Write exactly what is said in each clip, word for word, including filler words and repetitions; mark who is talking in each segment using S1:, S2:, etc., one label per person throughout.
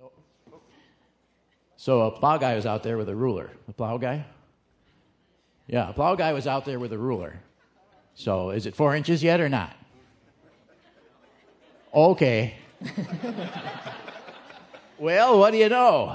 S1: So a plow guy was out there with a ruler. A plow guy? Yeah, a plow guy was out there with a ruler. So is it four inches yet or not? Okay. Well, what do you know?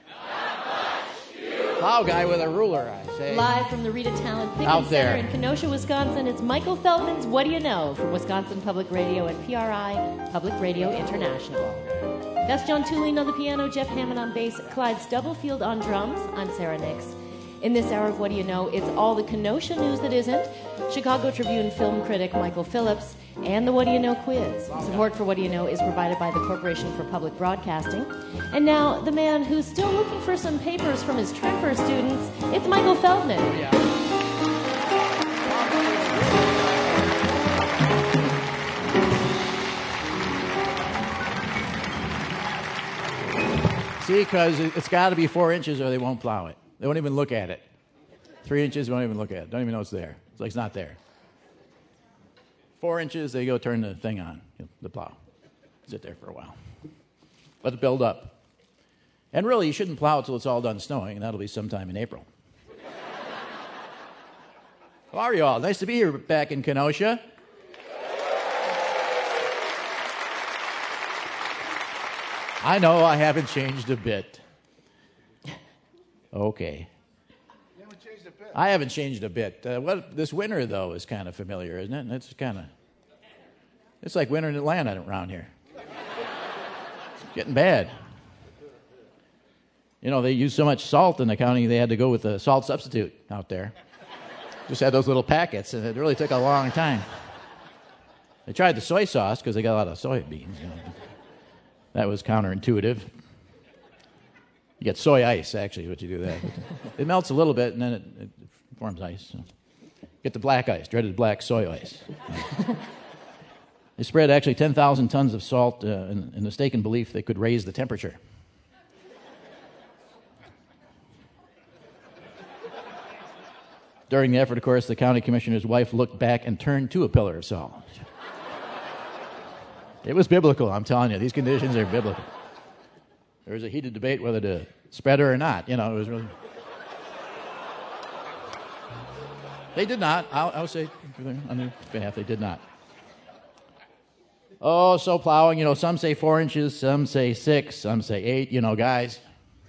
S1: Plow guy with a ruler, I say.
S2: Live from the Rita Talent Picnic
S1: Out there.
S2: Center in Kenosha, Wisconsin, it's Michael Feldman's What Do You Know from Wisconsin Public Radio and P R I Public Radio International. That's John Tulane on the piano, Jeff Hammond on bass, Clyde Stubblefield on drums. I'm Sarah Nix. In this hour of What Do You Know, it's all the Kenosha news that isn't, Chicago Tribune film critic Michael Phillips, and the What Do You Know quiz. Support for What Do You Know is provided by the Corporation for Public Broadcasting. And now, the man who's still looking for some papers from his Tremper students, it's Michael Feldman.
S1: Oh, yeah. See, because it's got to be four inches or they won't plow it. They won't even look at it. Three inches, they won't even look at it. Don't even know it's there. It's like it's not there. Four inches, they go turn the thing on, the plow. Sit there for a while. Let it build up. And really, you shouldn't plow until it's all done snowing, and that'll be sometime in April. How are you all? Nice to be here back in Kenosha. I know I haven't changed a bit. Okay.
S3: You haven't changed a bit.
S1: I haven't changed a bit. Uh, what this winter, though, is kind of familiar, isn't it? And it's kind of... It's like winter in Atlanta around here. It's getting bad. You know, they use so much salt in the county, they had to go with a salt substitute out there. Just had those little packets, and it really took a long time. They tried the soy sauce because they got a lot of soybeans. You know. That was counterintuitive. You get soy ice, actually, is what you do that. It melts a little bit, and then it, it forms ice. So. Get the black ice, dreaded black soy ice. They spread actually ten thousand tons of salt uh, in, in the mistaken belief they could raise the temperature. During the effort, of course, the county commissioner's wife looked back and turned to a pillar of salt. It was biblical, I'm telling you. These conditions are biblical. There was a heated debate whether to spread her or not. You know, it was really... They did not. I'll, I'll say on their behalf, they did not. Oh, so plowing, you know, some say four inches, some say six, some say eight, you know, guys.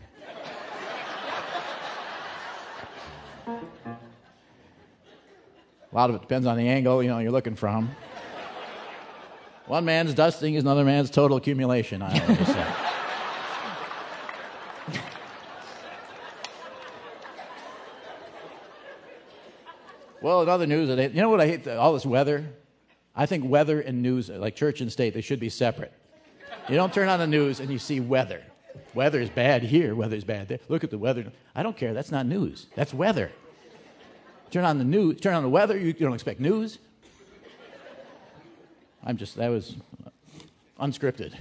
S1: A lot of it depends on the angle, you know, you're looking from. One man's dusting is another man's total accumulation, I always say. Well, in other news, you know what I hate? All this weather. I think weather and news, like church and state, they should be separate. You don't turn on the news and you see weather. Weather is bad here, weather is bad there. Look at the weather. I don't care, that's not news. That's weather. Turn on the news, turn on the weather, you, you don't expect news. I'm just, that was unscripted.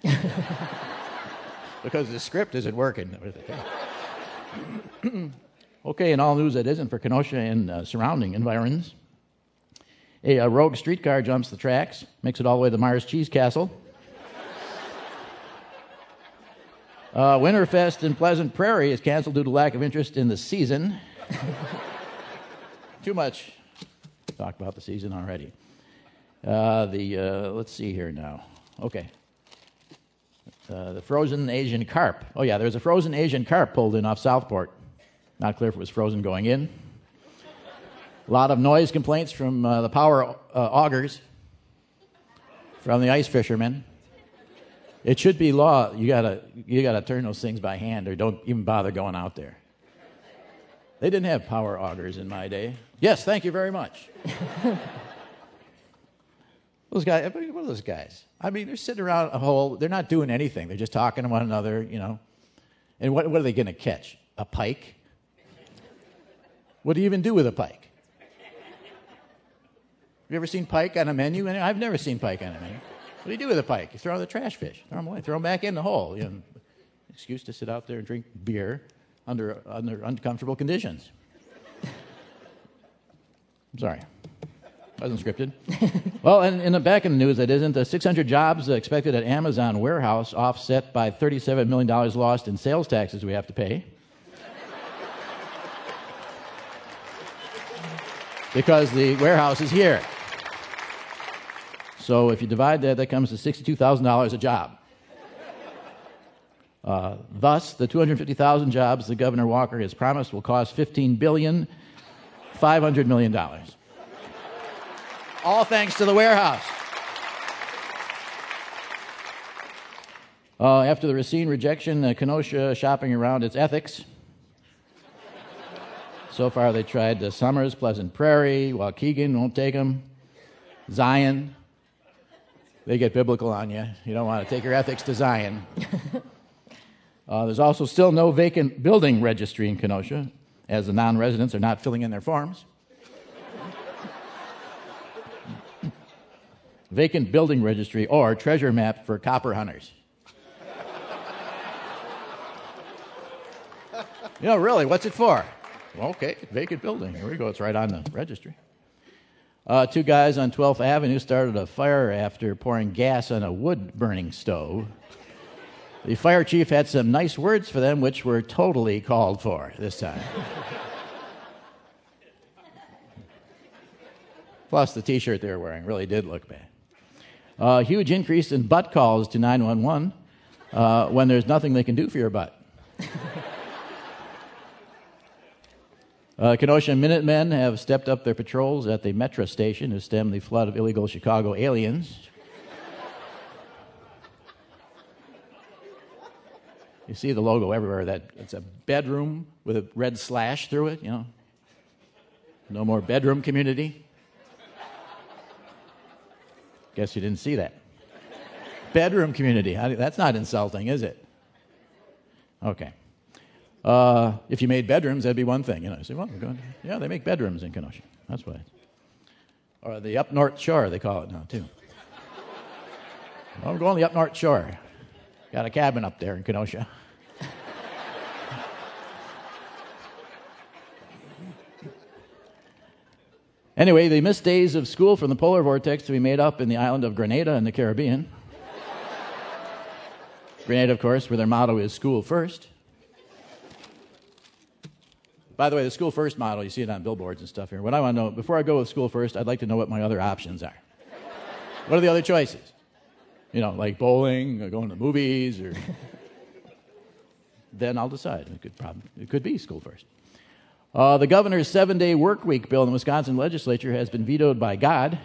S1: Because the script isn't working. Okay, in all news that isn't for Kenosha and uh, surrounding environs, a, a rogue streetcar jumps the tracks, makes it all the way to Myers Cheese Castle. Uh, Winterfest in Pleasant Prairie is canceled due to lack of interest in the season. Too much talk about the season already. Uh, the uh, let's see here now. Okay. Uh, the frozen Asian carp. Oh yeah, there's a frozen Asian carp pulled in off Southport. Not clear if it was frozen going in. A lot of noise complaints from uh, the power uh, augers, from the ice fishermen. It should be law. You gotta you gotta turn those things by hand, or don't even bother going out there. They didn't have power augers in my day. Yes, thank you very much. Those guys, what are those guys? I mean, they're sitting around a hole. They're not doing anything. They're just talking to one another, you know. And what, what are they going to catch? A pike? What do you even do with a pike? Have you ever seen pike on a menu? I've never seen pike on a menu. What do you do with a pike? You throw the trash fish. Throw them away. Throw them back in the hole. You know, excuse to sit out there and drink beer under under uncomfortable conditions. I'm sorry. Wasn't scripted. Well, and in the back in the news, that isn't. The six hundred jobs expected at Amazon warehouse offset by thirty-seven million dollars lost in sales taxes we have to pay. Because the warehouse is here. So if you divide that, that comes to sixty-two thousand dollars a job. Uh, thus, the two hundred fifty thousand jobs that Governor Walker has promised will cost fifteen billion five hundred million dollars. All thanks to the warehouse. Uh, after the Racine rejection, uh, Kenosha shopping around its ethics. So far, they tried uh, Summers, Pleasant Prairie, Waukegan won't take them. Zion, they get biblical on you. You don't want to take your ethics to Zion. Uh, there's also still no vacant building registry in Kenosha, as the non-residents are not filling in their forms. Vacant building registry or treasure map for copper hunters. You know, really, what's it for? Well, okay, vacant building. Here we go. It's right on the registry. Uh, two guys on twelfth Avenue started a fire after pouring gas on a wood-burning stove. The fire chief had some nice words for them, which were totally called for this time. Plus, the T-shirt they were wearing really did look bad. A uh, huge increase in butt calls to nine one one uh, when there's nothing they can do for your butt. uh, Kenosha Minutemen have stepped up their patrols at the metro station to stem the flood of illegal Chicago aliens. You see the logo everywhere. That it's a bedroom with a red slash through it, you know. No more bedroom community. Guess you didn't see that. Bedroom community. How do, that's not insulting, is it? Okay. Uh, if you made bedrooms, that'd be one thing. You know, you say, well, we're going, yeah, they make bedrooms in Kenosha. That's why. Or the Up North Shore, they call it now, too. Well, we're going to the Up North Shore. Got a cabin up there in Kenosha. Anyway, the missed days of school from the polar vortex to be made up in the island of Grenada in the Caribbean. Grenada, of course, where their motto is school first. By the way, the school first motto, you see it on billboards and stuff here. What I want to know, before I go with school first, I'd like to know what my other options are. What are the other choices? You know, like bowling, or going to the movies, or... Then I'll decide. It could, probably, it could be school first. Uh, the governor's seven-day work week bill in the Wisconsin legislature has been vetoed by God.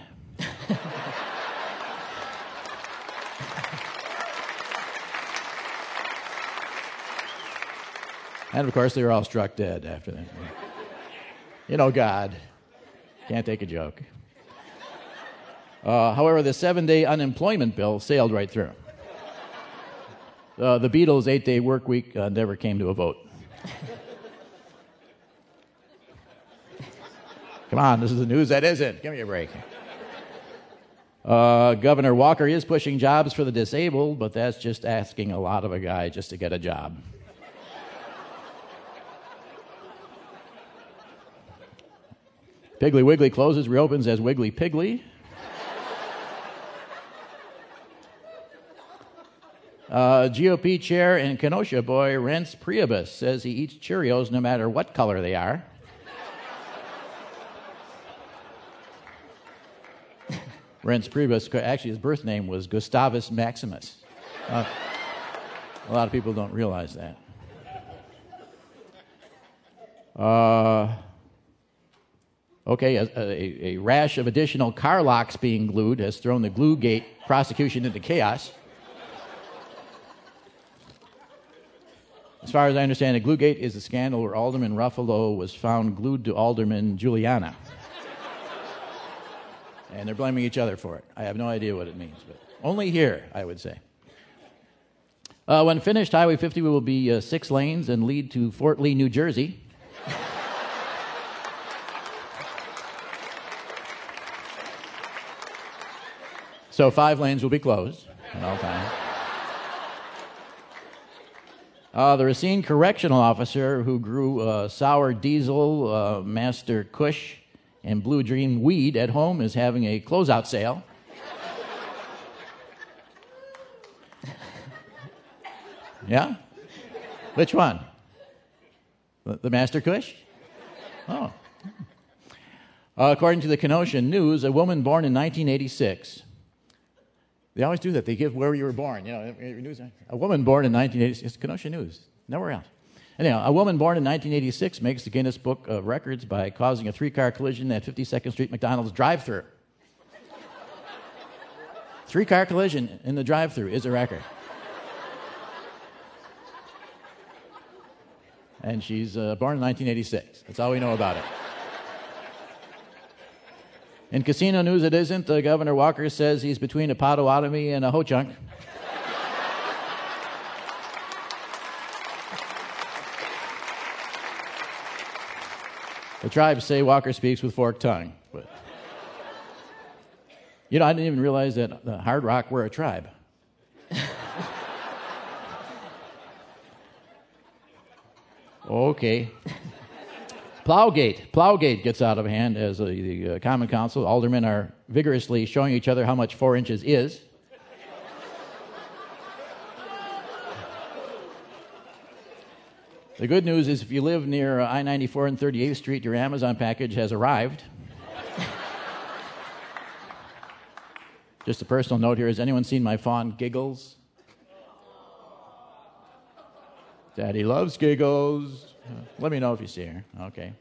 S1: And, of course, they were all struck dead after that. You know, God. Can't take a joke. Uh, however, the seven-day unemployment bill sailed right through. Uh, the Beatles' eight-day work week uh, never came to a vote. Come on, this is the news that isn't. Give me a break. Uh, Governor Walker is pushing jobs for the disabled, but that's just asking a lot of a guy just to get a job. Piggly Wiggly closes, reopens as Wiggly Piggly. Uh, G O P chair and Kenosha boy Reince Priebus says he eats Cheerios no matter what color they are. Reince Priebus, actually his birth name was Gustavus Maximus. Uh, a lot of people don't realize that. Uh, okay, a, a, a rash of additional car locks being glued has thrown the Glue-Gate prosecution into chaos. As far as I understand it, Glue-Gate is a scandal where Alderman Ruffalo was found glued to Alderman Juliana. And they're blaming each other for it. I have no idea what it means, but only here, I would say. Uh, when finished, Highway fifty will be uh, six lanes and lead to Fort Lee, New Jersey. So five lanes will be closed at all times. Uh, the Racine correctional officer who grew uh, sour diesel, uh, Master Kush, and Blue Dream Weed at home is having a closeout sale. Yeah? Which one? The, the Master Kush? Oh. Uh, according to the Kenosha News, a woman born in nineteen eighty-six. They always do that. They give where you were born. You know, news. A woman born in nineteen eighty-six. It's Kenosha News. Nowhere else. Anyhow, a woman born in nineteen eighty-six makes the Guinness Book of Records by causing a three-car collision at fifty-second Street McDonald's drive-thru. Three-car collision in the drive-thru is a record. And she's uh, born in nineteen eighty-six. That's all we know about it. In casino news, it isn't. Uh, Governor Walker says he's between a Potawatomi and a ho-chunk. The tribes say Walker speaks with forked tongue. But you know, I didn't even realize that the Hard Rock were a tribe. Okay. Plowgate. Plowgate gets out of hand as uh, the uh, Common Council. Aldermen are vigorously showing each other how much four inches is. The good news is if you live near uh, I ninety-four and thirty-eighth Street, your Amazon package has arrived. Just a personal note here. Has anyone seen my fawn Giggles? Daddy loves Giggles. Uh, let me know if you see her. Okay.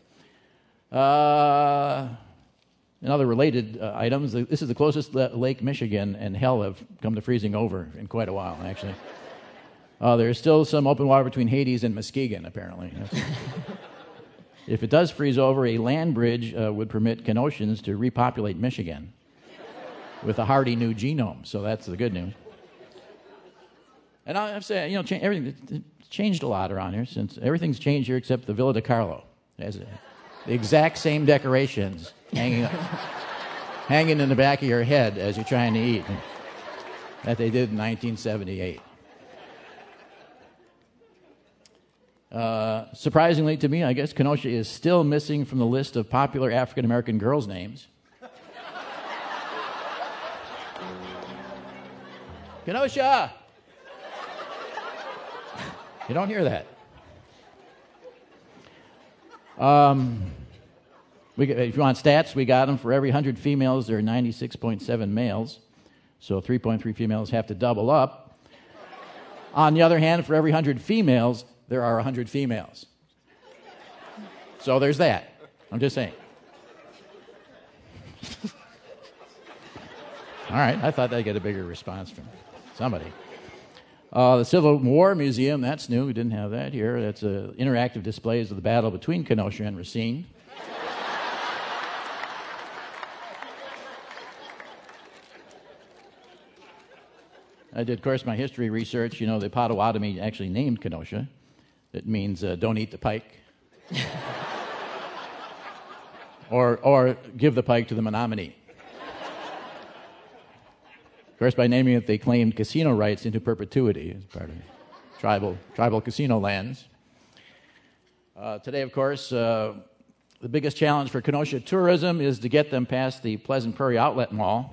S1: Uh, in other related uh, items, this is the closest Lake Michigan and hell have come to freezing over in quite a while, actually. Uh, there's still some open water between Hades and Muskegon, apparently. If it does freeze over, a land bridge uh, would permit Kenoshans to repopulate Michigan with a hardy new genome. So that's the good news. And I have to say, you know, cha- everything changed a lot around here since everything's changed here except the Villa de Carlo. It has a, the exact same decorations hanging hanging in the back of your head as you're trying to eat that they did in nineteen seventy-eight. Uh, surprisingly to me, I guess Kenosha is still missing from the list of popular African-American girls' names. Kenosha! You don't hear that. Um, we, if you want stats, we got them. For every one hundred females, there are ninety-six point seven males. So three point three females have to double up. On the other hand, for every one hundred females, there are one hundred females. So there's that. I'm just saying. All right, I thought I'd get a bigger response from somebody. Uh, the Civil War Museum, that's new. We didn't have that here. That's uh, interactive displays of the battle between Kenosha and Racine. I did, of course, my history research. You know, the Potawatomi actually named Kenosha. It means uh, don't eat the pike. or, or give the pike to the Menominee. Of course, by naming it, they claimed casino rights into perpetuity as part of tribal tribal casino lands. Uh, today, of course, uh, the biggest challenge for Kenosha tourism is to get them past the Pleasant Prairie Outlet Mall.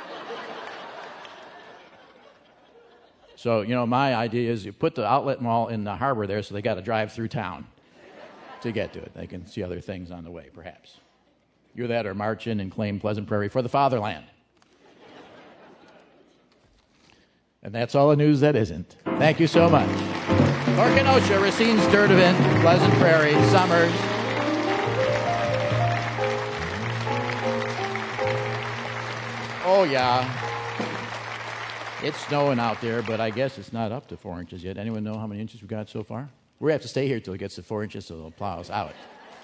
S1: So, you know, my idea is you put the outlet mall in the harbor there so they got to drive through town to get to it. They can see other things on the way, perhaps. Either that or march in and claim Pleasant Prairie for the fatherland. And that's all the news that isn't. Thank you so much. For Kenosha, Racine, Sturtevant, Pleasant Prairie, Summers. Oh, yeah. It's snowing out there, but I guess it's not up to four inches yet. Anyone know how many inches we got so far? We have to stay here till it gets to four inches, so they'll plow us out.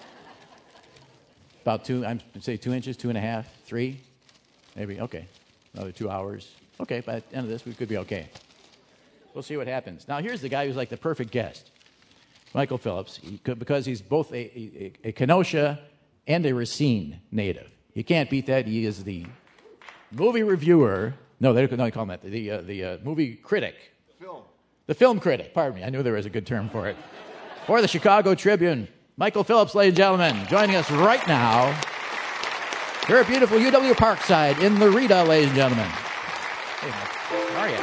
S1: About two, I'd say two inches, two and a half, three, maybe. Okay, another two hours. Okay, by the end of this, we could be okay. We'll see what happens. Now, here's the guy who's like the perfect guest, Michael Phillips, he could, because he's both a, a, a Kenosha and a Racine native. You can't beat that. He is the movie reviewer. No, they don't call him that. The, uh, the uh, movie critic.
S3: The film.
S1: The film critic. Pardon me. I knew there was a good term for it. For the Chicago Tribune, Michael Phillips, ladies and gentlemen, joining us right now. Here at beautiful U W Parkside in Loretta, ladies and gentlemen. Hey, Mike. How are you?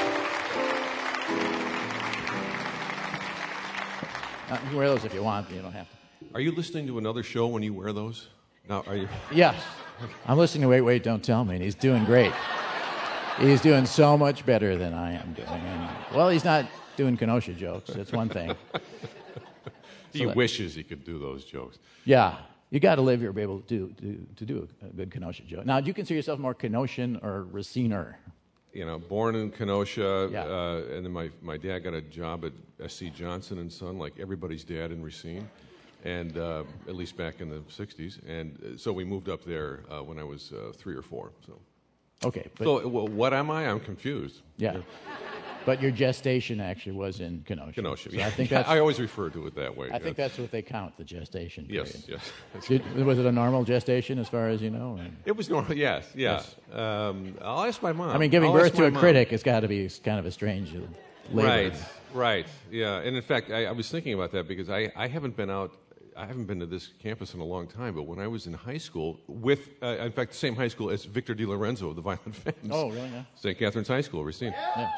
S1: Uh, you can wear those if you want, but you don't have to.
S4: Are you listening to another show when you wear those? No, are you?
S1: Yes. I'm listening to Wait, Wait, Don't Tell Me, and he's doing great. He's doing so much better than I am doing. And, well, he's not doing Kenosha jokes. That's one thing.
S4: He
S1: So that-
S4: wishes he could do those jokes.
S1: Yeah. You got to live here to be able to do, to, to do a, a good Kenosha joke. Now, do you consider yourself more Kenoshan or Raciner?
S4: You know, born in Kenosha,
S1: Yeah.
S4: uh, and then my, my dad got a job at S C Johnson and Son, like everybody's dad in Racine, and uh, at least back in the sixties. And uh, so we moved up there uh, when I was uh, three or four. So,
S1: Okay. But,
S4: so well, what am I? I'm confused.
S1: yeah. But your gestation actually was in Kenosha.
S4: Kenosha.
S1: So
S4: yeah.
S1: I think
S4: Yeah,
S1: that's,
S4: I always refer to it that way.
S1: I think
S4: yeah.
S1: that's what they count, the gestation period.
S4: Yes, yes.
S1: Did, was it a normal gestation as far as you know? Or?
S4: It was normal, yes, yeah. Um, I'll ask my mom.
S1: I mean, giving
S4: I'll
S1: birth
S4: ask
S1: to
S4: my
S1: a
S4: mom.
S1: critic has got to be kind of a strange labor.
S4: Right, right, yeah. And in fact, I, I was thinking about that because I, I haven't been out, I haven't been to this campus in a long time, but when I was in high school, with, uh, in fact, the same high school as Victor DiLorenzo of the Violent Femmes.
S1: Oh, really? Yeah.
S4: Saint Catherine's High School, Racine.
S1: Yeah.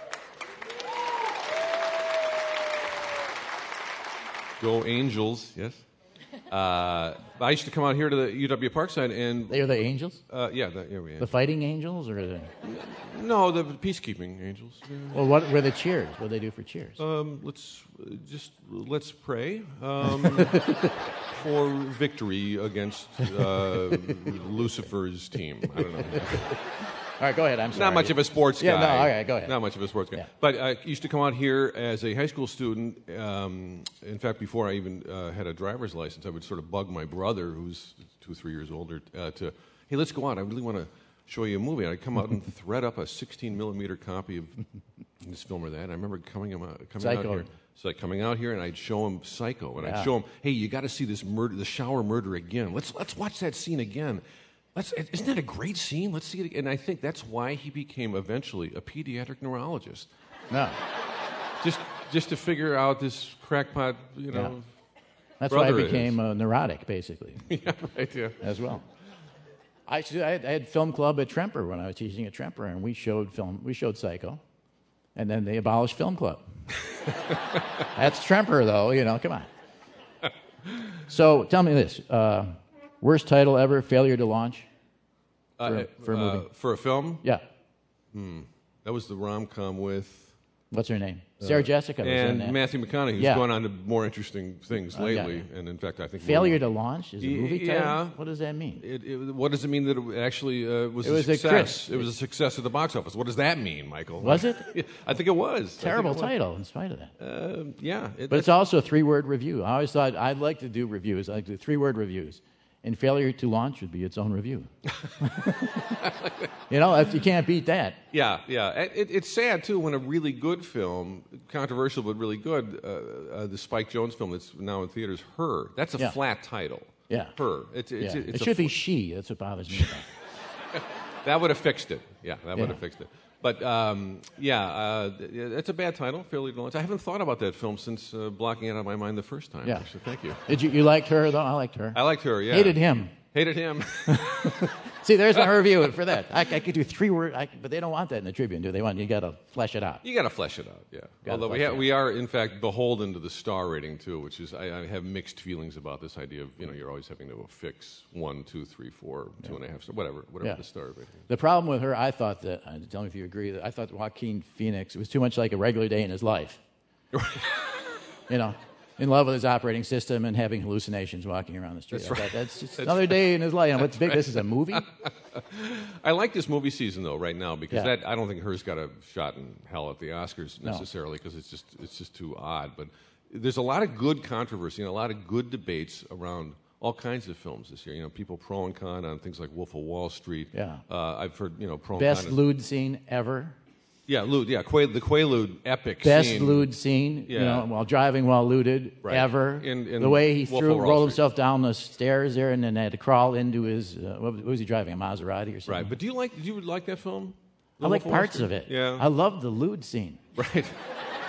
S4: Go Angels, yes. Uh, I used to come out here to the U W Parkside and,
S1: They are the angels?
S4: uh, yeah, the, yeah, we
S1: The fighting angels? Or the,
S4: no, the peacekeeping angels. Yeah.
S1: well, what were the cheers? What do they do for cheers?
S4: Um, let's uh, just let's pray um, for victory against uh, Lucifer's team. I don't know.
S1: All right, go ahead. I'm sorry.
S4: Not much of a sports guy.
S1: Yeah, no, all right, go ahead.
S4: Not much of a sports guy.
S1: Yeah.
S4: But I used to come out here as a high school student. Um, in fact, before I even uh, had a driver's license, I would sort of bug my brother, who's two, three years older, uh, to, hey, let's go out. I really want to show you a movie. And I'd come out and thread up a sixteen millimeter copy of this film or that. And I remember coming, out, coming
S1: Psycho.
S4: out here. So like coming out here, and I'd show him Psycho, and
S1: Yeah.
S4: I'd show him, hey, you got to see this murder, the shower murder again. Let's let's watch that scene again. Let's, isn't that a great scene? Let's see it again. And I think that's why he became eventually a pediatric neurologist,
S1: No.
S4: just just to figure out this crackpot, you know.
S1: Yeah. That's why I
S4: brother
S1: became uh, neurotic, basically,
S4: Yeah, right. Yeah.
S1: as well. I, actually- I, had, I had film club at Tremper when I was teaching at Tremper, and we showed film. We showed Psycho, and then they abolished film club. That's Tremper, though. You know, come on. So tell me this: uh, worst title ever? Failure to launch for,
S4: Uh,
S1: for a movie?
S4: uh, for a film,
S1: Yeah.
S4: that was the rom-com with
S1: What's her name? Sarah Jessica was in
S4: and
S1: that.
S4: Matthew McConaughey, who's
S1: Yeah.
S4: gone on to more interesting things
S1: Uh, yeah.
S4: lately. And in fact, I think
S1: Failure to launch is a
S4: Y-
S1: movie title.
S4: yeah.
S1: What does that mean?
S4: It, it, what does it mean that it actually uh, was
S1: It
S4: a
S1: was a
S4: success?
S1: crit.
S4: It was a success at the box office. What does that mean, Michael?
S1: Was it?
S4: I think it was.
S1: Terrible
S4: I think it
S1: title, in spite of that.
S4: was. Uh, yeah. It,
S1: But it's also a three-word review. I always thought I'd like to do reviews. I like to do three-word reviews. And failure to launch would be its own review. You know, if you can't beat that.
S4: yeah, yeah. It, it's sad too when a really good film, controversial but really good, uh, uh, the Spike Jonze film that's now in theaters, Her. That's a
S1: Yeah.
S4: flat title.
S1: Yeah.
S4: Her. It's, it's,
S1: Yeah.
S4: it's
S1: It
S4: a
S1: should
S4: fl-
S1: be she. That's what bothers me about it.
S4: That would have fixed it. Yeah, that would
S1: Yeah.
S4: have fixed it. But um, yeah, uh, it's a bad title, Failure to Launch. I haven't thought about that film since uh, blocking it out of my mind the first time.
S1: Yeah.
S4: So thank you.
S1: Did you, you liked her, though? I liked her.
S4: I liked her. Yeah.
S1: Hated him.
S4: Hated him.
S1: See, there's my review for that. I, I could do three words, but they don't want that in the Tribune, do they? Want you got to flesh it out.
S4: You got to flesh it out. Yeah.
S1: Gotta
S4: Although we
S1: flesh
S4: ha-
S1: it
S4: we are in fact beholden to the star rating too, which is I, I have mixed feelings about this idea of you know you're always having to affix one, two, three, four, two and a half, whatever, whatever
S1: Yeah.
S4: the star rating.
S1: The problem with her, I thought that, uh, tell me if you agree, that I thought Joaquin Phoenix was too much like a regular day in his life. You know, in love with his operating system and having hallucinations walking around the street.
S4: That's
S1: I thought,
S4: right.
S1: That's just
S4: That's
S1: another day in his life. You know, what's big? This is a movie?
S4: I like this movie season though right now because
S1: Yeah.
S4: that I don't think hers got a shot in hell at the Oscars
S1: No.
S4: necessarily because it's just it's just too odd. But there's a lot of good controversy and a lot of good debates around all kinds of films this year. You know, people pro and con on things like Wolf of Wall Street.
S1: Yeah.
S4: Uh, I've heard you know pro
S1: Best
S4: and con.
S1: lewd scene ever.
S4: Yeah, lewd. Yeah, Quail, the Quaalude epic.
S1: Best
S4: scene.
S1: lewd scene, you
S4: Yeah.
S1: know, while driving while looted
S4: Right.
S1: ever.
S4: In- in
S1: the way he
S4: Wolf
S1: threw,
S4: of Wall
S1: rolled
S4: Street.
S1: himself down the stairs there, and then had to crawl into his. Uh, what, was, what was he driving? A Maserati or something?
S4: Right, but do you like? Do you like that film?
S1: I like
S4: Wolf Wall
S1: parts
S4: Street?
S1: of it.
S4: Yeah.
S1: I loved the lewd scene.
S4: Right.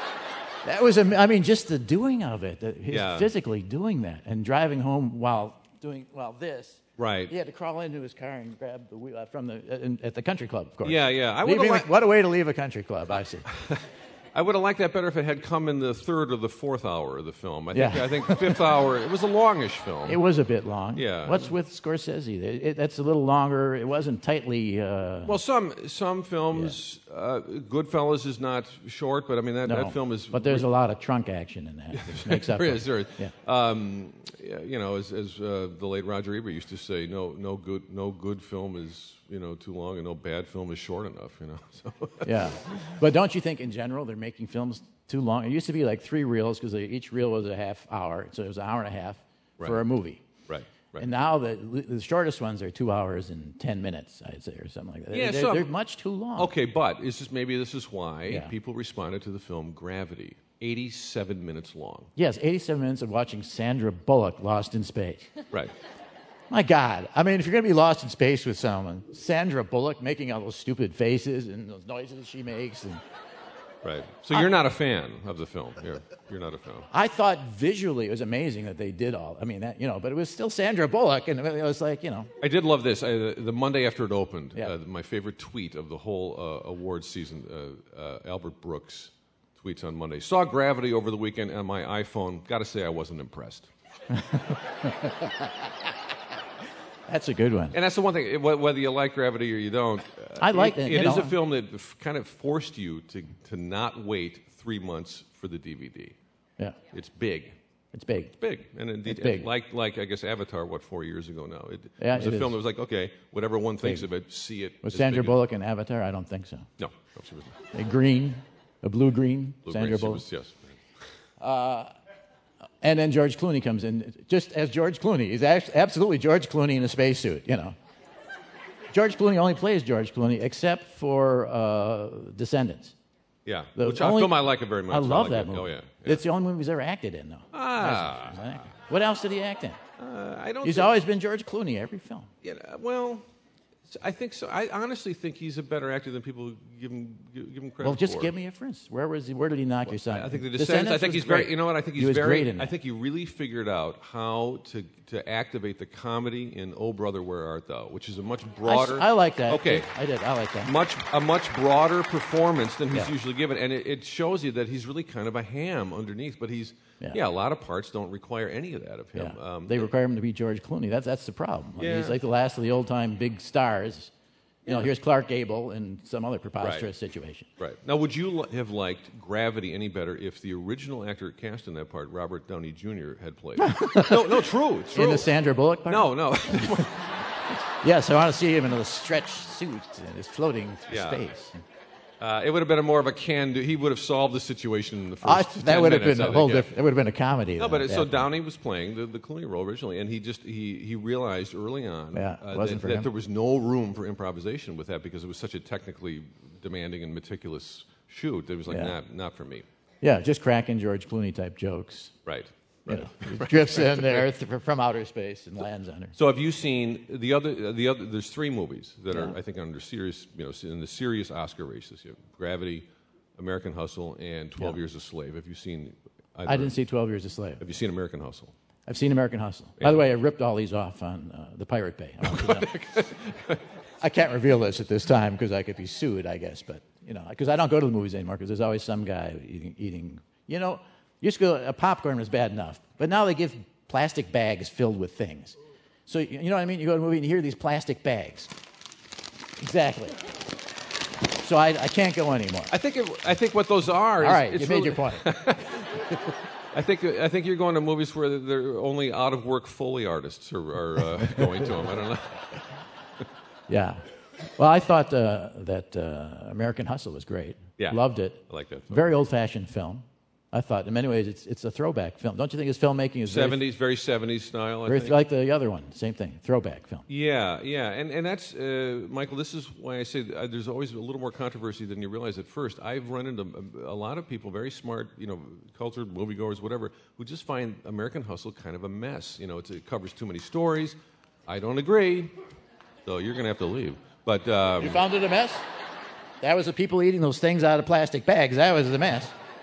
S1: That was, am- I mean, just the doing of it. The, his
S4: Yeah.
S1: physically doing that and driving home while doing, well, this.
S4: Right.
S1: He had to crawl into his car and grab the wheel uh, from the uh, in, at the country club, of course.
S4: Yeah, yeah. I
S1: Leaving
S4: would've
S1: the-
S4: li-
S1: what a way to leave a country club, I see.
S4: I would have liked that better if it had come in the third or the fourth hour of the film. I think,
S1: Yeah.
S4: I think fifth hour, it was a longish film.
S1: It was a bit long.
S4: Yeah.
S1: What's with Scorsese? It, it, that's a little longer. It wasn't tightly. Uh,
S4: Well, some some films, uh, Goodfellas is not short, but I mean, that,
S1: no,
S4: that film is...
S1: But there's a lot of trunk action in that. Which makes up
S4: There
S1: for
S4: is,
S1: it.
S4: there is.
S1: Yeah.
S4: Um, yeah, you know, as, as uh, the late Roger Ebert used to say, no, no good, no good film is, you know, too long, and no bad film is short enough. You know. So
S1: Yeah. But don't you think in general they're making films too long? It used to be like three reels because each reel was a half hour, so it was an hour and a half for
S4: Right.
S1: a movie.
S4: right, right.
S1: And now the, the shortest ones are two hours and ten minutes, I'd say, or something like that.
S4: Yeah,
S1: they're,
S4: some-
S1: they're much too long.
S4: Okay, but is this, maybe this is why
S1: Yeah.
S4: people responded to the film Gravity, eighty-seven minutes long.
S1: Yes, eighty-seven minutes of watching Sandra Bullock lost in space.
S4: Right.
S1: My God. I mean, if you're going to be lost in space with someone, Sandra Bullock making all those stupid faces and those noises she makes. And
S4: Right. So you're not a fan of the film. You're, you're not a fan.
S1: I thought visually it was amazing that they did all. I mean, that, you know, but it was still Sandra Bullock, and it was like, you know.
S4: I did love this. I, the Monday after it opened,
S1: Yeah.
S4: uh, my favorite tweet of the whole uh, awards season, uh, uh, Albert Brooks tweets on Monday. Saw Gravity over the weekend on my iPhone. Got to say, I wasn't impressed.
S1: That's a good one.
S4: And that's the one thing, wh- whether you like Gravity or you don't. Uh,
S1: I like
S4: it.
S1: it,
S4: It
S1: you
S4: is
S1: know.
S4: a film that f- kind of forced you to, to not wait three months for the D V D.
S1: Yeah,
S4: It's big.
S1: it's big.
S4: It's big. And indeed,
S1: It's big.
S4: like, like I guess, Avatar, what, four years ago now? It,
S1: Yeah,
S4: it was a
S1: it
S4: film
S1: is.
S4: that was like, okay, whatever one thinks of it, see it.
S1: Was
S4: as
S1: Sandra
S4: big as-
S1: Bullock in Avatar? I don't think so.
S4: No, no, she was not.
S1: A green, a blue-green
S4: Blue
S1: Sandra
S4: Grace, she
S1: Bullock.
S4: was- yes.
S1: And then George Clooney comes in, just as George Clooney. He's act- absolutely George Clooney in a spacesuit, you know. George Clooney only plays George Clooney except for uh, Descendants.
S4: Yeah,
S1: The
S4: which
S1: only-
S4: I film I like it very much.
S1: I love
S4: like
S1: that
S4: it.
S1: movie.
S4: Oh, yeah. yeah.
S1: It's the only movie he's ever acted in, though.
S4: Ah.
S1: As an actor. What else did he act in?
S4: Uh, I don't
S1: He's
S4: think,
S1: always been George Clooney every film.
S4: yeah, well, I think so. I honestly think he's a better actor than people give him, give, give him credit
S1: Well, just
S4: for.
S1: give me a for instance. Where was he? Where did he knock your son?
S4: I think the Descendants. I think
S1: was
S4: he's very.
S1: great.
S4: You know what? I think he's
S1: he was
S4: very.
S1: great in
S4: I
S1: it.
S4: think he really figured out how to to activate the comedy in "Oh Brother, Where Art Thou," which is a much
S1: I s-
S4: broader.
S1: I, like that.
S4: Okay,
S1: I did. I like that.
S4: much a much broader performance than he's
S1: Yeah.
S4: usually given, and it, it shows you that he's really kind of a ham underneath. But he's yeah.
S1: Yeah.
S4: a lot of parts don't require any of that of him.
S1: Yeah.
S4: Um,
S1: they require him to be George Clooney. That's that's the problem. I mean,
S4: Yeah.
S1: he's like the last of the old time big stars. You know, here's Clark Gable in some other preposterous
S4: Right.
S1: situation.
S4: Right. Now, would you li- have liked Gravity any better if the original actor cast in that part, Robert Downey Junior, had played it? no, no, true. It's true.
S1: In the Sandra Bullock part?
S4: no, no.
S1: Yes, I want to see him in a stretch suit and he's floating through
S4: Yeah.
S1: space.
S4: Uh, it would have been a more of a can-do. He would have solved the situation in the first
S1: I,
S4: ten
S1: that would have
S4: minutes,
S1: been
S4: I
S1: a whole
S4: think, yeah.
S1: different. That would have been a comedy.
S4: No,
S1: then,
S4: but it, so
S1: yeah.
S4: Downey was playing the, the Clooney role originally, and he just he he realized early on
S1: Yeah, it
S4: uh,
S1: wasn't
S4: that,
S1: for
S4: that
S1: him.
S4: there was no room for improvisation with that because it was such a technically demanding and meticulous shoot. That it was like
S1: Yeah.
S4: not not for me.
S1: Yeah, just cracking George Clooney type jokes.
S4: Right.
S1: You
S4: Right.
S1: know, he drifts in there th- from outer space and lands on her.
S4: So have you seen the other? The other there's three movies that are
S1: Yeah.
S4: I think under serious, you know, in the serious Oscar races. You have Gravity, American Hustle, and Twelve
S1: Yeah.
S4: Years a Slave. Have you seen? Either?
S1: I didn't see twelve Years a Slave.
S4: Have you seen American Hustle?
S1: I've seen American Hustle. By the way, I ripped all these off on uh, the Pirate Bay. I, want to know. I can't reveal this at this time because I could be sued, I guess. But you know, because I don't go to the movies anymore because there's always some guy eating. eating you know, used to go. A popcorn was bad enough, but now they give plastic bags filled with things. So you you know what I mean? You go to a movie and you hear these plastic bags. Exactly. So I, I can't go anymore.
S4: I think it, I think what those are.
S1: All
S4: is,
S1: right,
S4: it's
S1: you made
S4: really-
S1: your point.
S4: I think I think you're going to movies where they're only out of work Foley artists are, are uh, going to them. I don't know.
S1: Yeah. Well, I thought uh, that uh, American Hustle was great.
S4: Yeah.
S1: Loved it.
S4: I like that film.
S1: Very old-fashioned film. I thought, in many ways, it's it's a throwback film. Don't you think his filmmaking is very,
S4: seventies, very seventies style. I
S1: very
S4: think.
S1: like the other one? Same thing, throwback film.
S4: Yeah, yeah, and and that's uh, Michael. This is why I say uh, there's always a little more controversy than you realize at first. I've run into a, a lot of people, very smart, you know, cultured moviegoers, whatever, who just find American Hustle kind of a mess. You know, it's, it covers too many stories. I don't agree, so you're going to have to leave. But um,
S1: You found it a mess? That was the people eating those things out of plastic bags. That was the mess.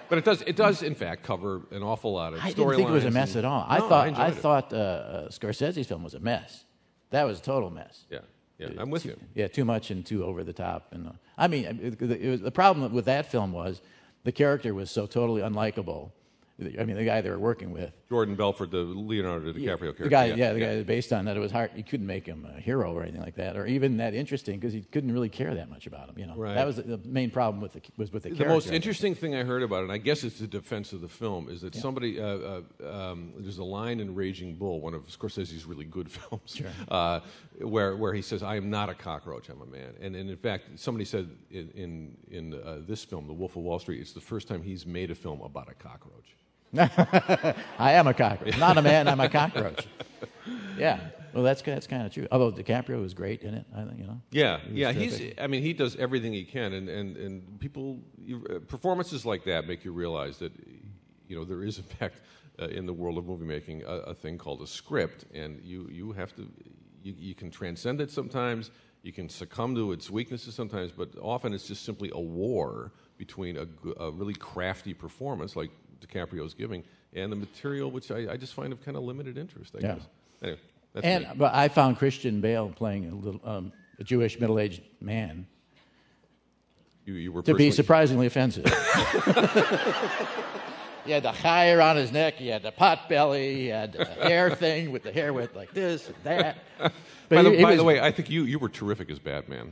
S4: But it does, it does, in fact, cover an awful lot of storylines.
S1: I didn't think it was a mess
S4: and,
S1: at all. I
S4: no,
S1: thought
S4: I,
S1: I,
S4: enjoyed it.
S1: thought uh, uh, Scorsese's film was a mess. That was a total mess.
S4: Yeah, yeah, I'm with you.
S1: Yeah, too much and too over the top. And uh, I mean, it, it, it was, the problem with that film was the character was so totally unlikable. I mean, the guy they were working with.
S4: Jordan Belfort, the Leonardo DiCaprio
S1: Yeah,
S4: character.
S1: the guy,
S4: yeah,
S1: yeah, the guy based on that. It was hard. You couldn't make him a hero or anything like that, or even that interesting because you couldn't really care that much about him. You know,
S4: Right.
S1: that was the, the main problem with the was with the,
S4: The
S1: character.
S4: most interesting thing I heard about it, and I guess it's the defense of the film, is that
S1: Yeah.
S4: somebody, uh, uh, um, there's a line in Raging Bull, one of Scorsese's really good films,
S1: Sure.
S4: uh, where, where he says, I am not a cockroach, I'm a man. And, and in fact, somebody said in, in, in uh, this film, The Wolf of Wall Street, it's the first time he's made a film about a cockroach.
S1: I am a cockroach. Not a man, I'm a cockroach. Yeah. Well, that's that's kind of true. Although DiCaprio was great in it, I think, you know.
S4: Yeah,
S1: He was
S4: yeah.
S1: terrific.
S4: He's. I mean, he does everything he can, and and and people, you, uh, performances like that make you realize that, you know, there is in fact uh, in the world of movie making a, a thing called a script, and you you have to, you, you can transcend it sometimes. You can succumb to its weaknesses sometimes, but often it's just simply a war between a, g- a really crafty performance like DiCaprio's giving and the material, which I, I just find of kind of limited interest. I
S1: Yeah.
S4: guess. Anyway, that's
S1: And
S4: me.
S1: but I found Christian Bale playing a little um, a Jewish middle-aged man
S4: You, you were
S1: to be
S4: personally-
S1: surprisingly offensive. He had the hire on his neck. He had the pot belly. He had the hair thing with the hair went like this and that. But
S4: By,
S1: he-
S4: the,
S1: he
S4: by
S1: was-
S4: the way, I think you, you were terrific as Batman.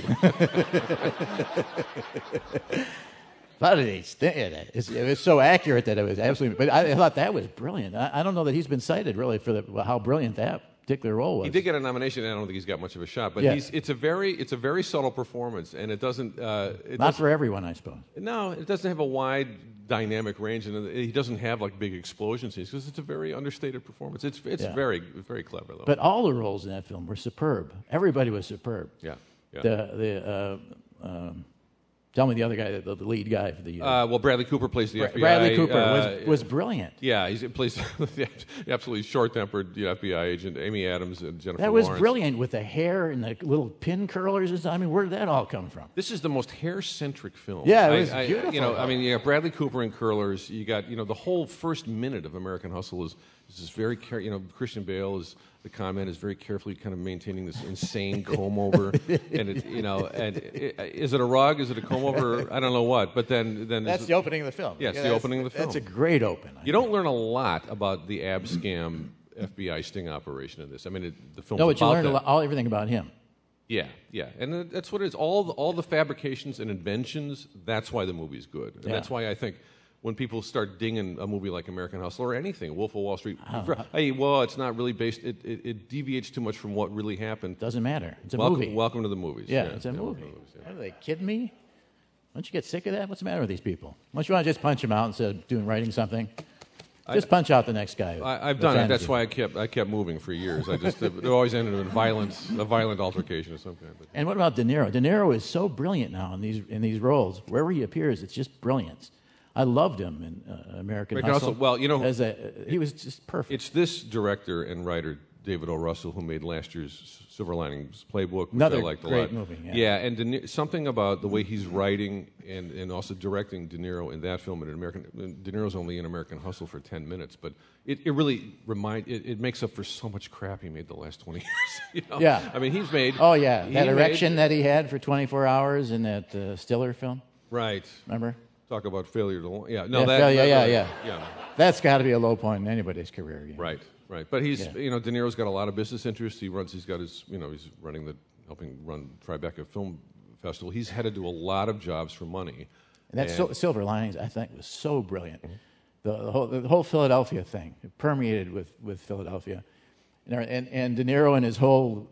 S1: How did he st- it, it's- it was so accurate that it was absolutely. But I, I thought that was brilliant. I, I don't know that he's been cited really for the, how brilliant that particular role was.
S4: He did get a nomination, and I don't think he's got much of a shot. But
S1: Yeah.
S4: he's, it's a very it's a very subtle performance, and it doesn't. Uh, it
S1: Not
S4: doesn't
S1: for everyone, I suppose.
S4: no, it doesn't have a wide dynamic range, and he doesn't have like big explosion scenes because it's a very understated performance. It's it's
S1: Yeah.
S4: very very clever though.
S1: But all the roles in that film were superb. Everybody was superb.
S4: yeah, yeah.
S1: The the uh, um, tell me the other guy, the, the lead guy for the uh,
S4: uh, well, Bradley Cooper plays the
S1: Bra-
S4: F B I.
S1: Bradley Cooper
S4: uh,
S1: was was brilliant.
S4: Yeah, he plays the absolutely short-tempered you know, F B I agent Amy Adams and Jennifer
S1: That was
S4: Lawrence.
S1: brilliant with the hair and the little pin curlers. And stuff. I mean, where did that all come from?
S4: This is the most hair-centric film.
S1: Yeah, it
S4: I-
S1: was
S4: I,
S1: beautiful.
S4: You know, I mean, you got Bradley Cooper and curlers. You got, you know, the whole first minute of American Hustle is, is this very, care, you know, Christian Bale is the comment is very carefully kind of maintaining this insane comb over, and it, you know, and it, is it a rug? Is it a comb over? I don't know what. But then, then
S1: That's
S4: is
S1: the
S4: it-
S1: opening of the film.
S4: Yeah, it's the
S1: that's-
S4: opening of the film.
S1: That's a great open. I
S4: You don't learn a lot about the ab scam F B I sting operation in this. I mean, it, the film's
S1: No, but you
S4: about
S1: learned a
S4: that.
S1: lot, all everything about him.
S4: Yeah, yeah, and uh, that's what it is. All the, all the fabrications and inventions. That's why the movie's good. And
S1: Yeah.
S4: that's why I think when people start dinging a movie like American Hustle or anything, Wolf of Wall Street, hey, well, it's not really based. It, it, it deviates too much from what really happened.
S1: Doesn't matter. It's a
S4: welcome,
S1: movie.
S4: welcome to the movies.
S1: Yeah, it's a
S4: welcome
S1: movie.
S4: to the movies, yeah.
S1: Are they kidding me? Don't you get sick of that? What's the matter with these people? Don't you want to just punch them out instead of doing writing something? Just punch out the next guy. who
S4: I, I've done it.
S1: offends
S4: That's
S1: you.
S4: why I kept I kept moving for years. I just it always ended in violence, a violent altercation of some kind. But.
S1: And what about De Niro? De Niro is so brilliant now in these in these roles. Wherever he appears, it's just brilliance. I loved him in uh, American
S4: American
S1: Hustle.
S4: Hustle, well, you know-
S1: as a, he was just perfect.
S4: It's this director and writer, David O. Russell, who made last year's Silver Linings Playbook, which
S1: Another
S4: I liked a
S1: great
S4: lot.
S1: movie, yeah.
S4: yeah and De Ni- something about the way he's writing and, and also directing De Niro in that film. And in American, De Niro's only in American Hustle for ten minutes, but it, it really remind it, it makes up for so much crap he made the last twenty years. You know?
S1: Yeah.
S4: I mean, he's made.
S1: Oh yeah,
S4: he
S1: that
S4: made-
S1: erection that he had for twenty-four hours in that uh, Stiller film.
S4: Right.
S1: Remember?
S4: Talk about failure to. lo- Yeah. No.
S1: Yeah,
S4: that.
S1: failure,
S4: that
S1: yeah,
S4: really-
S1: yeah.
S4: Yeah.
S1: That's got to be a low point in anybody's career. you know.
S4: Right, right. But he's,
S1: Yeah.
S4: you know, De Niro's got a lot of business interests. He runs, he's got his, you know, he's running the, helping run Tribeca Film Festival. He's headed to a lot of jobs for money.
S1: And that
S4: And-
S1: Sil- Silver Linings, I think, was so brilliant. The, the, whole, the whole Philadelphia thing it permeated with, with Philadelphia, and, and and De Niro and his whole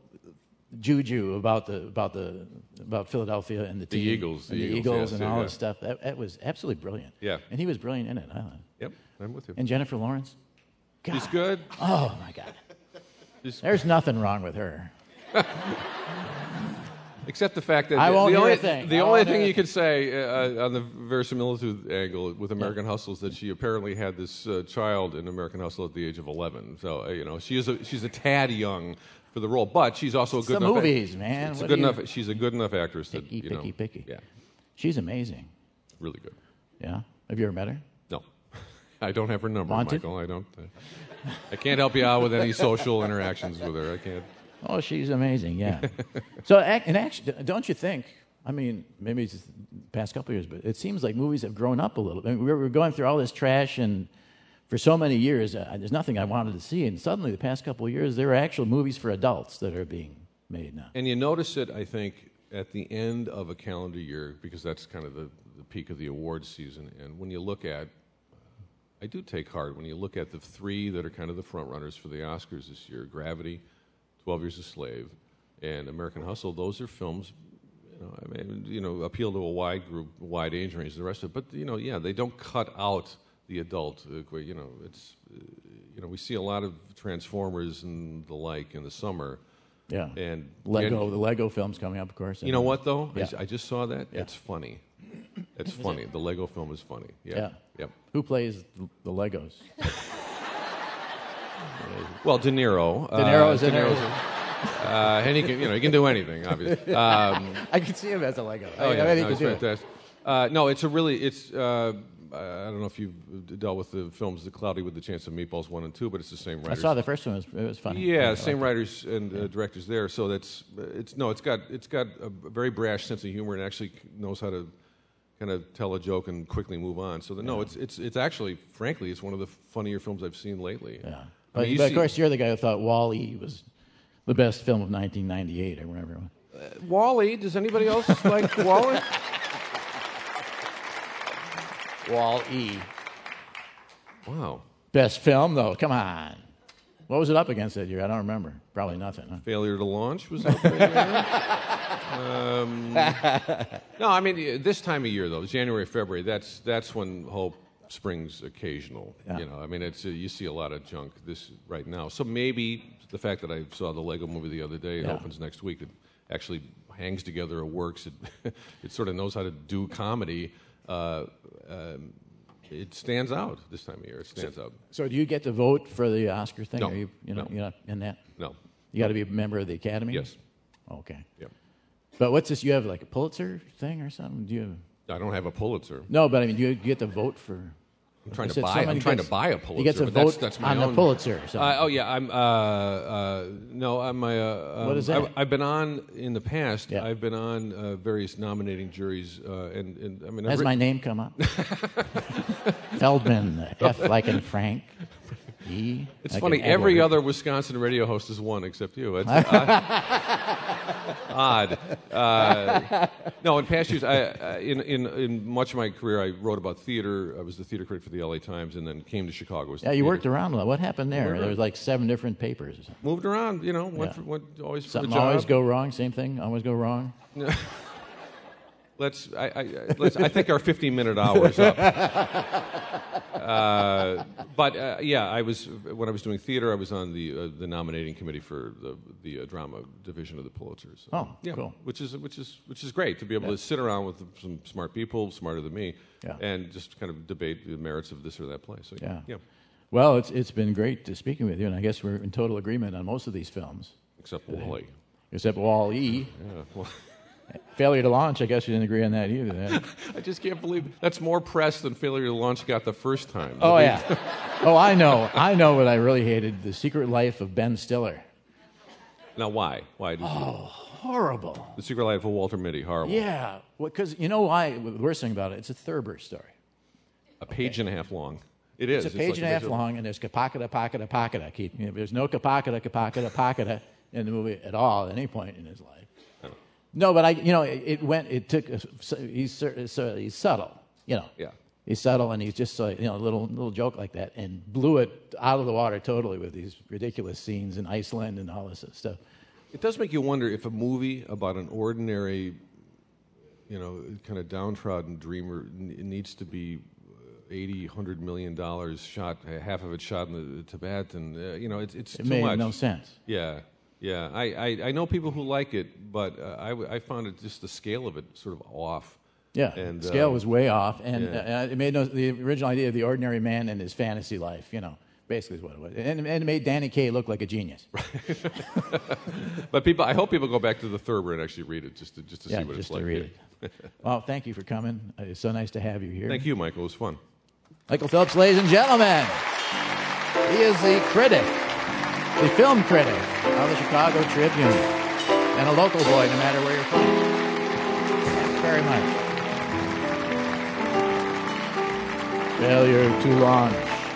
S1: juju about the about the about Philadelphia and the
S4: The
S1: team,
S4: Eagles,
S1: and
S4: the
S1: the
S4: Eagles,
S1: Eagles,
S4: yes,
S1: and all
S4: yeah.
S1: this stuff. That, that was absolutely brilliant.
S4: Yeah.
S1: and he was brilliant in it. I thought.
S4: Yep, I'm with you.
S1: And Jennifer Lawrence. God.
S4: He's good.
S1: Oh my God.
S4: He's-
S1: There's nothing wrong with her.
S4: except the fact that
S1: I
S4: the,
S1: won't
S4: the
S1: hear
S4: only,
S1: a thing.
S4: the
S1: I
S4: only
S1: won't
S4: thing
S1: hear a
S4: you could say uh, on the verisimilitude angle with American Hustle is that she apparently had this uh, child in American Hustle at the age of eleven. So uh, you know, she is a, she's a tad young for the role, but she's also a
S1: It's
S4: good
S1: the
S4: enough.
S1: movies, man.
S4: It's a
S1: What
S4: good
S1: do you-
S4: enough. She's a good enough actress that
S1: Picky,
S4: you know.
S1: picky, picky.
S4: Yeah,
S1: She's amazing.
S4: really good.
S1: Yeah. Have you ever met her?
S4: No. I don't have her number,
S1: Want to?
S4: Michael. I don't. Uh, I can't help you out with any social interactions with her. I can't.
S1: Oh, she's amazing, yeah. So, ac- and actually, don't you think, I mean, maybe it's just the past couple of years, but it seems like movies have grown up a little. I mean, we were going through all this trash, and for so many years, uh, there's nothing I wanted to see, and suddenly, the past couple of years, there are actual movies for adults that are being made now.
S4: And you notice it, I think, at the end of a calendar year, because that's kind of the, the peak of the awards season. And when you look at, I do take heart when you look at the three that are kind of the front runners for the Oscars this year: Gravity, twelve Years a Slave, and American Hustle. Those are films, you know, I mean, you know, appeal to a wide group, wide age range, and the rest of it. But you know, yeah, they don't cut out the adult. Uh, you know, it's, uh, you know, we see a lot of Transformers and the like in the summer.
S1: Yeah.
S4: And
S1: Lego,
S4: yeah,
S1: the Lego film's coming up, of course.
S4: you know what though? I
S1: Yeah.
S4: s- I, just saw that.
S1: Yeah.
S4: It's funny. It's funny. The Lego film is funny. Yeah.
S1: Yeah.
S4: Yep.
S1: Who plays the Legos?
S4: Well, De Niro.
S1: De Niro is in there.
S4: Uh, and he can, you know, he can do anything, obviously. Um,
S1: I can see him as a Lego.
S4: oh
S1: I,
S4: yeah,
S1: I mean, he
S4: no,
S1: can
S4: it's
S1: do it.
S4: fantastic. Uh, no, it's a really, it's. Uh, I don't know if you've dealt with the films The Cloudy with the Chance of Meatballs one and two, but it's the same
S1: I
S4: writers.
S1: saw the first one. It was, it was funny.
S4: Yeah,
S1: I
S4: same
S1: liked it.
S4: writers and uh, directors there. So that's it's no, it's got it's got a very brash sense of humor and actually knows how to kind of tell a joke and quickly move on. So the, no, it's it's it's actually, frankly, it's one of the funnier films I've seen lately.
S1: Yeah.
S4: I
S1: But,
S4: mean, you
S1: but of
S4: see-
S1: course, you're the guy who thought Wall-E was the best film of nineteen ninety-eight or whatever.
S4: Wall-E. Does anybody else like Wall-E?
S1: Wall-E.
S4: Wow.
S1: Best film, though. Come on. What was it up against that year? I don't remember. Probably nothing, huh?
S4: Failure to launch was up there. um, no, I mean this time of year though, January, February. That's that's when hope springs occasional.
S1: Yeah.
S4: You know, I mean it's uh, you see a lot of junk this right now. So maybe the fact that I saw the Lego movie the other day, it
S1: Yeah.
S4: opens next week. It actually hangs together. It works. It it sort of knows how to do comedy. Uh, um, it stands out this time of year. It stands out.
S1: So do you get to vote for the Oscar thing?
S4: No.
S1: Are you, you know,
S4: No.
S1: you're not in that?
S4: No.
S1: You got to be a member of the Academy?
S4: Yes.
S1: Okay.
S4: Yep.
S1: But what's this? You have like a Pulitzer thing or something? Do you?
S4: I don't have a Pulitzer.
S1: No, but I mean, do you get to vote for?
S4: I'm trying
S1: I
S4: to
S1: said
S4: buy.
S1: somebody
S4: I'm trying
S1: gets-
S4: to buy a Pulitzer.
S1: You get to
S4: but
S1: vote
S4: that's, that's my
S1: on
S4: own.
S1: the Pulitzer or something.
S4: Uh, oh yeah, I'm. Uh, uh, no, I'm. A, uh, um,
S1: What is that?
S4: I've, I've been on in the past.
S1: Yeah.
S4: I've been on uh, various nominating juries, uh, and, and I mean, I've
S1: Has
S4: writ-
S1: my name come up? Feldman, F like in Frank. E.
S4: It's
S1: like
S4: funny.
S1: in
S4: Every
S1: Edward.
S4: other Wisconsin radio host has won except you. It's odd. odd. Uh, no, in past years, I, I, in, in in much of my career, I wrote about theater. I was the theater critic for the L A Times, and then came to Chicago. as the
S1: Yeah, you
S4: theater-
S1: worked around a lot. What happened there?
S4: Moved
S1: There was like seven different papers. or something.
S4: Moved around, you know. Went
S1: Yeah.
S4: for, went always for
S1: Something
S4: the job.
S1: always go wrong. Same thing. Always go wrong.
S4: Let's. I, I, let's. I think our fifteen-minute hour is up. Uh, but uh, yeah, I was when I was doing theater. I was on the uh, the nominating committee for the the uh, drama division of the Pulitzers.
S1: Oh,
S4: yeah,
S1: cool.
S4: Which is which is which is great to be able
S1: Yeah.
S4: to sit around with some smart people, smarter than me,
S1: Yeah.
S4: and just kind of debate the merits of this or that play. So
S1: Yeah.
S4: yeah.
S1: Well, it's it's been great to speaking with you, and I guess we're in total agreement on most of these films,
S4: Except Wally.
S1: except Wall-E.
S4: Yeah. Well,
S1: Failure to launch. I guess you didn't agree on that either. Then.
S4: I just can't believe that's more press than Failure to Launch got the first time.
S1: Oh yeah. Oh, I know. I know what I really hated: The Secret Life of Ben Stiller.
S4: Now why? Why did you?
S1: Horrible.
S4: The Secret Life of Walter Mitty. Horrible.
S1: Yeah. Because you know why? The worst thing about it, it's a Thurber story.
S4: A page and a half long. It is.
S1: It's a page
S4: like
S1: and a half
S4: page-
S1: long, and there's kapakada, pakada, pakada. Keep, you know, there's no kapakada, kapakada, pakada in the movie at all at any point in his life. No, but I, you know, it, it went. It took. A, he's cer- so he's subtle, you know.
S4: Yeah.
S1: He's subtle, and he's just so, you know, a little little joke like that, and blew it out of the water totally with these ridiculous scenes in Iceland and all this stuff.
S4: It does make you wonder if a movie about an ordinary, you know, kind of downtrodden dreamer n- needs to be eighty, hundred million dollars shot, half of it shot in the, the Tibet, and uh, you know, it's it's
S1: It
S4: too
S1: made
S4: much.
S1: no sense.
S4: Yeah, yeah. I, I, I know people who like it, but uh, I, w- I found it just the scale of it sort of off.
S1: Yeah,
S4: And,
S1: the scale
S4: um,
S1: was way off, and
S4: yeah.
S1: uh, it made no, the original idea of the ordinary man and his fantasy life, you know, basically is what it was, and, and it made Danny Kaye look like a genius.
S4: But people, I hope people go back to the Thurber and actually read it just to just to
S1: Yeah,
S4: see what
S1: just
S4: it's
S1: to
S4: like.
S1: read
S4: Yeah.
S1: it. Well, thank you for coming. Uh, It's so nice to have you here.
S4: Thank you, Michael. It was fun.
S1: Michael Phelps, ladies and gentlemen. He is the critic, the film critic of the Chicago Tribune, and a local boy, no matter where you're from. Thanks very much. Failure to launch.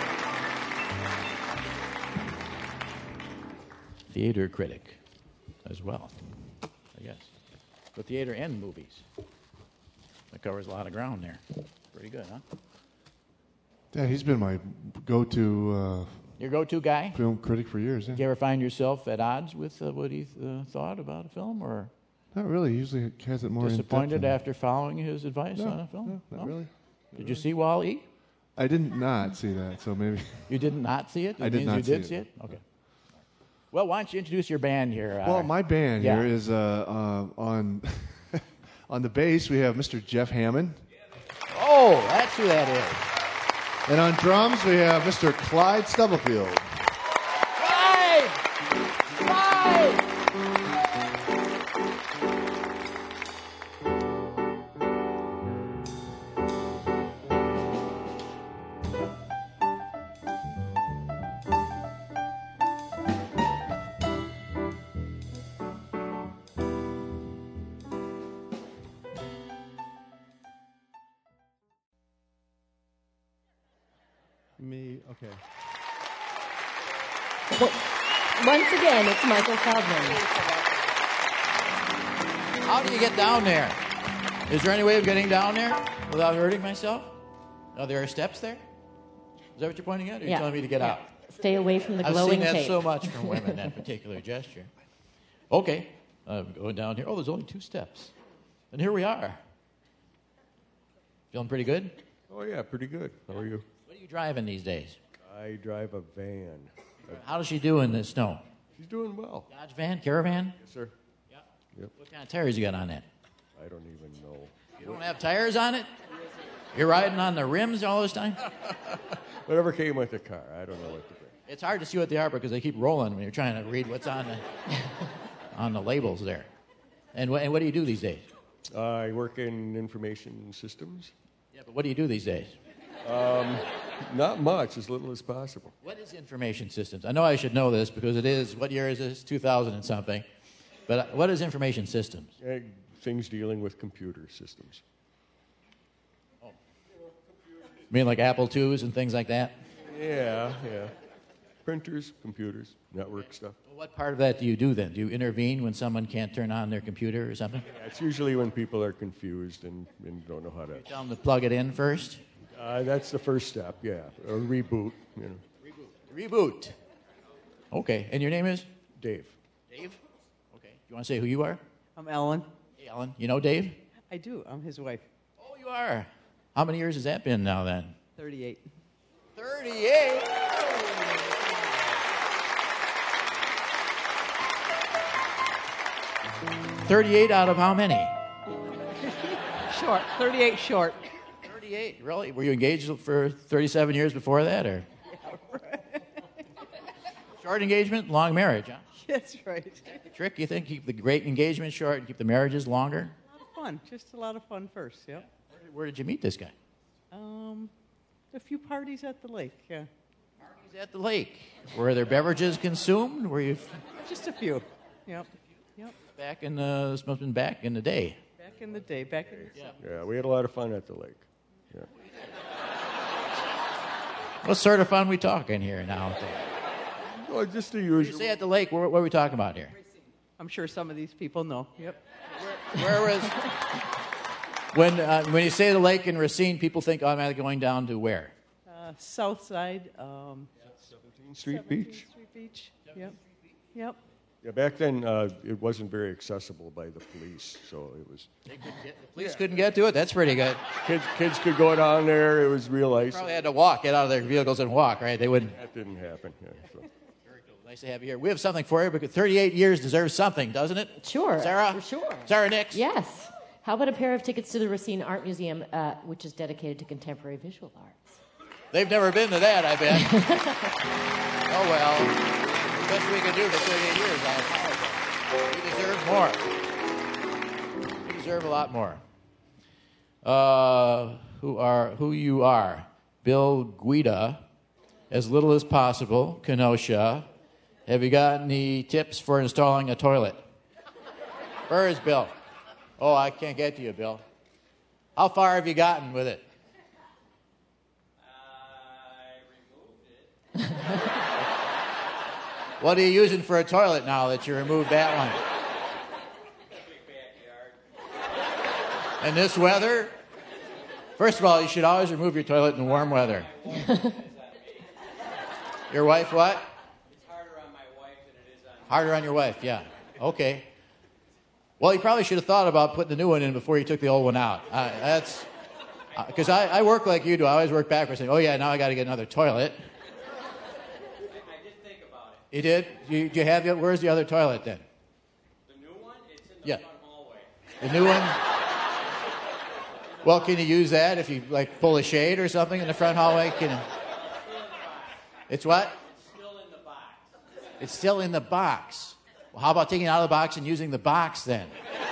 S1: Theater critic as well, I guess. But theater and movies. That covers a lot of ground there. Pretty good, huh?
S3: Yeah, he's been my go-to uh,
S1: Your go-to guy?
S3: film critic for years. Yeah.
S1: Did you ever find yourself at odds with uh, what he uh, thought about a film, or
S3: Not really. He usually has it more
S1: disappointed
S3: in depth.
S1: after following his advice
S3: No,
S1: on a film?
S3: no, not really.
S1: Did you see Wall-E?
S3: I didn't not see that, so maybe.
S1: You did not see it? It
S3: I did
S1: means
S3: not
S1: you
S3: see
S1: did
S3: it.
S1: see it? Okay. Well, why don't you introduce your band here?
S3: Well,
S1: uh,
S3: my band
S1: yeah.
S3: here is uh, uh, on on the bass. We have Mister Jeff Hammond,
S1: Oh, that's who that is.
S3: and on drums we have Mister Clyde Stubblefield.
S1: Clyde! Clyde!
S3: Me, okay.
S2: Well, once again, it's Michael Feldman.
S1: How do you get down there? Is there any way of getting down there without hurting myself? Are there steps there? Is that what you're pointing at? Or are you
S2: Yeah.
S1: telling me to get
S2: Yeah.
S1: out?
S2: Stay away from the
S1: I've
S2: glowing
S1: seen that
S2: tape.
S1: so much from women, that particular gesture. Okay, I'm going down here. Oh, there's only two steps. And here we are. Feeling pretty good?
S5: Oh, yeah, pretty good. How are you?
S1: What are you driving these days?
S5: I drive a van.
S1: How does she do in the snow?
S5: She's doing well.
S1: Dodge van? Caravan?
S5: Yes, sir.
S1: Yeah.
S5: Yep.
S1: What kind of tires you got on that?
S5: I don't even know.
S1: You don't have tires on it? You're riding on the rims all this time?
S5: Whatever came with the car, I don't know what to bring.
S1: It's hard to see what they are because they keep rolling when you're trying to read what's on the on the labels there. And, wh- and what do you do these days?
S5: I work in information systems.
S1: Yeah, but what do you do these days?
S5: Not much, as little as possible.
S1: What is information systems? I know I should know this because it is, what year is this? two thousand and something. But uh, what is information systems?
S5: Eh, Things dealing with computer systems.
S1: You mean like Apple twos and things like that?
S5: Yeah, yeah. Printers, computers, network stuff.
S1: Well, what part of that do you do then? Do you intervene when someone can't turn on their computer or something?
S5: It's usually when people are confused and, and don't know how to.
S1: Tell them to plug it in first?
S5: Uh, that's the first step, yeah. Or reboot, you know.
S1: Reboot. Okay. And your name is?
S5: Dave.
S1: Dave? Okay. You want to say who you are?
S6: I'm Ellen.
S1: Hey, Ellen. You know Dave?
S6: I do. I'm his wife.
S1: Oh, you are. How many years has that been now then?
S6: thirty-eight.
S1: thirty-eight. thirty-eight out of how many?
S6: Short. thirty-eight short.
S1: thirty-eight. Really? Were you engaged for thirty-seven years before that, or? Short engagement, long marriage, huh?
S6: That's right.
S1: Trick, you think keep the great engagement short and keep the marriages longer?
S6: A lot of fun. Just a lot of fun first. Yep.
S1: Where did you meet this guy?
S6: Um, a few parties at the lake. Yeah.
S1: Parties at the lake. Were there beverages consumed? Were you
S6: Just a few. Yep. Yep.
S1: back in the, this must have been back in the day?
S6: Back in the day. Back in the
S5: Yeah, we had a lot of fun at the lake. Yeah.
S1: What sort of fun we talking here now?
S5: Well, just the
S1: You
S5: usual.
S1: say at the lake, what, what are we talking about here?
S6: I'm sure some of these people know. Yep.
S1: Where was... When, uh, when you say the lake in Racine, people think automatically going down to where?
S6: Uh, South side. Um,
S5: seventeenth Street Beach.
S6: Street Beach. Yep. Yep.
S5: Yeah, back then uh, it wasn't very accessible by the police, so it was
S1: The police couldn't get to it? That's pretty good.
S5: kids. Kids could go down there. It was real ice.
S1: Probably had to walk, get out of their vehicles and walk, right? They wouldn't...
S5: That didn't happen. Yeah, so.
S1: Nice to have you here. We have something for you because thirty-eight years deserves something, doesn't it?
S2: Sure.
S1: Sarah?
S2: For sure.
S1: Sarah Nix?
S2: Yes. How about a pair of tickets to the Racine Art Museum, uh, which is dedicated to contemporary visual arts?
S1: They've never been to that, I bet. Oh, well. The best we can do for thirty-eight years, I apologize. You deserve more. You deserve a lot more. Uh, who are who you are? Bill Guida, as little as possible. Kenosha. Have you got any tips for installing a toilet? Where is Bill? Oh, I can't get to you, Bill. How far have you gotten with it?
S7: I removed it.
S1: What are you using for a toilet now that you removed that one?
S7: Big backyard.
S1: In this weather? First of all, you should always remove your toilet in warm weather. Your wife what?
S7: It's harder on my wife than it is on me.
S1: Harder on your wife, yeah. Okay. Well, you probably should have thought about putting the new one in before you took the old one out. Uh, that's because uh, I, I work like you do. I always work backwards, saying, "Oh yeah, now I got to get another toilet."
S7: I did think about it.
S1: You did? You, do you have the, where's the other toilet then?
S7: The new one, it's in the
S1: Yeah.
S7: front hallway.
S1: The new one? Well, can you use that if you like pull a shade or something in the front hallway? Can you... It's what?
S7: It's still in the box.
S1: It's still in the box. Well, how about taking it out of the box and using the box then?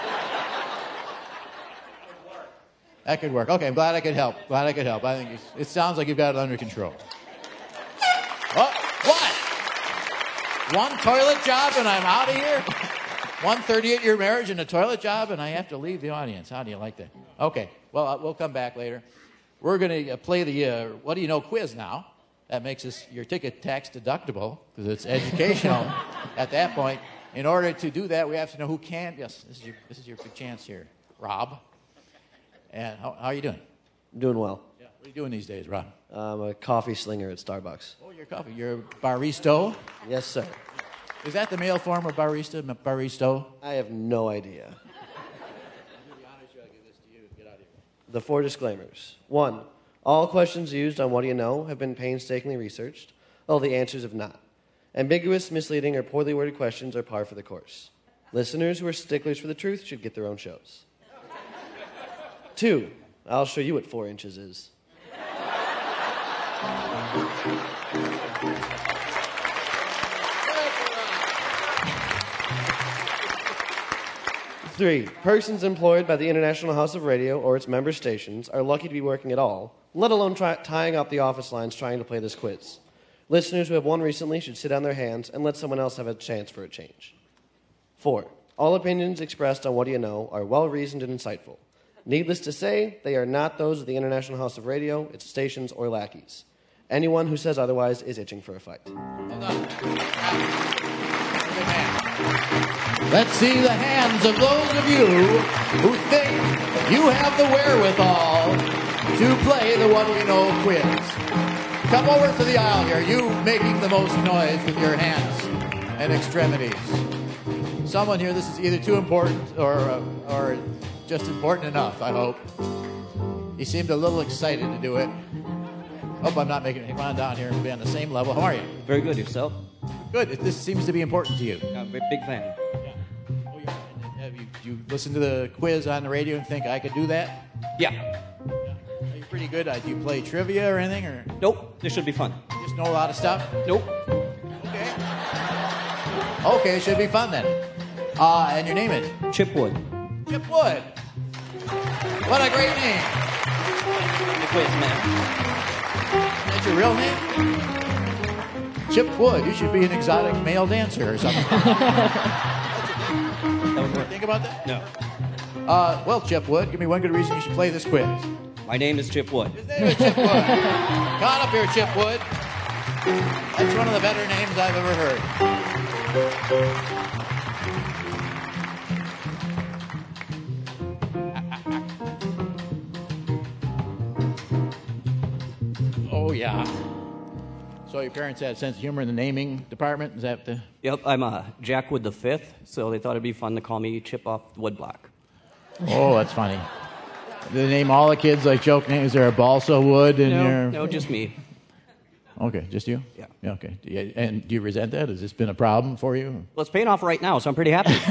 S1: That could work. Okay, I'm glad I could help. Glad I could help. I think it's, it sounds like you've got it under control. Oh, what? One toilet job and I'm out of here? One thirty-eight-year marriage and a toilet job and I have to leave the audience. How do you like that? Okay, well, uh, we'll come back later. We're going to uh, play the uh, What Do You Know quiz now. That makes this, your ticket tax deductible because it's educational at that point. In order to do that, we have to know who can. Yes, this is your, this is your big chance here, Rob. And how, how are you doing?
S8: Doing well.
S1: Yeah. What are you doing these days, Rob?
S8: I'm a coffee slinger at Starbucks.
S1: Oh, you're coffee. You're a baristo?
S8: Yes, sir.
S1: Is that the male form of barista, m- baristo?
S8: I have no idea. The four disclaimers. One, all questions used on What Do You Know have been painstakingly researched, although the answers have not. Ambiguous, misleading, or poorly worded questions are par for the course. Listeners who are sticklers for the truth should get their own shows. Two, I'll show you what four inches is. Three, persons employed by the International House of Radio or its member stations are lucky to be working at all, let alone try- tying up the office lines trying to play this quiz. Listeners who have won recently should sit on their hands and let someone else have a chance for a change. Four, all opinions expressed on What Do You Know are well-reasoned and insightful. Needless to say, they are not those of the International House of Radio, its stations, or lackeys. Anyone who says otherwise is itching for a fight.
S1: Well done. Good man. Let's see the hands of those of you who think you have the wherewithal to play the What Do You Know quiz. Come over to the aisle here, you making the most noise with your hands and extremities. Someone here, this is either too important or, uh, or just important enough, I hope. He seemed a little excited to do it. Hope I'm not making it. Come on down here and be on the same level. How are you?
S9: Very good. Yourself?
S1: Good. This seems to be important to you.
S9: I'm a big fan.
S1: Yeah. Oh, yeah. Have you, you listened to the quiz on the radio and think I could do that?
S9: Yeah.
S1: Are you pretty good? Uh, do you play trivia or anything? Or
S9: Nope. This should be fun.
S1: you just know a lot of stuff?
S9: Nope.
S1: Okay. Okay, should be fun then. Uh, and your name is?
S9: Chip Wood.
S1: Chip Wood. What a great name.
S9: The quiz man.
S1: That's your real name? Chip Wood. You should be an exotic male dancer or something.
S9: That would work.
S1: Think about that?
S9: No.
S1: Uh, well, Chip Wood, give me one good reason you should play this quiz.
S9: My name is Chip Wood.
S1: His name is Chip Wood. Come on up here, Chip Wood. That's one of the better names I've ever heard. Oh, yeah. So your parents had a sense of humor in the naming department? Is that the...
S9: Yep. I'm uh, Jack Wood the Fifth, so they thought it'd be fun to call me Chip off the woodblock.
S1: Oh, that's funny. Do they name all the kids like joke names? Is there a balsa wood in
S9: No,
S1: your...
S9: no, just me.
S1: Okay, just you?
S9: Yeah.
S1: Yeah, okay. Do you- And do you resent that? Has this been a problem for you?
S9: Well, it's paying off right now, so I'm pretty happy.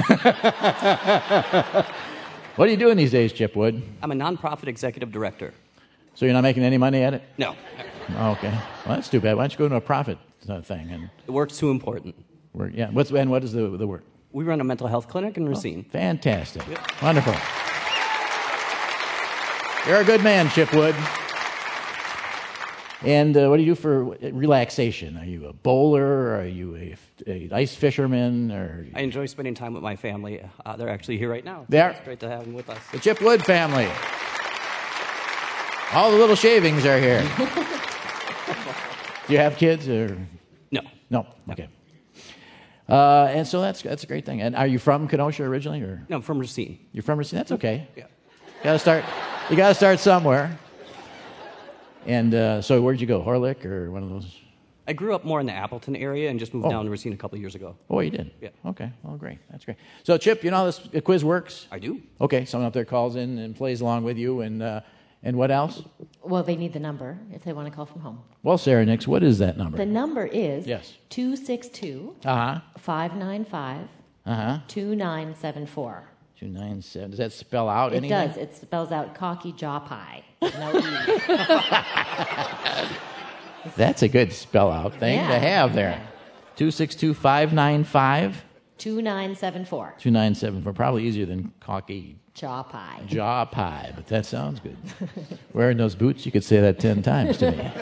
S1: What are you doing these days, Chip Wood?
S9: I'm a nonprofit executive director.
S1: So you're not making any money at it?
S9: No.
S1: Oh, okay. Well, that's too bad. Why don't you go to a profit uh, thing and
S9: The work's too important.
S1: work? Yeah. What's and what is the the work?
S9: We run a mental health clinic in Racine.
S1: Fantastic. Wonderful. You're a good man, Chip Wood. And uh, what do you do for relaxation? Are you a bowler? Are you a, a ice fisherman? Or
S9: I enjoy spending time with my family. Uh, they're actually here right now.
S1: They are?
S9: It's great to have them with us.
S1: The Chip Wood family. All the little shavings are here. Do you have kids? Or
S9: No.
S1: no? Okay. Uh, and so that's that's a great thing. And are you from Kenosha originally, or
S9: No, I'm from Racine.
S1: you're from Racine? That's okay.
S9: Yeah.
S1: Got to start. You got to start somewhere. And uh, so, where'd you go? Horlick or one of those?
S9: I grew up more in the Appleton area and just moved
S1: Oh.
S9: down to Racine a couple of years ago.
S1: Oh, you did?
S9: Yeah.
S1: Okay. Well, great. That's great. So, Chip, you know how this uh, quiz works?
S9: I do.
S1: Okay. Someone up there calls in and plays along with you, and uh, and what else?
S2: Well, they need the number if they want to call from home.
S1: Well, Sarah Nix, what is that number?
S2: The number is
S1: Yes.
S2: two six two,
S1: Uh huh.
S2: five nine five,
S1: Uh huh.
S2: two nine seven four.
S1: Two nine seven. Does that spell out
S2: It
S1: anything?
S2: does. It spells out cocky jaw pie. No E.
S1: That's a good spell out thing
S2: Yeah.
S1: to have there. Two six two five nine five
S2: two nine seven four.
S1: two nine seven four. Probably easier than cocky
S2: Jaw pie.
S1: jaw pie, but that sounds good. Wearing those boots, you could say that ten times to me.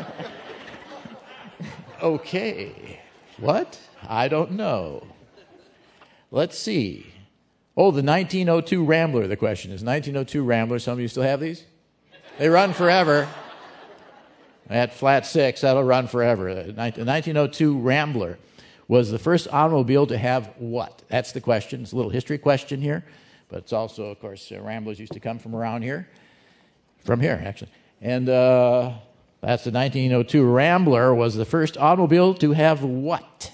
S1: Okay. What? I don't know. Let's see. Oh, the nineteen oh two Rambler, the question is. nineteen oh two Rambler, some of you still have these? They run forever. At flat six, that'll run forever. The nineteen oh two Rambler was the first automobile to have what? That's the question. It's a little history question here. But it's also, of course, uh, Ramblers used to come from around here. From here, actually. And uh, that's the nineteen oh two Rambler was the first automobile to have what?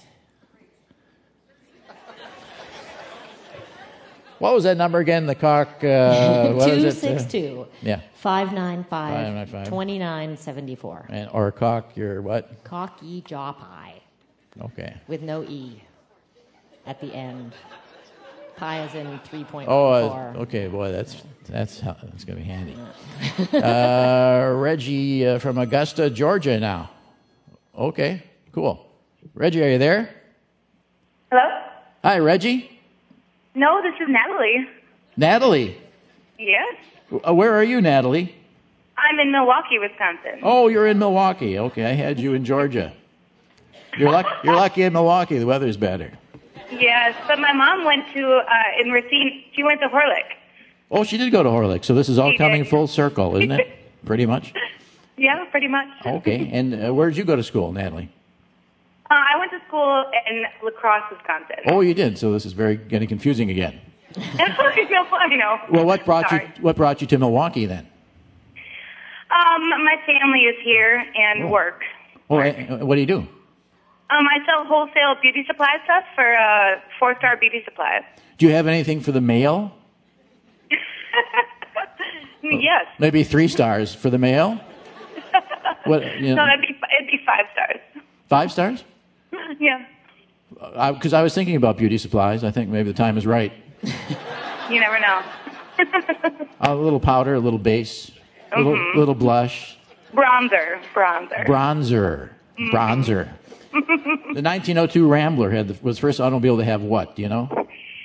S1: What was that number again? The cock. Uh, what is
S2: two
S1: it?
S2: six
S1: Uh,
S2: two,
S1: yeah.
S2: five nine five,
S1: five nine five.
S2: two nine seven four.
S1: And, or cock, your what?
S2: Cocky jaw pie
S1: Okay.
S2: with no E at the end. Pi is in three point
S1: Oh,
S2: four.
S1: uh, okay, boy, that's that's how, that's gonna be handy. uh, Reggie uh, from Augusta, Georgia, now. Okay, cool. Reggie, are you there?
S10: Hello?
S1: Hi, Reggie.
S10: No, this is Natalie.
S1: Natalie,
S10: Yes?
S1: uh, where are you, Natalie?
S10: I'm in Milwaukee, Wisconsin.
S1: Oh, you're in Milwaukee. Okay, I had you in Georgia. You're lucky. You're lucky in Milwaukee. The weather's better.
S10: Yes, but my mom went to, uh, in Racine, she went to Horlick.
S1: Oh, she did go to Horlick, so this is all
S10: She
S1: coming
S10: did.
S1: full circle, isn't it? Pretty much.
S10: Yeah, pretty much.
S1: Okay, and uh, where did you go to school, Natalie?
S10: Uh, I went to school in La Crosse, Wisconsin.
S1: Oh, you did. So this is very getting confusing again.
S10: I know, I know.
S1: Well, what brought
S10: Sorry.
S1: you? What brought you to Milwaukee then?
S10: Um, my family is here and work.
S1: Oh, eh, what do you do?
S10: Um, I sell wholesale beauty supply stuff for uh, Four Star Beauty Supply.
S1: Do you have anything for the mail?
S10: Yes.
S1: Maybe three stars for the mail. What? You know,
S10: No, that'd be it'd be five stars.
S1: five stars?
S10: Yeah.
S1: Because I, I was thinking about beauty supplies. I think maybe the time is right.
S10: You never know.
S1: A little powder, a little base, a little,
S10: Mhm.
S1: little blush,
S10: Bronzer, bronzer.
S1: bronzer, bronzer. The nineteen oh two Rambler had the, was the first automobile to have what? Do you know?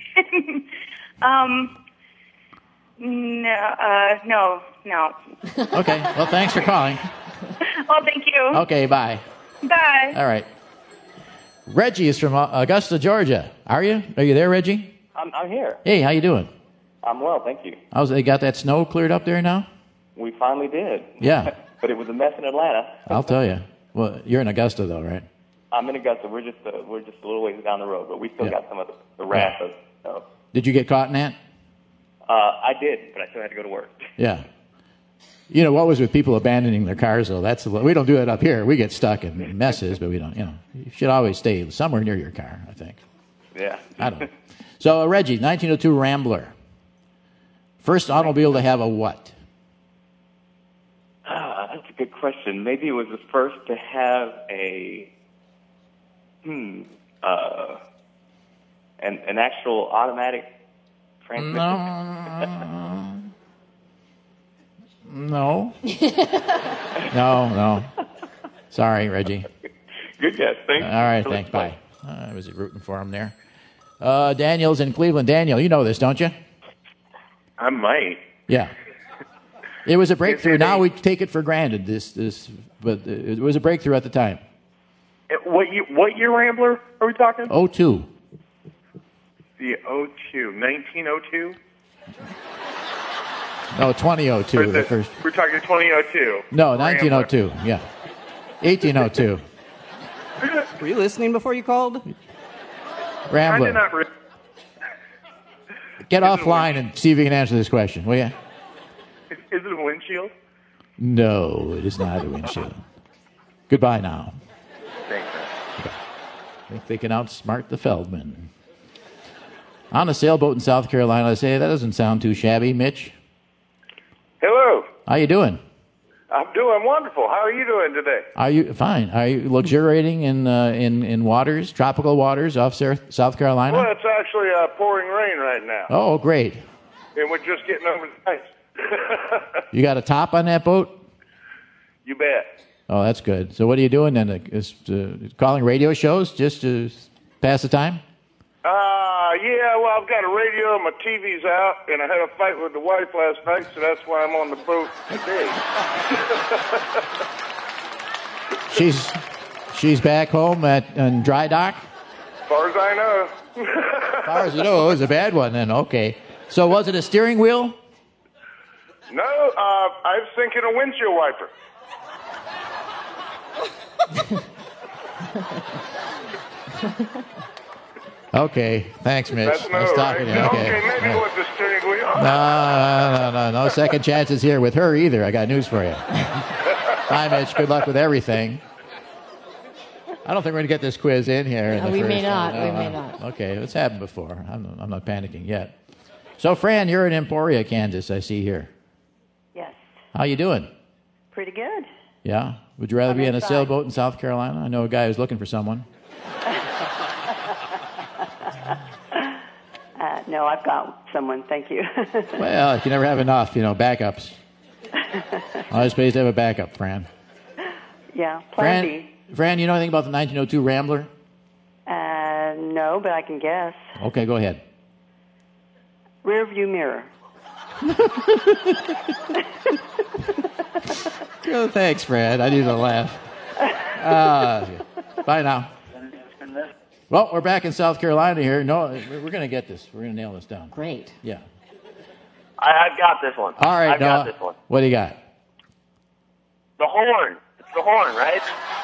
S10: um. No. Uh. No. No.
S1: Okay. Well, thanks for calling.
S10: Oh, thank you.
S1: Okay. Bye.
S10: Bye.
S1: All right. Reggie is from Au- Augusta, Georgia. Are you? Are you there, Reggie?
S11: I'm, I'm here.
S1: Hey, how you doing?
S11: I'm well, thank you.
S1: How's they got that snow cleared up there now?
S11: We finally did.
S1: Yeah.
S11: But it was a mess in Atlanta.
S1: I'll tell you. Well, you're in Augusta, though, right?
S11: I'm in Augusta. We're just uh, we're just a little ways down the road, but we still
S1: Yeah.
S11: got some of the, the wrath of. of
S1: Did you get caught in that?
S11: uh, I did, but I still had to go to work.
S1: Yeah. You know, what was with people abandoning their cars, though? That's a, li- we don't do it up here. We get stuck in messes, but we don't, you know. You should always stay somewhere near your car, I think.
S11: Yeah.
S1: I don't know. So, uh, Reggie, nineteen oh two Rambler. First automobile to have a what?
S11: Ah, that's a good question. Maybe it was the first to have a hmm uh an an actual automatic transmission.
S1: No. No, no. Sorry, Reggie.
S11: Good guess. Thanks.
S1: All right,
S11: For
S1: thanks.
S11: listening.
S1: Bye. I was rooting for him there. Uh, Daniel's in Cleveland. Daniel, you know this, don't you?
S12: I might.
S1: Yeah. It was a breakthrough. Now we take it for granted. This, this, but it was a breakthrough at the time.
S12: What year, what year Rambler are we talking?
S1: oh two.
S12: The oh two, nineteen oh two?
S1: No, twenty oh two.
S12: The,
S1: The first.
S12: We're talking twenty oh two.
S1: No, nineteen oh two. Yeah, eighteen oh two.
S9: Were you listening before you called?
S1: Rambler.
S12: I did not re-
S1: Get offline and see if you can answer this question, will you?
S12: Is, is it a windshield?
S1: No, it is not a windshield. Goodbye now.
S12: Thanks,
S1: I think they can outsmart the Feldman. On a sailboat in South Carolina, I say, that doesn't sound too shabby, Mitch.
S13: Hello.
S1: How you doing?
S13: I'm doing wonderful. How are you doing today?
S1: Are you fine? Are you luxuriating in uh, in in waters, tropical waters off South Carolina?
S13: Well, it's actually uh, pouring rain right now.
S1: Oh, great!
S13: And we're just getting over the ice.
S1: You got a top on that boat?
S13: You bet.
S1: Oh, that's good. So, what are you doing then? Is uh, calling radio shows just to pass the time?
S13: Uh, yeah. Well, I've got a radio and my T V's out, and I had a fight with the wife last night, so that's why I'm on the boat today.
S1: she's she's back home at in dry dock.
S13: As far as I know.
S1: As far as you know, it was a bad one then. Okay. So was it a steering wheel?
S13: No, uh, I was thinking a windshield wiper.
S1: Okay, thanks, Mitch.
S13: That's no,
S1: nice
S13: right?
S1: talking to you.
S13: Okay,
S1: Okay,
S13: maybe
S1: yeah.
S13: it was the steering wheel.
S1: No, no, no, no, no second chances here with her either. I got news for you. Bye, Mitch. Good luck with everything. I don't think we're going to get this quiz in here. In
S2: Uh,
S1: the
S2: we
S1: first
S2: may not,
S1: one.
S2: we
S1: No,
S2: may
S1: no.
S2: not.
S1: Okay, it's happened before. I'm not, I'm not panicking yet. So, Fran, you're in Emporia, Kansas, I see here.
S14: Yes.
S1: How you doing?
S14: Pretty good.
S1: Yeah? Would you rather
S14: I'm
S1: be in a
S14: inside.
S1: sailboat in South Carolina? I know a guy who's looking for someone.
S14: Uh, no, I've got someone. Thank you.
S1: Well, you can never have enough, you know, backups. Always pays to have a backup, Fran.
S14: Yeah, plan
S1: Fran,
S14: B.
S1: Fran, you know anything about the nineteen oh two Rambler?
S14: Uh, no, but I can guess.
S1: Okay, go ahead.
S14: Rear view mirror.
S1: Oh, thanks, Fran. I need to laugh. Uh, bye now. Well, we're back in South Carolina here. No, we're going to get this. We're going to nail this down.
S2: Great.
S1: Yeah.
S13: I, I've got this one.
S1: All right,
S13: I've got
S1: Noah.
S13: this one.
S1: What do you got?
S13: The horn. It's the horn, right?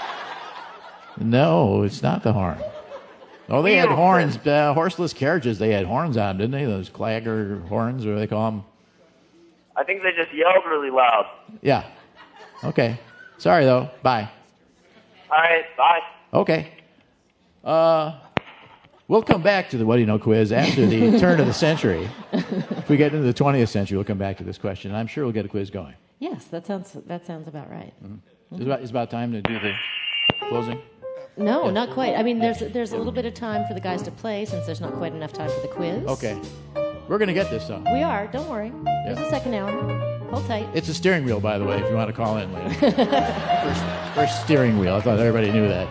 S1: No, it's not the horn. Oh, they had horns, uh, horseless carriages. They had horns on, didn't they? Those clagger horns, what do they call them?
S13: I think they just yelled really loud.
S1: Yeah. Okay. Sorry, though. Bye.
S13: All right, bye.
S1: Okay. Uh, we'll come back to the What Do You Know quiz after the turn of the century. If we get into the twentieth century, we'll come back to this question. I'm sure we'll get a quiz going.
S2: Yes, that sounds that sounds about right.
S1: Mm-hmm. It's, about, it's about time to do the closing.
S2: No,
S1: Yeah.
S2: not quite. I mean, there's there's a little bit of time for the guys to play since there's not quite enough time for the quiz.
S1: Okay. We're going to get this, though.
S2: We are. Don't worry. There's a second hour. Hold tight.
S1: It's a steering wheel, by the way, if you want to call in later. first, first steering wheel. I thought everybody knew that.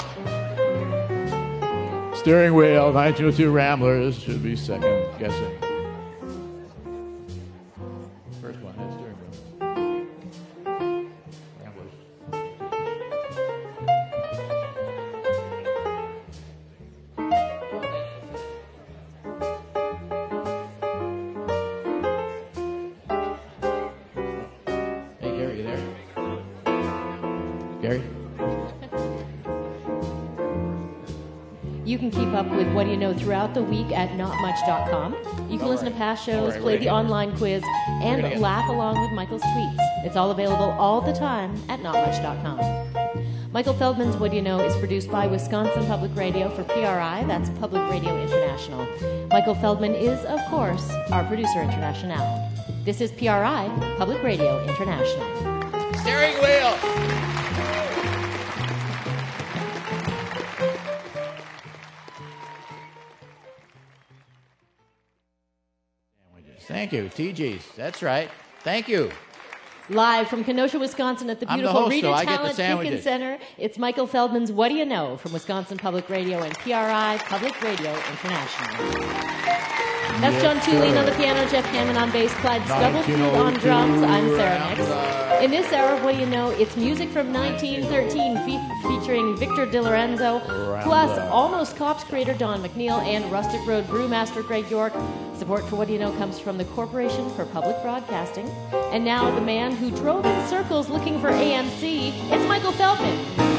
S1: Steering wheel, nineteen oh two Ramblers should be second guessing. First one has steering wheel. Ramblers. Hey, Gary, you there? Gary?
S2: You can keep up with What Do You Know throughout the week at not much dot com. You can listen to past shows,
S15: right,
S2: play
S15: we're
S2: the
S15: gonna-
S2: online quiz,
S15: we're
S2: and
S15: gonna get-
S2: laugh along with Michael's tweets. It's all available all the time at not much dot com. Michael Feldman's What Do You Know is produced by Wisconsin Public Radio for P R I, that's Public Radio International. Michael Feldman is, of course, our producer international. This is P R I, Public Radio International.
S1: Steering wheel! Thank you, T Gs. That's right. Thank you.
S2: Live from Kenosha, Wisconsin at the
S1: I'm the
S2: beautiful
S1: host,
S2: Rita
S1: so I get the
S2: Talent
S1: sandwiches.
S2: Chicken Center, it's Michael Feldman's What Do You Know from Wisconsin Public Radio and P R I Public Radio International. That's John Tulane on the piano, Jeff Hammond on bass, Clyde Stubblefield on drums. I'm Sarah Nix. In this hour of What Do You Know, it's music from nineteen thirteen fe- featuring Victor DiLorenzo, plus Almost Cops creator Don McNeil and Rustic Road brewmaster Greg York. Support for What Do You Know comes from the Corporation for Public Broadcasting. And now the man who drove in circles looking for A M C, it's Michael Feldman.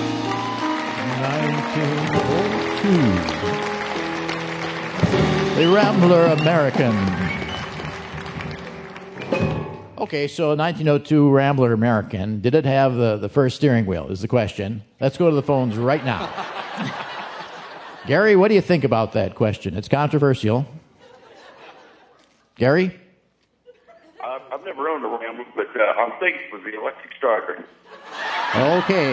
S1: nineteen oh two. The Rambler American. Okay, so nineteen oh two Rambler American. Did it have the, the first steering wheel is the question. Let's go to the phones right now. Gary, what do you think about that question? It's controversial. Gary?
S12: Uh, I've never owned a Rambler, but uh, I'm thinking it was the electric starter.
S1: Okay.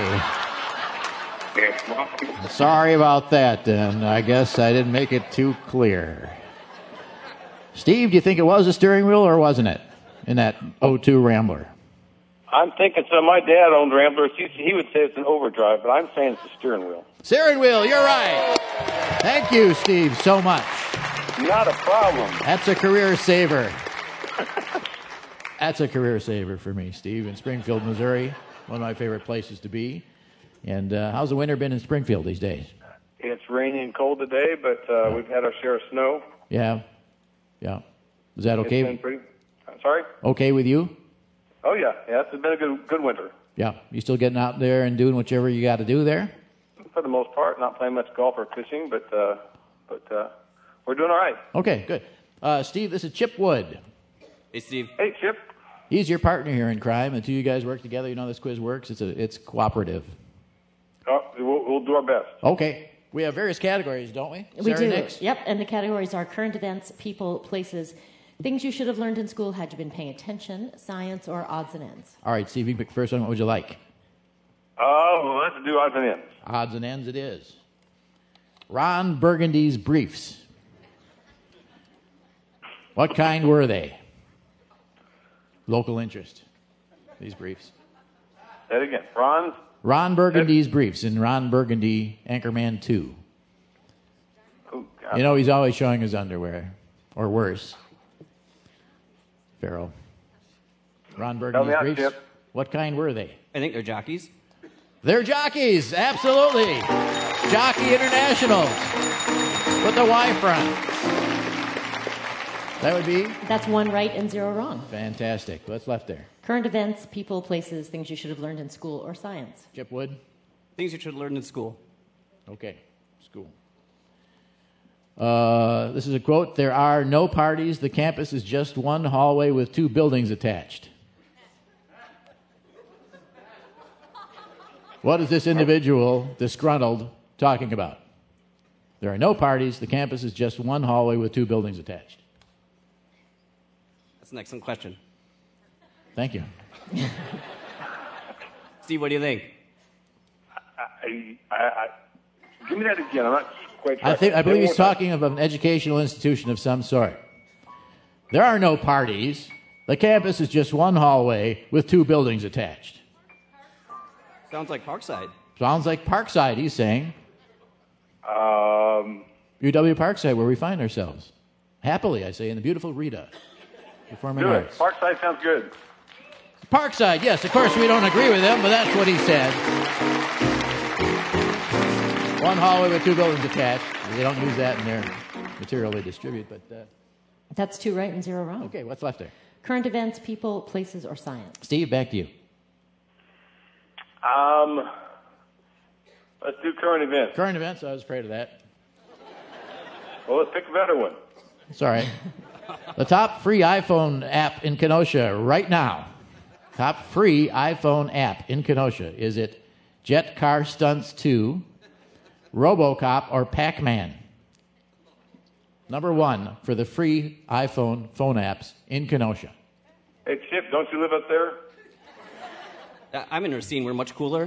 S12: Yeah.
S1: Sorry about that, then. I guess I didn't make it too clear. Steve, do you think it was a steering wheel or wasn't it in that oh two Rambler?
S15: I'm thinking so. My dad owned Ramblers. He, he would say it's an overdrive, but I'm saying it's a steering wheel.
S1: Steering wheel, you're right. Thank you, Steve, so much.
S15: Not a problem.
S1: That's a career saver. That's a career saver for me, Steve, in Springfield, Missouri. One of my favorite places to be. And uh, how's the winter been in Springfield these days?
S15: It's rainy and cold today, but uh, we've had our share of snow.
S1: Yeah. Yeah. Is that
S15: It's
S1: okay?
S15: been pretty, I'm sorry?
S1: Okay with you?
S15: Oh, yeah. Yeah, it's been a good, good winter.
S1: Yeah. You still getting out there and doing whatever you got to do there?
S15: For the most part, not playing much golf or fishing, but uh, but uh, we're doing all right.
S1: Okay, good. Uh, Steve, this is Chip Wood.
S9: Hey, Steve.
S15: Hey, Chip.
S1: He's your partner here in crime. The two of you guys work together. You know how this quiz works. It's a, it's cooperative.
S15: Oh, we'll, we'll do our best.
S1: Okay. We have various categories, don't we?
S2: We
S1: Sarah
S2: do.
S1: Nix?
S2: Yep, and the categories are current events, people, places, things you should have learned in school had you been paying attention, science, or odds and ends.
S1: All right, Steve, you can pick the first one. What would you like?
S15: Oh, well, let's do odds and ends.
S1: Odds and ends it is. Ron Burgundy's briefs. What kind were they? Local interest, these briefs.
S15: Say it again. Ron's?
S1: Ron Burgundy's briefs in Ron Burgundy Anchorman two.
S15: Oh, God.
S1: You know, he's always showing his underwear, or worse. Farrell. Ron
S15: Help me
S1: Burgundy's
S15: out,
S1: briefs.
S15: Chip.
S1: What kind were they?
S9: I think they're jockeys.
S1: They're jockeys, absolutely. Jockey International. With the Y front. That would be?
S2: That's one right and zero wrong.
S1: Fantastic. What's left there?
S2: Current events, people, places, things you should have learned in school or science.
S1: Chip Wood?
S9: Things you should have learned in school.
S1: Okay, school. Uh, this is a quote. There are no parties. The campus is just one hallway with two buildings attached. What is this individual, disgruntled, talking about? There are no parties. The campus is just one hallway with two buildings attached.
S9: That's an excellent question.
S1: Thank you.
S9: Steve, what do you think?
S15: I, I, I, give me that again. I'm not quite sure.
S1: I think I believe he's
S15: Say it one more
S1: talking of an educational institution of some sort. There are no parties. The campus is just one hallway with two buildings attached.
S9: Sounds like Parkside.
S1: Sounds like Parkside, he's saying.
S15: Um,
S1: U W Parkside, where we find ourselves. Happily, I say, in the beautiful Rita. Performing
S15: Good.
S1: arts.
S15: Parkside sounds good.
S1: Parkside, yes. Of course, we don't agree with him, but that's what he said. One hallway with two buildings attached. They don't use that in their material they distribute, but... Uh...
S2: That's two right and zero wrong.
S1: Okay, what's left there?
S2: Current events, people, places, or science.
S1: Steve, back to you.
S15: Um, let's do current events.
S1: Current events, I was afraid of that.
S15: Well, let's pick a better one.
S1: Sorry. The top free iPhone app in Kenosha right now. Top free iPhone app in Kenosha. Is it Jet Car Stunts two, RoboCop, or Pac-Man? Number one for the free iPhone phone apps in Kenosha.
S15: Hey, Chip, don't you live up there?
S9: Uh, I'm in Racine. We're much cooler.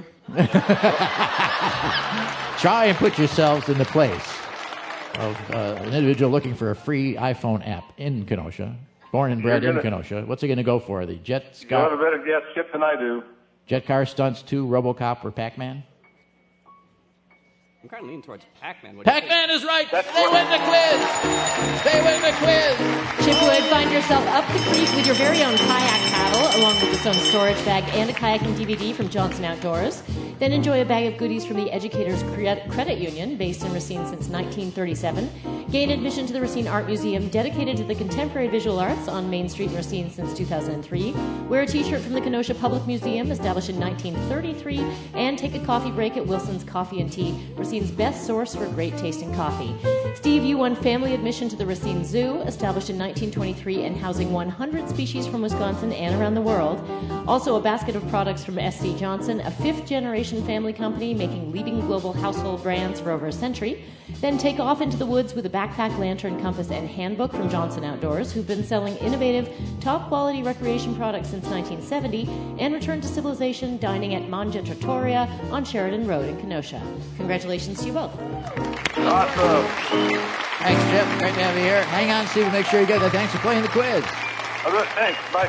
S1: Try and put yourselves in the place of uh, an individual looking for a free iPhone app in Kenosha. Born and bred
S12: You're
S1: in
S12: gonna-
S1: Kenosha. What's he going to go for? The Jet
S12: You'll have a
S1: Scout,
S12: better guess, Chip, than I do.
S1: Jet Car Stunts two, RoboCop, or Pac-Man?
S9: I'm kind of leaning towards Pac-Man. What do you think?
S1: Pac-Man is right. They win the quiz. They win the quiz.
S2: Chipwood, find yourself up the creek with your very own kayak paddle, along with its own storage bag and a kayaking D V D from Johnson Outdoors. Then enjoy a bag of goodies from the Educators Cre- Credit Union, based in Racine since nineteen thirty-seven. Gain admission to the Racine Art Museum, dedicated to the contemporary visual arts on Main Street in Racine since two thousand three. Wear a t-shirt from the Kenosha Public Museum, established in nineteen thirty-three. And take a coffee break at Wilson's Coffee and Tea, Racine's best source for great tasting coffee. Steve, you won family admission to the Racine Zoo, established in nineteen twenty-three and housing one hundred species from Wisconsin and around the world. Also a basket of products from S C Johnson, a fifth-generation family company making leading global household brands for over a century. Then take off into the woods with a backpack, lantern, compass, and handbook from Johnson Outdoors, who've been selling innovative, top-quality recreation products since nineteen seventy, and return to civilization dining at Mangia Trattoria on Sheridan Road in Kenosha. Congratulations to you both.
S12: Awesome.
S1: Thanks, Chip. Great to have you here. Hang on, Steve, make sure you get that. Thanks for playing the quiz.
S12: All right, thanks. Bye.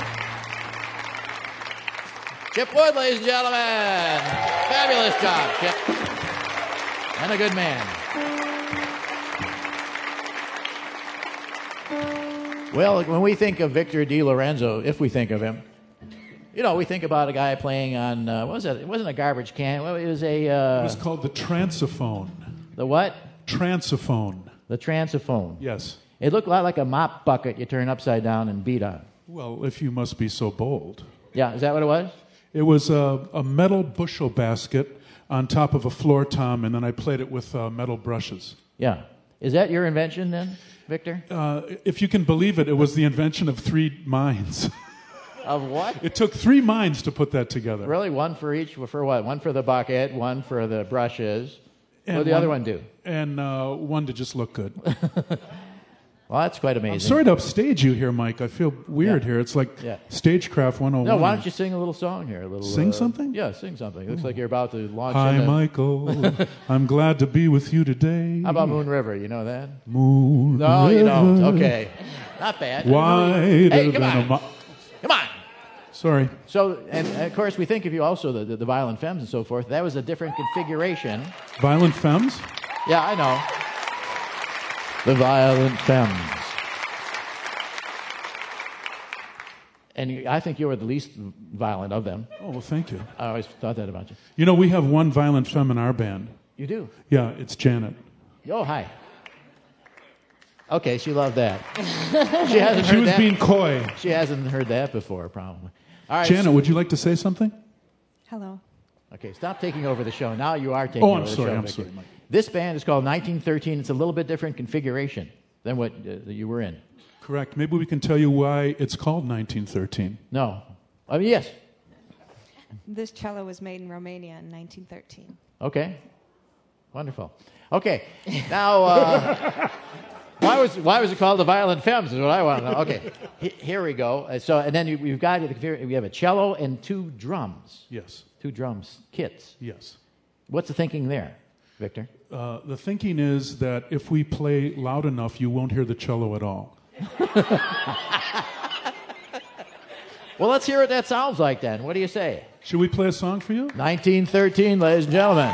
S1: Chip Wood, ladies and gentlemen. Fabulous job, Chip. And a good man. Well, when we think of Victor Di Lorenzo, if we think of him, you know, we think about a guy playing on, uh, what was that? It wasn't a garbage can. Well, it was a... Uh,
S16: It was called the transophone.
S1: The what?
S16: Transophone.
S1: The transophone.
S16: Yes.
S1: It looked a lot like a mop bucket you turn upside down and beat on.
S16: Well, if you must be so bold.
S1: Yeah, is that what it was?
S16: It was a, a metal bushel basket on top of a floor tom, and then I played it with uh, metal brushes.
S1: Yeah. Is that your invention then, Victor?
S16: Uh, if you can believe it, it was the invention of three minds.
S1: Of what?
S16: It took three minds to put that together.
S1: Really? One for each? For what? One for the bucket, one for the brushes.
S16: And
S1: what did the
S16: one,
S1: other one do?
S16: And uh, one to just look good.
S1: Well, that's quite amazing.
S16: I'm sorry to upstage you here, Mike. I feel weird
S1: Yeah.
S16: here. It's like
S1: Yeah.
S16: Stagecraft one oh one.
S1: No, why don't you sing a little song here? A little.
S16: Sing
S1: uh,
S16: something?
S1: Yeah, sing something. It looks like you're about to launch
S16: Hi,
S1: into...
S16: Michael. I'm glad to be with you today.
S1: How about Moon River? You know that?
S16: Moon
S1: No, you don't.
S16: River.
S1: Okay. Not bad.
S16: Wider
S1: Hey, come
S16: than a
S1: on.
S16: mi-
S1: Come on.
S16: Sorry.
S1: So, and of course, we think of you also, the, the, the Violent Femmes and so forth. That was a different configuration.
S16: Violent Femmes?
S1: Yeah, I know. The Violent Femmes. And you, I think you were the least violent of them.
S16: Oh, well, thank you.
S1: I always thought that about you.
S16: You know, we have one violent femme in our band.
S1: You do?
S16: Yeah, it's Janet.
S1: Oh, hi. Okay, she loved that. She hasn't
S16: She
S1: heard
S16: was
S1: that.
S16: being coy.
S1: She hasn't heard that before, probably. All right.
S16: Janet,
S1: so-
S16: would you like to say something?
S6: Hello.
S1: Okay, stop taking over the show. Now you are taking
S16: Oh,
S1: over
S16: I'm
S1: the
S16: sorry,
S1: show.
S16: I'm
S1: Victor.
S16: sorry, Mike.
S1: This band is called nineteen thirteen. It's a little bit different configuration than what uh, that you were in.
S16: Correct. Maybe we can tell you why it's called nineteen thirteen.
S1: No. I mean, yes.
S17: This cello was made in Romania in nineteen thirteen.
S1: Okay. Wonderful. Okay. Now, uh, why was why was it called the Violent Femmes? Is what I want to know. Okay. H- here we go. Uh, so, and then you, we've got we have a cello and two drums.
S16: Yes.
S1: Two drums kits.
S16: Yes.
S1: What's the thinking there, Victor?
S16: Uh, the thinking is that if we play loud enough, you won't hear the cello at all.
S1: Well, let's hear what that sounds like then. What do you say?
S16: Should we play a song for you?
S1: nineteen thirteen, ladies and gentlemen.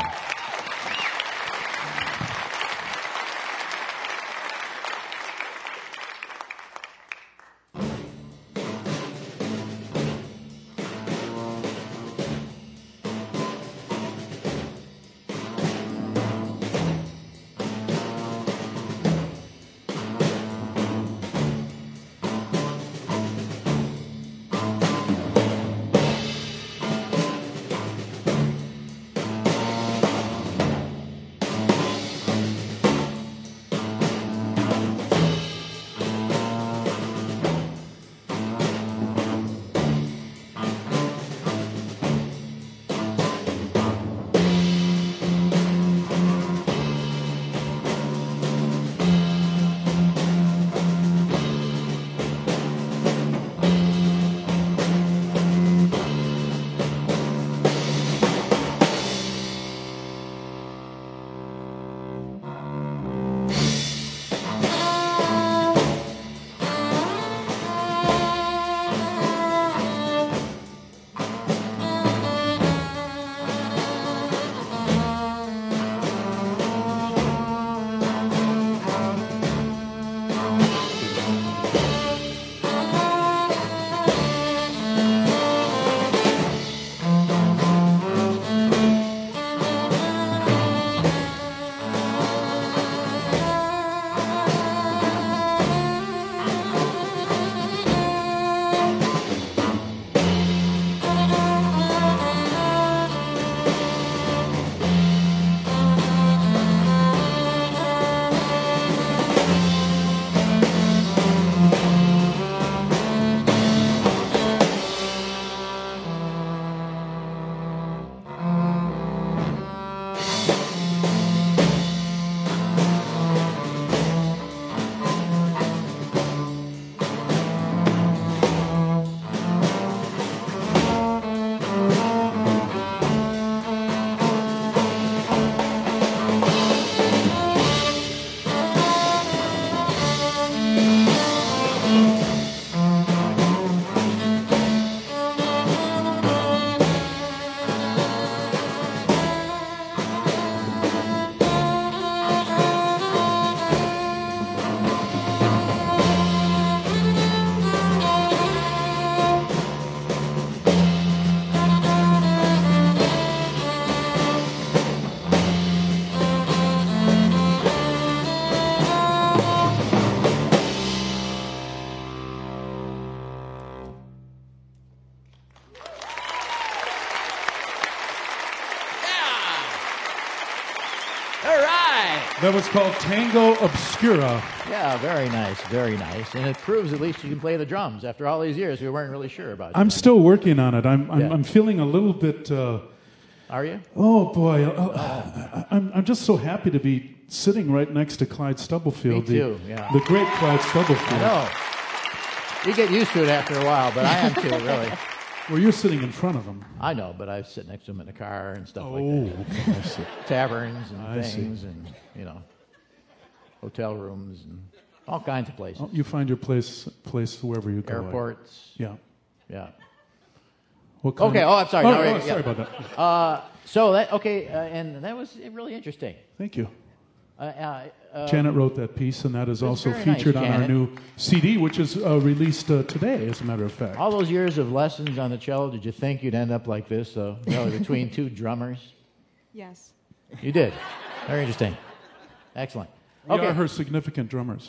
S16: That was called Tango Obscura.
S1: Yeah, very nice, very nice. And it proves at least you can play the drums. After all these years, we weren't really sure about it.
S16: I'm still working on it. I'm I'm,
S1: Yeah.
S16: I'm feeling a little bit. Uh,
S1: Are you?
S16: oh boy, uh, I'm I'm just so happy to be sitting right next to Clyde Stubblefield.
S1: Me too,
S16: the,
S1: yeah.
S16: the great Clyde Stubblefield.
S1: I know. You get used to it after a while, but I am too, really.
S16: Well, you're sitting in front of him.
S1: I know, but I sit next to him in the car and stuff
S16: Oh,
S1: like that.
S16: I see.
S1: Taverns and
S16: I see.
S1: things and, you know, hotel rooms and all kinds of places.
S16: Oh, you find your place place wherever you go.
S1: Airports.
S16: Yeah.
S1: Yeah.
S16: What kind
S1: Okay,
S16: of-
S1: oh, I'm sorry.
S16: Oh,
S1: No,
S16: oh,
S1: yeah.
S16: sorry about that.
S1: Uh, so that, okay, uh, and that was really interesting.
S16: Thank you.
S1: Uh, uh, uh,
S16: Janet wrote that piece, and that is
S1: it was
S16: also
S1: very nice,
S16: featured on our
S1: Janet.
S16: new C D, which is uh, released uh, today, as a matter of fact.
S1: All those years of lessons on the cello, did you think you'd end up like this, though? Really, between two drummers?
S17: Yes.
S1: You did. Very interesting. Excellent.
S16: We
S1: Okay.
S16: are her significant drummers.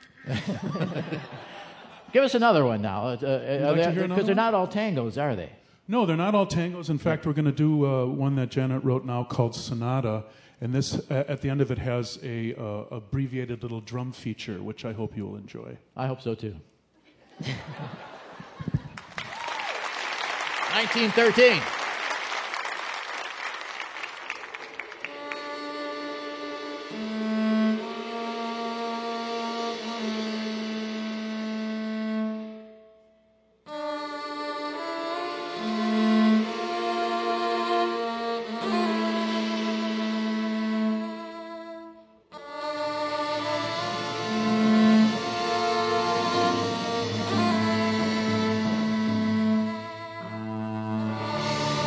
S1: Give us another one now. Because uh,
S16: like to hear
S1: they're,
S16: another
S1: they're
S16: one?
S1: not all tangos, are they?
S16: No, they're not all tangos. In fact, we're going to do uh, one that Janet wrote now called Sonata, and this, uh, at the end of it, has a uh, abbreviated little drum feature, which I hope you will enjoy.
S1: I hope so, too. nineteen thirteen.
S18: Thank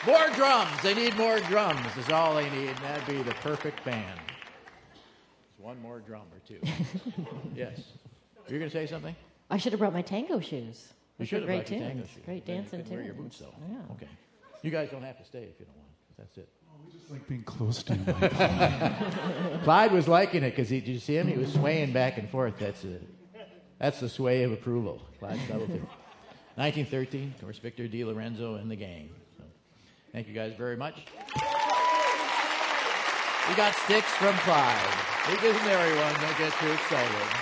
S1: More drums. They need more drums is all they need, and that'd be the perfect band. Just one more drum or two. Yes. You're going to say something?
S2: I should have brought my tango shoes.
S1: You
S2: Those
S1: should
S2: are
S1: have
S2: great
S1: brought your tango
S2: tunes.
S1: shoes.
S2: Great
S1: Then you
S2: dancing
S1: can wear your
S2: tunes.
S1: boots, though.
S2: Yeah.
S1: Okay. You guys don't have to stay if you don't want. That's it.
S16: Like being close to you.
S1: Clyde was liking it because did you see him? He was swaying back and forth. That's a, that's the sway of approval. Clyde Stubblefield. nineteen thirteen, of course, Victor Di Lorenzo and the gang. So, thank you guys very much. We got sticks from Clyde. He gives them to everyone. Don't get too excited.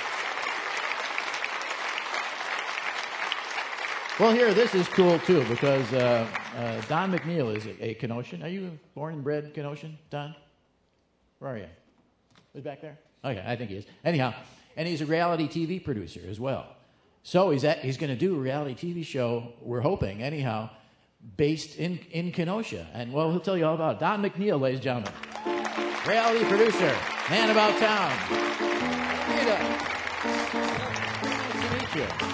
S1: Well, here, this is cool, too, because uh, uh, Don McNeil is a, a Kenoshan. Are you born and bred Kenoshan, Don? Where are you? He's back there? Okay, I think he is. Anyhow, and he's a reality T V producer as well. So he's at, he's going to do a reality T V show, we're hoping, anyhow, based in, in Kenosha. And, well, he'll tell you all about it. Don McNeil, ladies and gentlemen. Reality producer, man about town. Nice to meet you.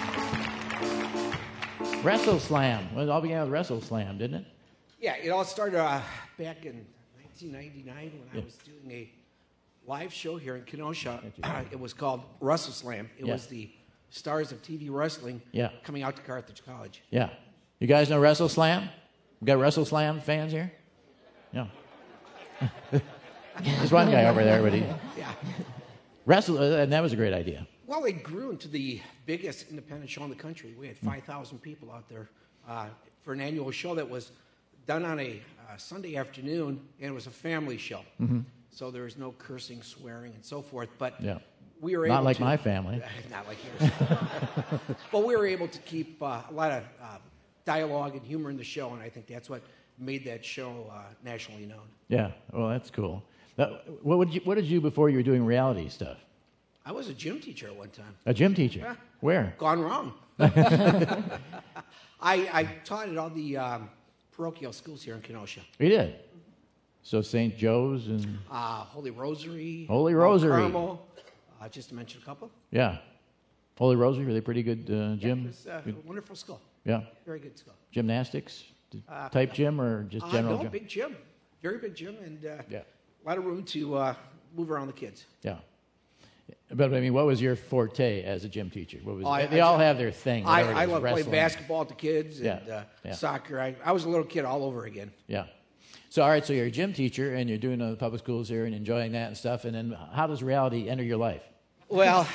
S1: Wrestle Slam. Well, it all began with Wrestle Slam, didn't it?
S18: Yeah, it all started uh, back in nineteen ninety-nine when
S1: Yeah.
S18: I was doing a live show here in Kenosha. It was called Wrestle Slam. It
S1: Yeah.
S18: was the stars of T V wrestling
S1: Yeah.
S18: coming out to Carthage College.
S1: Yeah. You guys know Wrestle Slam? We got Wrestle Slam fans here? Yeah. There's one guy over there, but he...
S18: Yeah.
S1: Wrestle, uh, and that was a great idea.
S18: Well, it grew into the biggest independent show in the country. We had five thousand people out there uh, for an annual show that was done on a uh, Sunday afternoon, and it was a family show.
S1: Mm-hmm.
S18: So there was no cursing, swearing, and so forth. But
S1: Yeah.
S18: we were
S1: Not
S18: able
S1: like
S18: to,
S1: my family.
S18: Not like yours. But we were able to keep uh, a lot of uh, dialogue and humor in the show, and I think that's what made that show uh, nationally known.
S1: Yeah. Well, that's cool. Now, what, would you, what did you do before you were doing reality stuff?
S18: I was a gym teacher at one time.
S1: A gym teacher?
S18: Yeah.
S1: Where?
S18: Gone wrong. I, I taught at all the um, parochial schools here in Kenosha.
S1: You did? So Saint Joe's and...
S18: Uh, Holy Rosary.
S1: Holy
S18: Mount
S1: Rosary.
S18: Carmel, uh, just to mention a couple.
S1: Yeah. Holy Rosary, were they pretty good uh, gym?
S18: Yeah, it was uh,
S1: Good-
S18: a wonderful school.
S1: Yeah.
S18: Very good school.
S1: Gymnastics
S18: Uh,
S1: type gym or just
S18: Uh,
S1: general
S18: no,
S1: gym?
S18: big gym. Very big gym, and uh,
S1: Yeah.
S18: a lot of room to uh, move around the kids.
S1: Yeah. But I mean, what was your forte as a gym teacher? What was
S18: Oh, I-
S1: they
S18: I
S1: all
S18: ju-
S1: have their thing.
S18: I,
S1: whatever it
S18: I
S1: is,
S18: love playing
S1: wrestling.
S18: basketball with the kids and
S1: Yeah,
S18: uh,
S1: yeah.
S18: soccer. I, I was a little kid all over again.
S1: Yeah. So all right, so you're a gym teacher and you're doing the public schools here and enjoying that and stuff. And then how does reality enter your life?
S18: Well,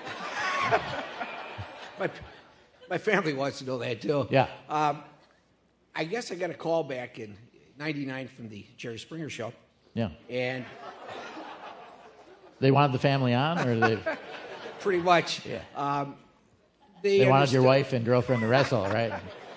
S18: my, my family wants to know that too.
S1: Yeah.
S18: Um, I guess I got a call back in ninety-nine from the Jerry Springer show.
S1: Yeah.
S18: And
S1: They wanted the family on, or they
S18: pretty much.
S1: Yeah.
S18: Um, they
S1: they wanted your
S18: understood-
S1: wife and girlfriend to wrestle, right?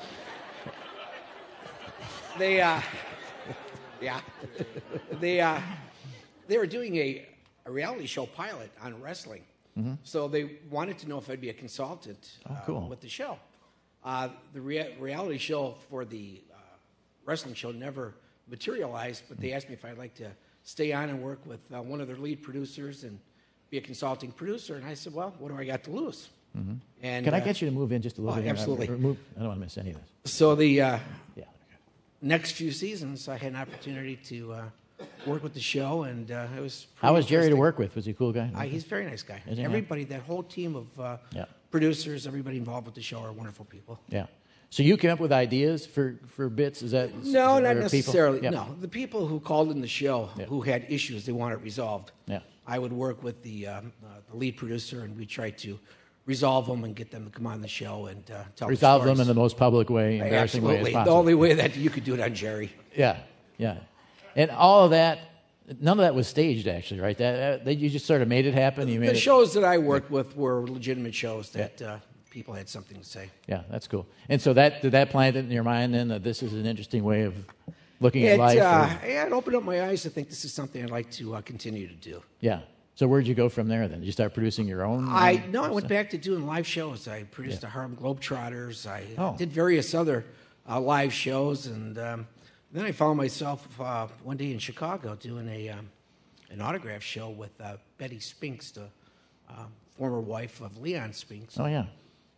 S18: They, uh, yeah, they, uh, they were doing a, a reality show pilot on wrestling.
S1: Mhm.
S18: So they wanted to know if I'd be a consultant
S1: Oh,
S18: uh,
S1: cool.
S18: with the show. Uh, the rea- reality show for the uh, wrestling show never materialized, but they asked me if I'd like to stay on and work with uh, one of their lead producers and be a consulting producer. And I said, well, what do I got to lose?
S1: Mhm.
S18: And,
S1: Can I
S18: uh,
S1: get you to move in just a little
S18: oh,
S1: bit? here?
S18: absolutely.
S1: Or move- I don't want to miss any of this.
S18: So the uh,
S1: Yeah.
S18: next few seasons, I had an opportunity to uh, work with the show, and uh, it was.
S1: How was
S18: pretty
S1: Jerry to
S18: interesting.
S1: work with? Was he a cool guy?
S18: Uh, he's a very nice guy.
S1: Is he?
S18: Everybody, that whole team of uh,
S1: Yeah.
S18: producers, everybody involved with the show are wonderful people.
S1: Yeah. So you came up with ideas for, for bits? Is that
S18: No,
S1: or
S18: not
S1: people?
S18: necessarily.
S1: Yeah.
S18: No, the people who called in the show
S1: Yeah.
S18: who had issues they wanted resolved.
S1: Yeah.
S18: I would work with the, um, uh, the lead producer, and we try to resolve them and get them to come on the show and uh, tell
S1: Resolve
S18: the
S1: them
S18: stories.
S1: in the most public way, embarrassing way as
S18: Absolutely.
S1: possible.
S18: The only way that you could do it on Jerry.
S1: Yeah, yeah. And all of that, none of that was staged, actually, right? That, that you just sort of made it happen. You made
S18: The
S1: it,
S18: shows that I worked with were legitimate shows that uh, people had something to say.
S1: Yeah, that's cool. And so that did that plant it in your mind then that this is an interesting way of looking at
S18: It,
S1: life?
S18: uh,
S1: or-
S18: yeah, it opened up my eyes to think this is something I'd like to uh, continue to do.
S1: yeah. So where'd you go from there then? Did you start producing your own?
S18: I
S1: uh,
S18: no, I went
S1: stuff?
S18: back to doing live shows. I produced
S1: Yeah.
S18: the Harlem Globetrotters. I
S1: Oh.
S18: did various other uh, live shows, and um, then I found myself uh, one day in Chicago doing a um, an autograph show with uh, Betty Spinks, the uh, former wife of Leon Spinks.
S1: Oh, yeah.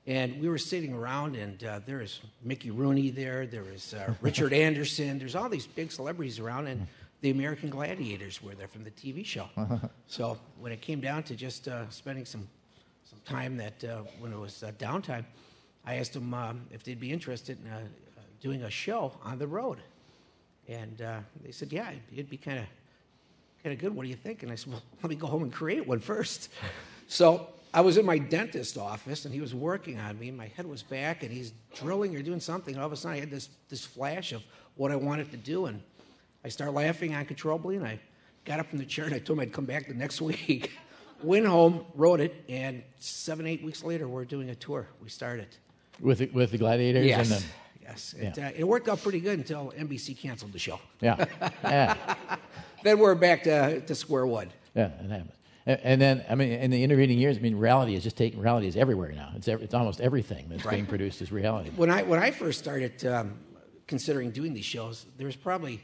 S18: And we were sitting around, and uh, there was Mickey Rooney there. There was uh, Richard Anderson. There's all these big celebrities around, and the American Gladiators were there from the T V show. So when it came down to just uh, spending some some time that uh, when it was uh, downtime, I asked them um, if they'd be interested in uh, uh, doing a show on the road. And uh, they said, yeah, it'd, it'd be kind of kind of good. What do you think? And I said, well, let me go home and create one first. So I was in my dentist's office, and he was working on me. My head was back, and he's drilling or doing something. And all of a sudden, I had this, this flash of what I wanted to do, and I started laughing uncontrollably, and I got up from the chair, and I told him I'd come back the next week. Went home, wrote it, and seven, eight weeks later, we're doing a tour. We started.
S1: With the, with the Gladiators?
S18: Yes,
S1: and the,
S18: yes.
S1: Yeah.
S18: It, uh, it worked out pretty good until N B C canceled the show.
S1: Yeah, yeah.
S18: Then we're back to, to square one.
S1: Yeah, it happens. And, and then, I mean, in the intervening years, I mean, reality is just taking, reality is everywhere now. It's every, it's almost everything that's
S18: Right.
S1: being produced is reality.
S18: When I when I first started um, considering doing these shows, there was probably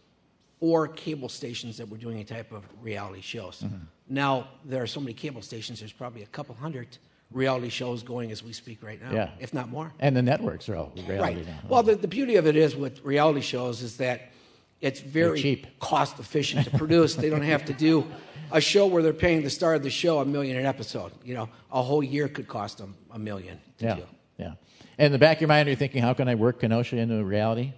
S18: four cable stations that were doing a type of reality shows.
S1: Mm-hmm.
S18: Now there are so many cable stations. There's probably a couple hundred reality shows going as we speak right now,
S1: Yeah.
S18: if not more.
S1: And the networks are all reality
S18: Right.
S1: now.
S18: Well, the, the beauty of it is with reality shows is that it's very
S1: cheap.
S18: cost efficient to produce. They don't have to do a show where they're paying the star of the show a million an episode. You know, a whole year could cost them a million to
S1: Yeah,
S18: do.
S1: yeah. And in the back of your mind, are you thinking, how can I work Kenosha into reality?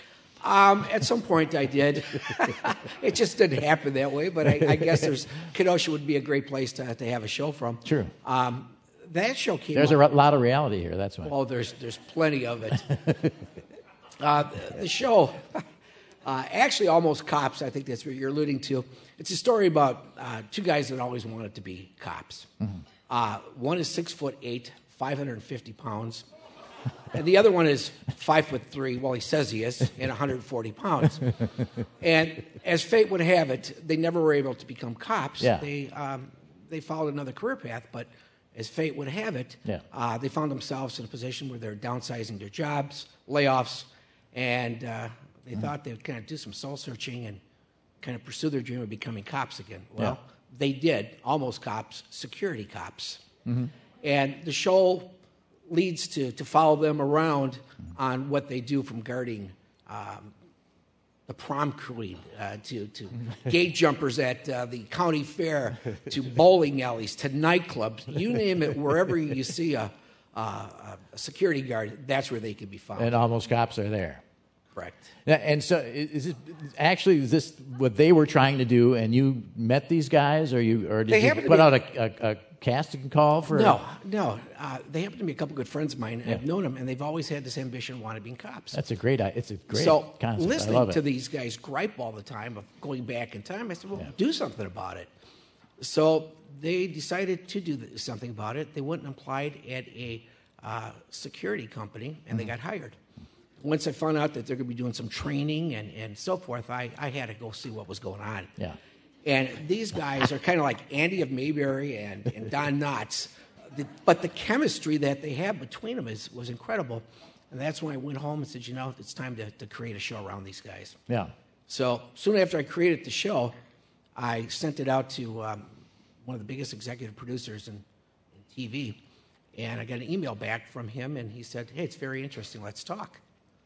S18: Um, at some point, I did. It just didn't happen that way, but I, I guess there's Kenosha would be a great place to to have a show from.
S1: True.
S18: Um, that show came.
S1: There's a
S18: up,
S1: r- lot of reality here, that's why.
S18: Oh, there's there's plenty of it. uh, the, the show, uh, actually, Almost Cops. I think that's what you're alluding to. It's a story about uh, two guys that always wanted to be cops.
S1: Mm-hmm.
S18: Uh, one is six foot eight, five hundred fifty pounds. And the other one is five foot three. Well, he says he is, and one hundred forty pounds. And as fate would have it, they never were able to become cops.
S1: Yeah.
S18: They um, they followed another career path, but as fate would have it,
S1: Yeah.
S18: uh, they found themselves in a position where they're downsizing their jobs, layoffs, and uh, they
S1: Mm-hmm.
S18: thought they would kind of do some soul searching and kind of pursue their dream of becoming cops again. Well,
S1: Yeah.
S18: they did. Almost cops, security cops.
S1: Mm-hmm.
S18: And the show leads to, to follow them around on what they do, from guarding um, the prom queen uh, to, to gate jumpers at uh, the county fair, to bowling alleys, to nightclubs. You name it, wherever you see a, a, a security guard, that's where they can be found.
S1: And Almost Cops are there.
S18: Correct.
S1: Yeah, and so, is it actually is this what they were trying to do? And you met these guys, or you, or did
S18: They
S1: you
S18: happen to
S1: put
S18: be-
S1: out a, a, a casting call for?
S18: No, no. Uh, they happen to be a couple good friends of mine.
S1: Yeah.
S18: I've known them, and they've always had this ambition of wanting to be cops.
S1: That's a great. i- It's a great
S18: so
S1: concept. I
S18: listening
S1: love it.
S18: to these guys gripe all the time of going back in time, I said, well, do something about it. So they decided to do th- something about it. They went and applied at a uh, security company, and they
S1: Mm-hmm.
S18: got hired. Once I found out that they're going to be doing some training and, and so forth, I, I had to go see what was going on.
S1: Yeah.
S18: And these guys are kind of like Andy of Mayberry and, and Don Knotts. The, but the chemistry that they have between them is, was incredible. And that's when I went home and said, you know, it's time to, to create a show around these guys.
S1: Yeah.
S18: So soon after I created the show, I sent it out to um, one of the biggest executive producers in, in T V. And I got an email back from him, and he said, hey, it's very interesting. Let's talk.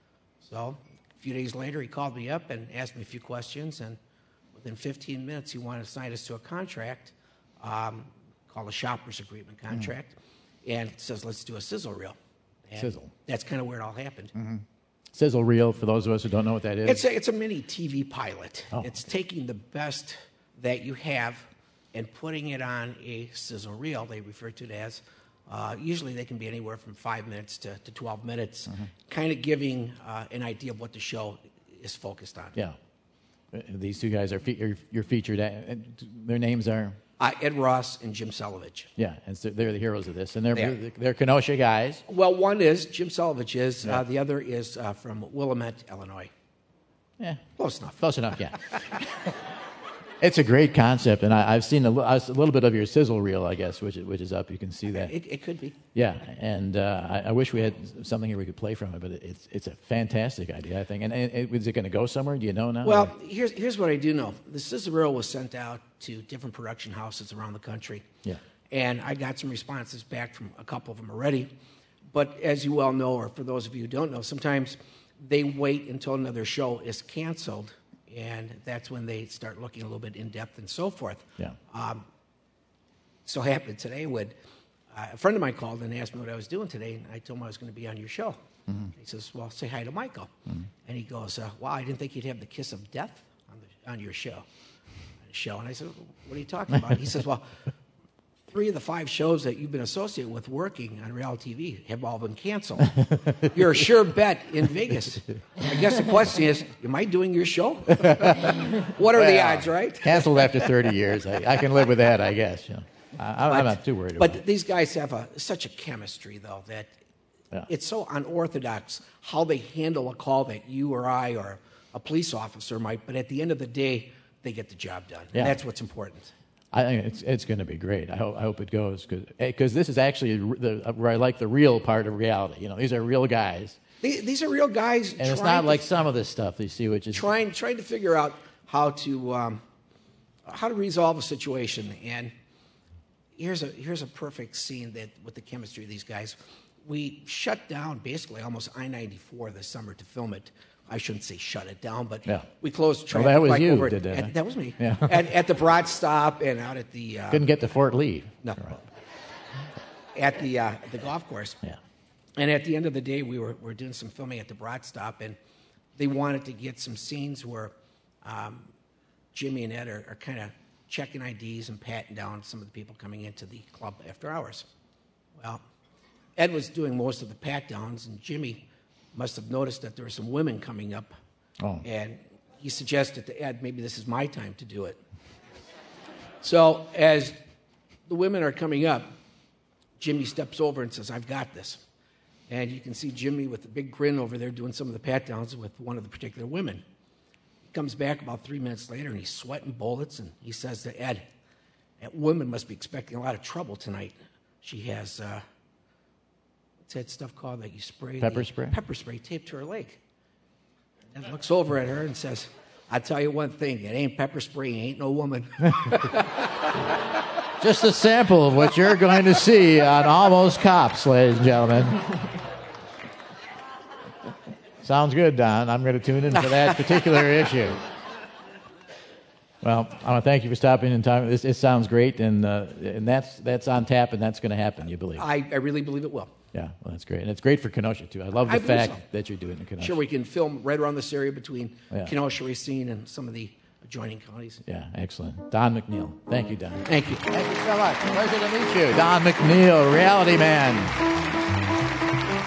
S18: So a few days later, he called me up and asked me a few questions. And within fifteen minutes, he wanted to sign us to a contract um, called a shopper's agreement contract. And says, let's do a sizzle reel. And
S1: Sizzle.
S18: That's kind of where it all happened.
S1: Mm-hmm. Sizzle reel, for those of us who don't know what that is.
S18: It's a, it's a mini T V pilot.
S1: Oh.
S18: It's taking the best that you have and putting it on a sizzle reel. They refer to it as, uh, usually they can be anywhere from five minutes to, to twelve minutes,
S1: Mm-hmm.
S18: kind of giving uh, an idea of what the show is focused on.
S1: Yeah. Uh, These two guys are fe- you're, you're featured. At, and their names are.
S18: Uh, Ed Ross and Jim Selvage.
S1: Yeah, and so they're the heroes of this, and they're
S18: They are.
S1: they're, they're Kenosha guys.
S18: Well, one is Jim Selvage is.
S1: Yeah.
S18: Uh, the other is uh, from Willamette, Illinois.
S1: Yeah,
S18: close enough.
S1: Close enough. Yeah. It's a great concept, and I, I've seen a, li- a little bit of your sizzle reel, I guess, which is, which is up. You can see that.
S18: It, it could be.
S1: Yeah, and uh, I, I wish we had something here we could play from it, but it, it's it's a fantastic idea, I think. And, and it, is it going to go somewhere? Do you know now?
S18: Well, here's here's what I do know. The sizzle reel was sent out to different production houses around the country.
S1: Yeah.
S18: And I got some responses back from a couple of them already. but as you well know, or for those of you who don't know, sometimes they wait until another show is canceled, and that's when they start looking a little bit in depth and so forth.
S1: Yeah.
S18: Um, so happened today when uh, a friend of mine called and asked me what I was doing today, and I told him I was going to be on your show.
S1: Mm-hmm.
S18: He says, "Well, say hi to Michael."
S1: Mm-hmm.
S18: And he goes, uh, "Wow, I didn't think you'd have the kiss of death on, the, on your show." show. And I said, "What are you talking about?" He says, "Well, three of the five shows that you've been associated with working on reality T V have all been canceled. You're a sure bet in Vegas. I guess the question is, am I doing your show?" What are
S1: well,
S18: the odds, right?
S1: Canceled after thirty years. I, I can live with that, I guess. You know. I, I'm
S18: But-
S1: not too worried
S18: But
S1: about it.
S18: these guys have a, such a chemistry, though, that
S1: Yeah.
S18: it's so unorthodox how they handle a call that you or I or a police officer might, but at the end of the day, they get the job done.
S1: Yeah.
S18: And that's what's important.
S1: I think it's it's going to be great. I hope I hope it goes because this is actually the, where I like the real part of reality. You know, these are real guys,
S18: They, these are real guys,
S1: and it's
S18: trying
S1: not
S18: to-
S1: like some of this stuff you see, which is
S18: trying trying to figure out how to um, how to resolve a situation. And here's a here's a perfect scene that with the chemistry of these guys. We shut down basically almost I ninety-four this summer to film it. I shouldn't say shut it down, but
S1: Yeah.
S18: we closed
S1: Well,
S18: traffic.
S1: that was
S18: like
S1: you
S18: over
S1: did that,
S18: at,
S1: huh?
S18: that was me.
S1: Yeah.
S18: at, at the Broad Stop and out at the uh,
S1: couldn't get to Fort Lee.
S18: No. At the uh, the golf course.
S1: Yeah.
S18: And at the end of the day, we were, we were doing some filming at the Broad Stop, and they wanted to get some scenes where um, Jimmy and Ed are, are kind of checking I Ds and patting down some of the people coming into the club after hours. Well, Ed was doing most of the pat downs, and Jimmy must have noticed that there were some women coming up,
S1: Oh.
S18: and he suggested to Ed, maybe this is my time to do it. So as the women are coming up, Jimmy steps over and says, "I've got this." And you can see Jimmy with a big grin over there doing some of the pat downs with one of the particular women. He comes back about three minutes later and he's sweating bullets, and he says to Ed, "That woman must be expecting a lot of trouble tonight. She has, uh, what's that stuff called that you spray?
S1: Pepper
S18: the-
S1: spray?
S18: Pepper spray taped to her leg." And looks over at her and says, "I'll tell you one thing, it ain't pepper spray, it ain't no woman."
S1: Just a sample of what you're going to see on Almost Cops, ladies and gentlemen. Sounds good, Don. I'm going to tune in for that particular issue. Well, I want to thank you for stopping and talking. This it sounds great, and uh, and that's that's on tap, and that's going to happen. You believe?
S18: I, I really believe it will.
S1: Yeah, well, that's great, and it's great for Kenosha too. I love the
S18: I believe
S1: fact
S18: so.
S1: that you're doing it in Kenosha.
S18: Sure, we can film right around this area between
S1: Yeah.
S18: Kenosha, Racine, and some of the adjoining counties.
S1: Yeah, excellent. Don McNeil. Thank you, Don.
S18: Thank you.
S1: Thank you so much. Pleasure to meet you. Don McNeil, Reality Man.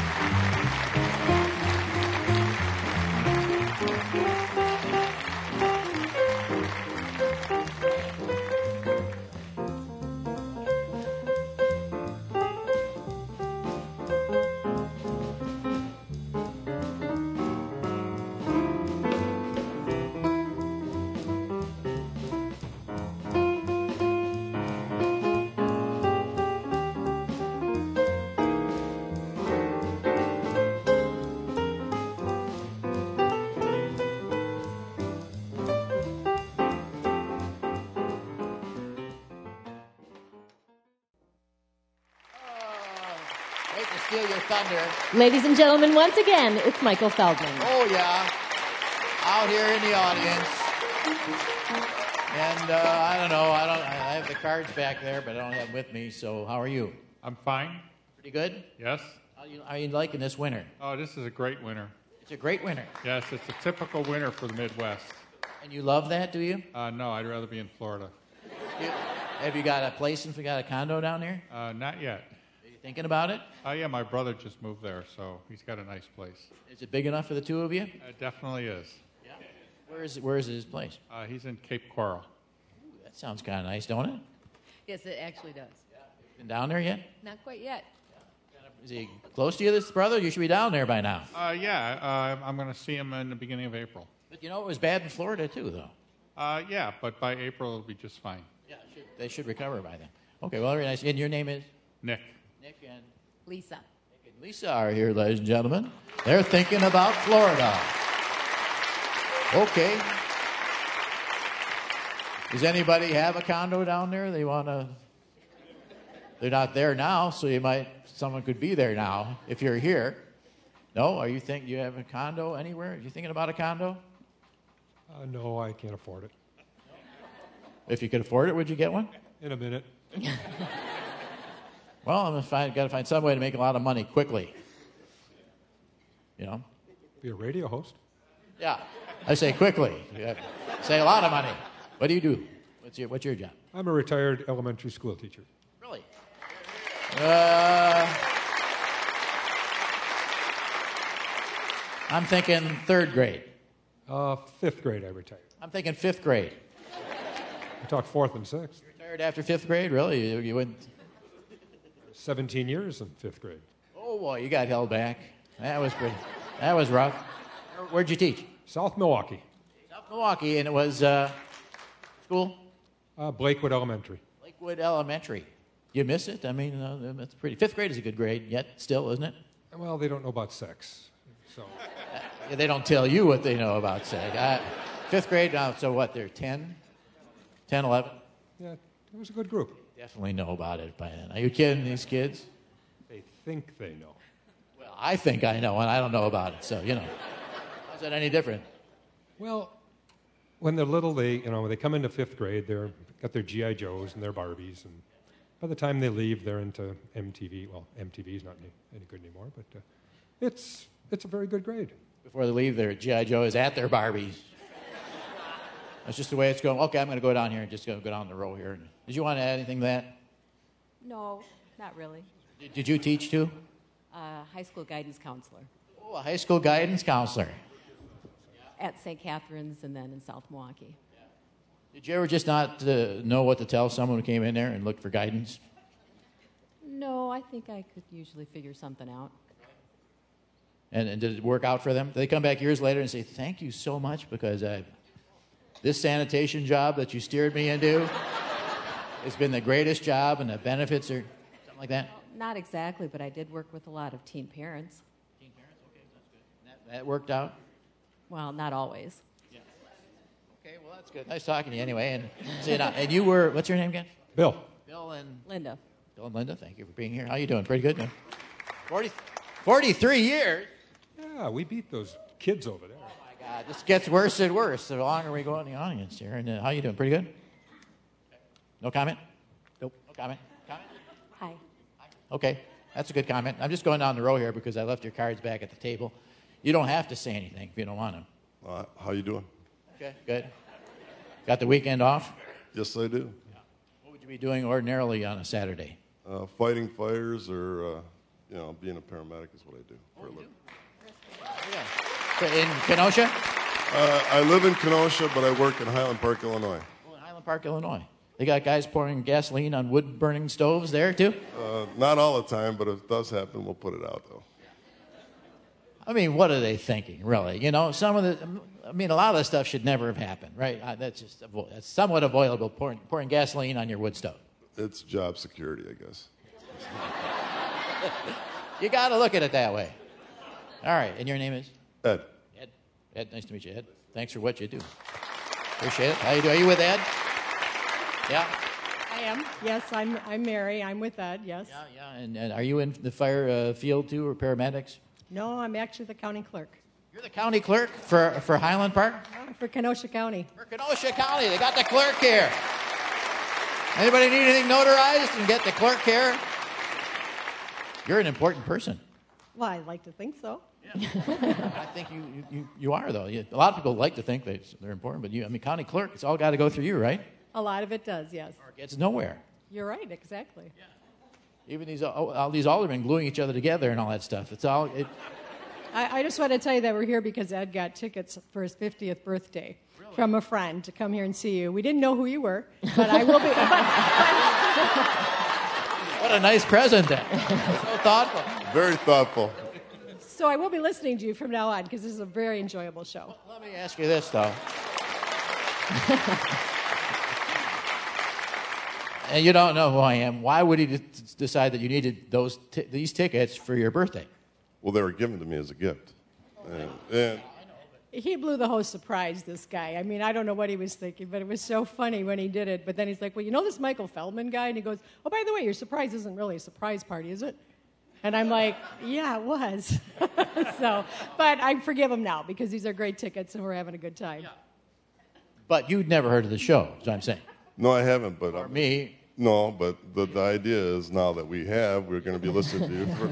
S1: Hate to steal your thunder.
S2: Ladies and gentlemen, once again, it's Michael Feldman.
S1: Oh, yeah. Out here in the audience. And uh, I don't know. I don't. I have the cards back there, but I don't have them with me. So how are you?
S19: I'm fine.
S1: Pretty good?
S19: Yes.
S1: How are you, how are you liking this winter?
S19: Oh, this is a great winter.
S1: It's a great winter.
S19: Yes, it's a typical winter for the Midwest.
S1: And you love that, do you?
S19: Uh, no, I'd rather be in Florida.
S1: you have you got a place and got a condo down there?
S19: Uh, not yet.
S1: Are you thinking about it?
S19: Oh, yeah, my brother just moved there, so he's got a nice place.
S1: Is it big enough for the two of you?
S19: It definitely is.
S1: Where is where is his place?
S19: Uh, he's in Cape Coral.
S1: Ooh, that sounds kind of nice, don't it?
S20: Yes, it actually does.
S1: Been down there yet?
S20: Not quite yet.
S1: Is he close to you, this brother? You should be down there by now.
S19: Uh, yeah, uh, I'm going to see him in the beginning of April.
S1: But you know it was bad in Florida too, though.
S19: Uh, yeah, but by April it'll be just fine.
S1: Yeah, should, they should recover by then. Okay, well, very nice. And your name is?
S19: Nick.
S1: Nick and
S20: Lisa.
S1: Nick and Lisa are here, ladies and gentlemen. They're thinking about Florida. Okay. Does anybody have a condo down there they want to They're not there now, so you might, someone could be there now if you're here. No? Are you think you have a condo anywhere? Are you thinking about a condo?
S21: Uh, no, I can't afford it.
S1: If you could afford it, would you get one?
S21: In a minute.
S1: Well, I'm gonna find, got to find some way to make a lot of money quickly. You know?
S21: Be a radio host.
S1: Yeah. I say quickly. You have to say a lot of money. What do you do? What's your, what's your job?
S21: I'm a retired elementary school teacher.
S1: Really? Uh, I'm thinking third grade.
S21: Uh, fifth grade, I retired.
S1: I'm thinking fifth grade.
S21: I taught fourth and sixth.
S1: Retired after fifth grade? Really? You, you went...
S21: seventeen years in fifth grade.
S1: Oh, boy, you got held back. That was pretty... That was rough. Where'd you teach?
S21: South Milwaukee.
S1: South Milwaukee, and it was uh, school?
S21: Uh, Blakewood Elementary.
S1: Lakewood Elementary. You miss it? I mean, uh, that's pretty... Fifth grade is a good grade, yet still, isn't it?
S21: Well, they don't know about sex, so...
S1: Uh, they don't tell you what they know about sex. Uh, fifth grade, now, so what, they're ten? ten, eleven?
S21: Yeah, it was a good group.
S1: Definitely know about it by then. Are you kidding these kids?
S21: They think they know.
S1: Well, I think I know, and I don't know about it, so, you know. How's that any different?
S21: Well, when they're little, they, you know, when they come into fifth grade, they're got their G I Joes and their Barbies, and by the time they leave, they're into M T V. Well, M T V is not any, any good anymore, but uh, it's it's a very good grade.
S1: Before they leave, their G I Joe is at their Barbies. That's just the way it's going. Okay, I'm going to go down here and just go, go down the row here. Did you want to add anything to that?
S22: No, not really.
S1: Did, did you teach too?
S22: Uh, high school guidance counselor
S1: Oh, a high school guidance counselor.
S22: at Saint Catherine's and then in South Milwaukee.
S1: Did you ever just not uh, know what to tell someone who came in there and looked for guidance?
S22: No, I think I could usually figure something out.
S1: And, and did it work out for them? Did they come back years later and say, thank you so much because I've, this sanitation job that you steered me into has been the greatest job and the benefits are something like that?
S22: Not exactly, but I did work with a lot of teen parents.
S1: Teen parents, okay, that's good. That, that worked out?
S22: Well, not always.
S1: Yeah. Okay, well, that's good. Nice talking to you anyway. And, so, you know, and you were, what's your name again?
S21: Bill.
S1: Bill and...
S22: Linda.
S1: Bill and Linda, thank you for being here. How you doing? Pretty good, no? forty, forty-three years?
S21: Yeah, we beat those kids over there.
S1: Oh, my God. This gets worse and worse the longer we go in the audience here. And uh, how you doing? Pretty good? No comment? Nope. No comment? Comment?
S22: Hi.
S1: Okay, that's a good comment. I'm just going down the row here because I left your cards back at the table. You don't have to say anything if you don't want to.
S23: Uh, how you doing?
S1: Okay, good. Got the weekend off?
S23: Yes, I do.
S1: What would you be doing ordinarily on a Saturday?
S23: Uh, fighting fires or, uh, you know, being a paramedic is what I do for a living.
S1: In Kenosha?
S23: Uh, I live in Kenosha, but I work in Highland Park, Illinois.
S1: Oh, in Highland Park, Illinois. They got guys pouring gasoline on wood-burning stoves there, too?
S23: Uh, not all the time, but if it does happen, we'll put it out, though.
S1: I mean, what are they thinking, really? You know, some of the, I mean, a lot of this stuff should never have happened, right? Uh, that's just, avo- that's somewhat avoidable, pouring, pouring gasoline on your wood stove.
S23: It's job security, I guess.
S1: You got to look at it that way. All right, and your name is?
S23: Ed.
S1: Ed. Ed, nice to meet you, Ed. Thanks for what you do. Appreciate it. How you doing? Are you with Ed? Yeah?
S24: I am. Yes, I'm I'm Mary. I'm with Ed, yes.
S1: Yeah, yeah. And, and are you in the fire uh, field, too, or paramedics?
S24: No, I'm actually the county clerk.
S1: You're the county clerk for, for Highland Park?
S24: Uh, for Kenosha County.
S1: For Kenosha County. They got the clerk here. Anybody need anything notarized and get the clerk here? You're an important person.
S24: Well, I like to think so.
S1: I think you, you, you are, though. You, a lot of people like to think they, they're important, but you, I mean, county clerk, it's all got to go through you, right?
S24: A lot of it does, yes.
S1: Or it gets nowhere.
S24: You're right, exactly.
S1: Even these all, all these aldermen gluing each other together and all that stuff. It's all... It,
S24: I, I just want to tell you that we're here because Ed got tickets for his fiftieth birthday really? From a friend to come here and see you. We didn't know who you were, but I will be...
S1: What a nice present, then. So thoughtful.
S23: Very thoughtful.
S24: So I will be listening to you from now on because this is a very enjoyable show.
S1: Let me ask you this, though. And you don't know who I am. Why would he d- decide that you needed those t- these tickets for your birthday?
S23: Well, they were given to me as a gift. And, and
S24: he blew the whole surprise, this guy. I mean, I don't know what he was thinking, but it was so funny when he did it. But then he's like, well, you know this Michael Feldman guy? And he goes, oh, by the way, your surprise isn't really a surprise party, is it? And I'm like, yeah, it was. So, but I forgive him now because these are great tickets and we're having a good time.
S1: But you'd never heard of the show, is what I'm saying.
S23: No, I haven't, but...
S1: Or me.
S23: No, but the, the idea is now that we have, we're going to be listening to you. For,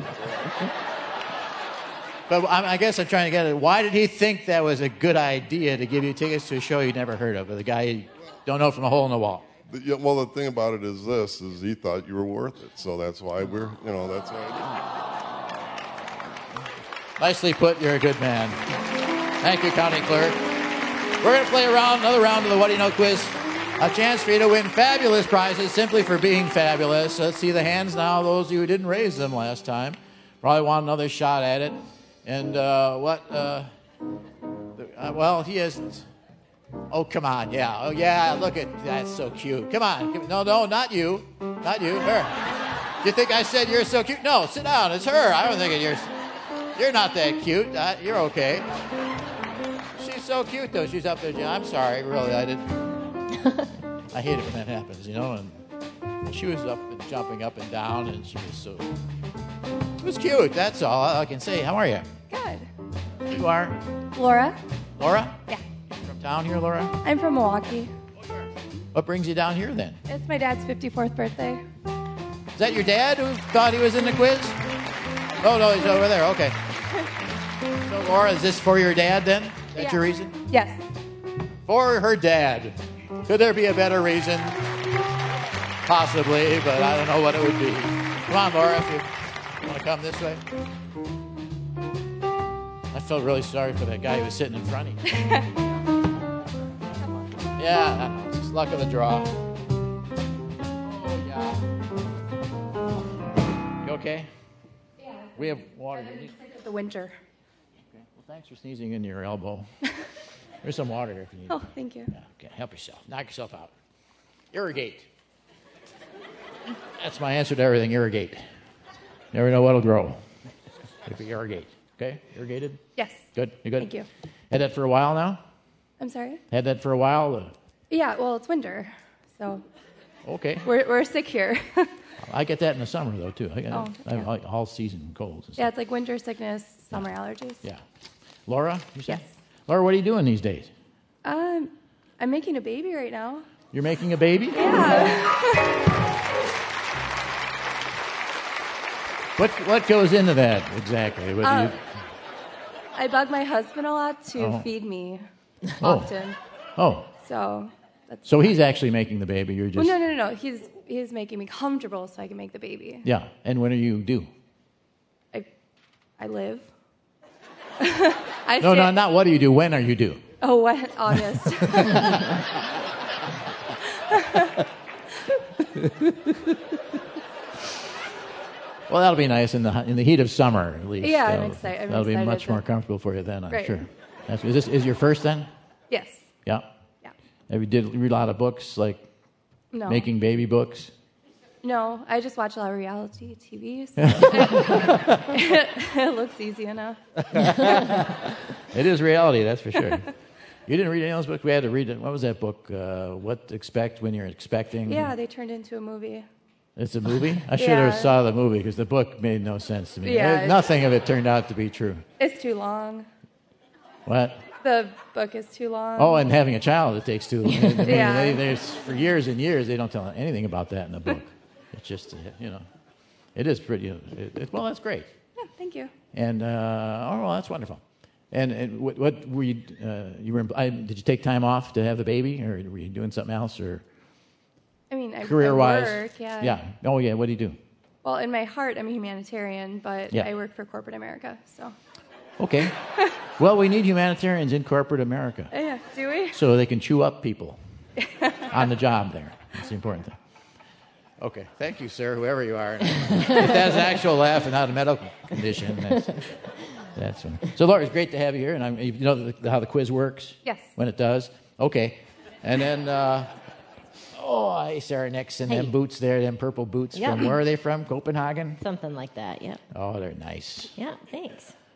S1: But I I guess I'm trying to get it. Why did he think that was a good idea to give you tickets to a show you'd never heard of with a guy you don't know from a hole in the wall?
S23: the, yeah, well, the thing about it is this, is he thought you were worth it. So that's why we're, you know, that's why I
S1: Nicely put. You're a good man. Thank you, County Clerk. We're going to play around another round of the What Do You Know quiz. A chance for you to win fabulous prizes simply for being fabulous. Let's see the hands now. Those of you who didn't raise them last time probably want another shot at it. And uh, what? Uh, uh, well, he isn't. Oh, come on. Yeah. Oh, yeah. Look at that's so cute. Come on. No, no, not you. Not you. Her. You think I said you're so cute? No, sit down. It's her. I don't think you're. You're not that cute. Uh, you're okay. She's so cute, though. She's up there. I'm sorry. Really, I didn't. I hate it when that happens, you know. And she was up and jumping up and down, and she was so. It was cute. That's all I can say. How are you?
S3: Good.
S1: You are
S3: Laura?
S1: Laura?
S3: Yeah.
S1: From town here, Laura?
S3: I'm from Milwaukee.
S1: What brings you down here then?
S3: It's my dad's fifty-fourth birthday.
S1: Is that your dad who thought he was in the quiz? Oh no, he's over there. Okay. So Laura, is this for your dad then? That's
S3: Yeah.
S1: your reason?
S3: Yes.
S1: For her dad. Could there be a better reason? Possibly, but I don't know what it would be. Come on, Laura, if you want to come this way. I felt really sorry for that guy who was sitting in front of you. Yeah, I know, it's just luck of the draw. Oh, yeah. You okay?
S3: Yeah.
S1: We have water. You need-
S3: The winter.
S1: Well, thanks for sneezing in your elbow. There's some water here if you need
S3: Oh,
S1: it.
S3: thank you.
S1: Yeah, okay, help yourself. Knock yourself out. Irrigate. That's my answer to everything. Irrigate. Never know what'll grow. If you irrigate. Okay? Irrigated?
S3: Yes.
S1: Good? You good?
S3: Thank you.
S1: Had that for a while now?
S3: I'm sorry?
S1: Had that for a while? Uh,
S3: Yeah, well, it's winter, so
S1: okay.
S3: we're we're sick here.
S1: I get that in the summer, though, too. I, got,
S3: Oh,
S1: I have like all season colds. and
S3: Yeah,
S1: stuff.
S3: it's like winter sickness, summer allergies.
S1: Yeah. Laura, you said? Yes. Laura, what are you doing these days?
S3: Um, I'm making a baby right now.
S1: You're making a baby?
S3: Yeah.
S1: What what goes into that exactly? What do
S3: Um,
S1: you,
S3: I bug my husband a lot to
S1: Oh.
S3: feed me
S1: Oh.
S3: often.
S1: oh,
S3: So that's
S1: so he's actually making the baby. You're
S3: well,
S1: just
S3: no, no, no, no. He's he's making me comfortable so I can make the baby.
S1: yeah. And when are you due?
S3: I I live. I
S1: No,
S3: stay-
S1: no, not what do you do. When are you due?
S3: Oh, what? August.
S1: Well, that'll be nice in the in the heat of summer, at least.
S3: Yeah, I'm
S1: That'll-
S3: excited- I'm
S1: that'll be
S3: excited
S1: much
S3: to-
S1: more comfortable for you then, I'm
S3: Great.
S1: sure. That's, is this is your first then?
S3: Yes.
S1: Yeah.
S3: Yeah.
S1: Have you did read a lot of books like
S3: No.
S1: making baby books?
S3: No, I just watch a lot of reality T V. So it, it looks easy enough.
S1: It is reality, that's for sure. You didn't read any of those books? We had to read it. What was that book? Uh, what to expect when you're expecting?
S3: Yeah, they turned into a movie.
S1: It's a movie? I should have
S3: Yeah.
S1: saw the movie because the book made no sense to me.
S3: Yeah,
S1: Uh,
S3: it's-
S1: Nothing of it turned out to be true.
S3: It's too long.
S1: What?
S3: The book is too long.
S1: Oh, and having a child, it takes too long. I mean,
S3: Yeah.
S1: they, there's, for years and years, they don't tell anything about that in the book. It's just, uh, you know, it is pretty, it, it, well, that's great.
S3: Yeah, thank you.
S1: And, uh, oh, well, that's wonderful. And, and what, what were you, uh, you were, I, did you take time off to have the baby, or were you doing something else, or
S3: I mean, I,
S1: career-wise?
S3: I work, yeah.
S1: Yeah. Oh, yeah, what do you do?
S3: Well, in my heart, I'm a humanitarian, but
S1: Yeah.
S3: I work for corporate America, so.
S1: Okay. Well, we need humanitarians in corporate America.
S3: Yeah, do we?
S1: So they can chew up people on the job there. That's the important thing. Okay. Thank you, sir, whoever you are. If that's an actual laugh and not a medical condition, that's, that's fine. So, Laura, it's great to have you here. And I'm, you know the, how the quiz works?
S3: Yes.
S1: When it does? Okay. And then, uh, oh, hey, Sarah Nixon,
S2: Hey.
S1: them boots there, them purple boots.
S2: Yeah.
S1: From where are they from? Copenhagen?
S2: Something like that, yeah.
S1: Oh, they're nice.
S2: Yeah, thanks.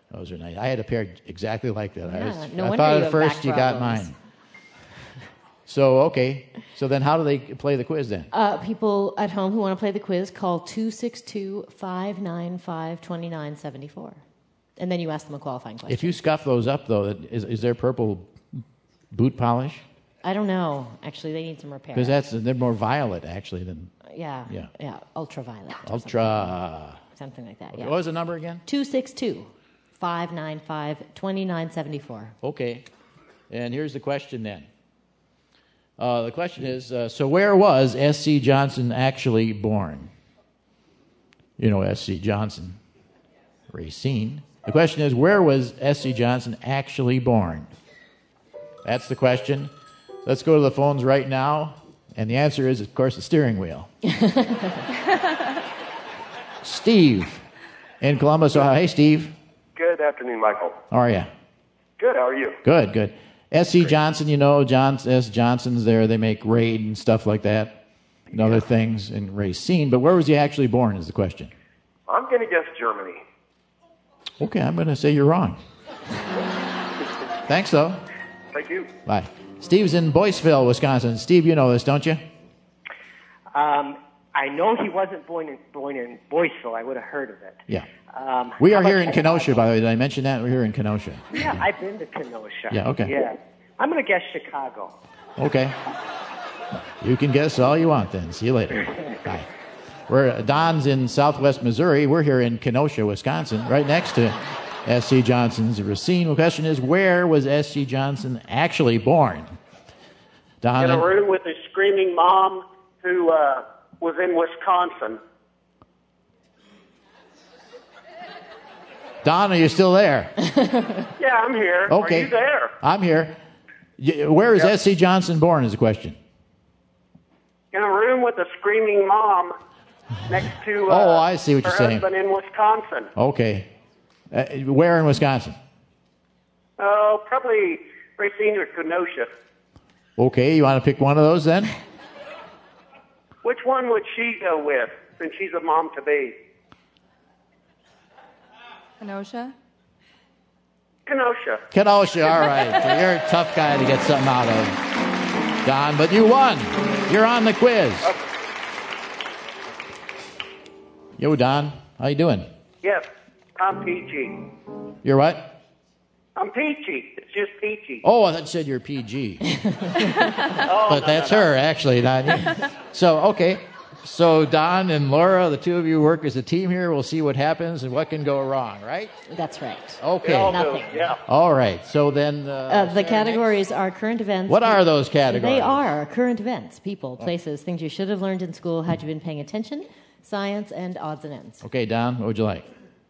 S1: Those are nice. I had a pair exactly like that. I,
S2: Yeah,
S1: was,
S2: no
S1: I
S2: wonder
S1: thought
S2: you
S1: at
S2: have
S1: first
S2: back
S1: you got
S2: problems.
S1: mine. So, okay. So then how do they play the quiz then?
S2: Uh, people at home who want to play the quiz, call two six two, five nine five, two nine seven four. And then you ask them a qualifying question.
S1: If you scuff those up, though, is, is there purple boot polish?
S2: I don't know. Actually, they need some repair.
S1: Because that's they're more violet, actually, than
S2: Yeah.
S1: Yeah.
S2: Yeah. Ultraviolet. or
S1: ultra.
S2: Something like that.
S1: Okay,
S2: Yeah.
S1: what was the number again?
S2: two six two, five nine five, two nine seven four.
S1: Okay. And here's the question then. Uh, the question is, uh, so where was S C. Johnson actually born? You know S C. Johnson, Racine. The question is, where was S C. Johnson actually born? That's the question. Let's go to the phones right now. And the answer is, of course, the steering wheel. Steve in Columbus, Ohio. Hey, Steve.
S4: Good afternoon, Michael.
S1: How are you?
S4: Good, how are you?
S1: Good, good. S C. Johnson, you know, John S. Johnson's there. They make Raid and stuff like that and other things in Racine. But where was he actually born is the question.
S4: I'm going to guess Germany.
S1: Okay, I'm going to say you're wrong. Thanks, though.
S4: Thank you.
S1: Bye. Steve's in Boyceville, Wisconsin. Steve, you know this, don't you?
S5: Um, I know he wasn't born in, born in Boyceville. I would have heard of it.
S1: Yeah.
S5: Um,
S1: We
S5: how
S1: are here
S5: about
S1: in Kenosha, by the way. Did I mention that? We're here in Kenosha.
S5: Yeah, I've been to Kenosha.
S1: Yeah, okay.
S5: Yeah. I'm going to guess Chicago.
S1: Okay. You can guess all you want then. See you later. Bye. We're Don's in Southwest Missouri. We're here in Kenosha, Wisconsin, right next to S C. Johnson's Racine. The question is, where was S C. Johnson actually born? Don,
S15: In a room with a screaming mom who uh, was in Wisconsin.
S1: Don, are you still there?
S15: Yeah, I'm here.
S1: Okay.
S15: Are you there?
S1: I'm here. Y- Where is S C. Johnson born is the question.
S15: In a room with a screaming mom next to uh,
S1: Oh, I see what
S15: her
S1: you're saying.
S15: husband in Wisconsin.
S1: Okay. Uh, where in Wisconsin?
S15: Oh, probably Racine or Kenosha.
S1: Okay, you want to pick one of those then?
S15: Which one would she go with since she's a mom to be?
S3: Kenosha?
S15: Kenosha.
S1: Kenosha, all right. So you're a tough guy to get something out of, Don, but you won. You're on the quiz. Yo, Don, how you doing?
S15: Yes, I'm peachy.
S1: You're what?
S15: I'm peachy. It's just peachy.
S1: Oh, I thought you said you're P G.
S15: Oh,
S1: But
S15: no,
S1: that's
S15: no, no.
S1: her, actually, not you. So, okay. So, Don and Laura, the two of you work as a team here. We'll see what happens and what can go wrong, right?
S2: That's right.
S1: Okay.
S15: It all
S2: Nothing.
S15: goes, yeah.
S1: All right. So then... Uh,
S2: Uh, the categories are current events.
S1: What are those categories?
S2: They are current events, people, places, things you should have learned in school had you been paying attention, science, and odds and ends.
S1: Okay, Don, what would you like?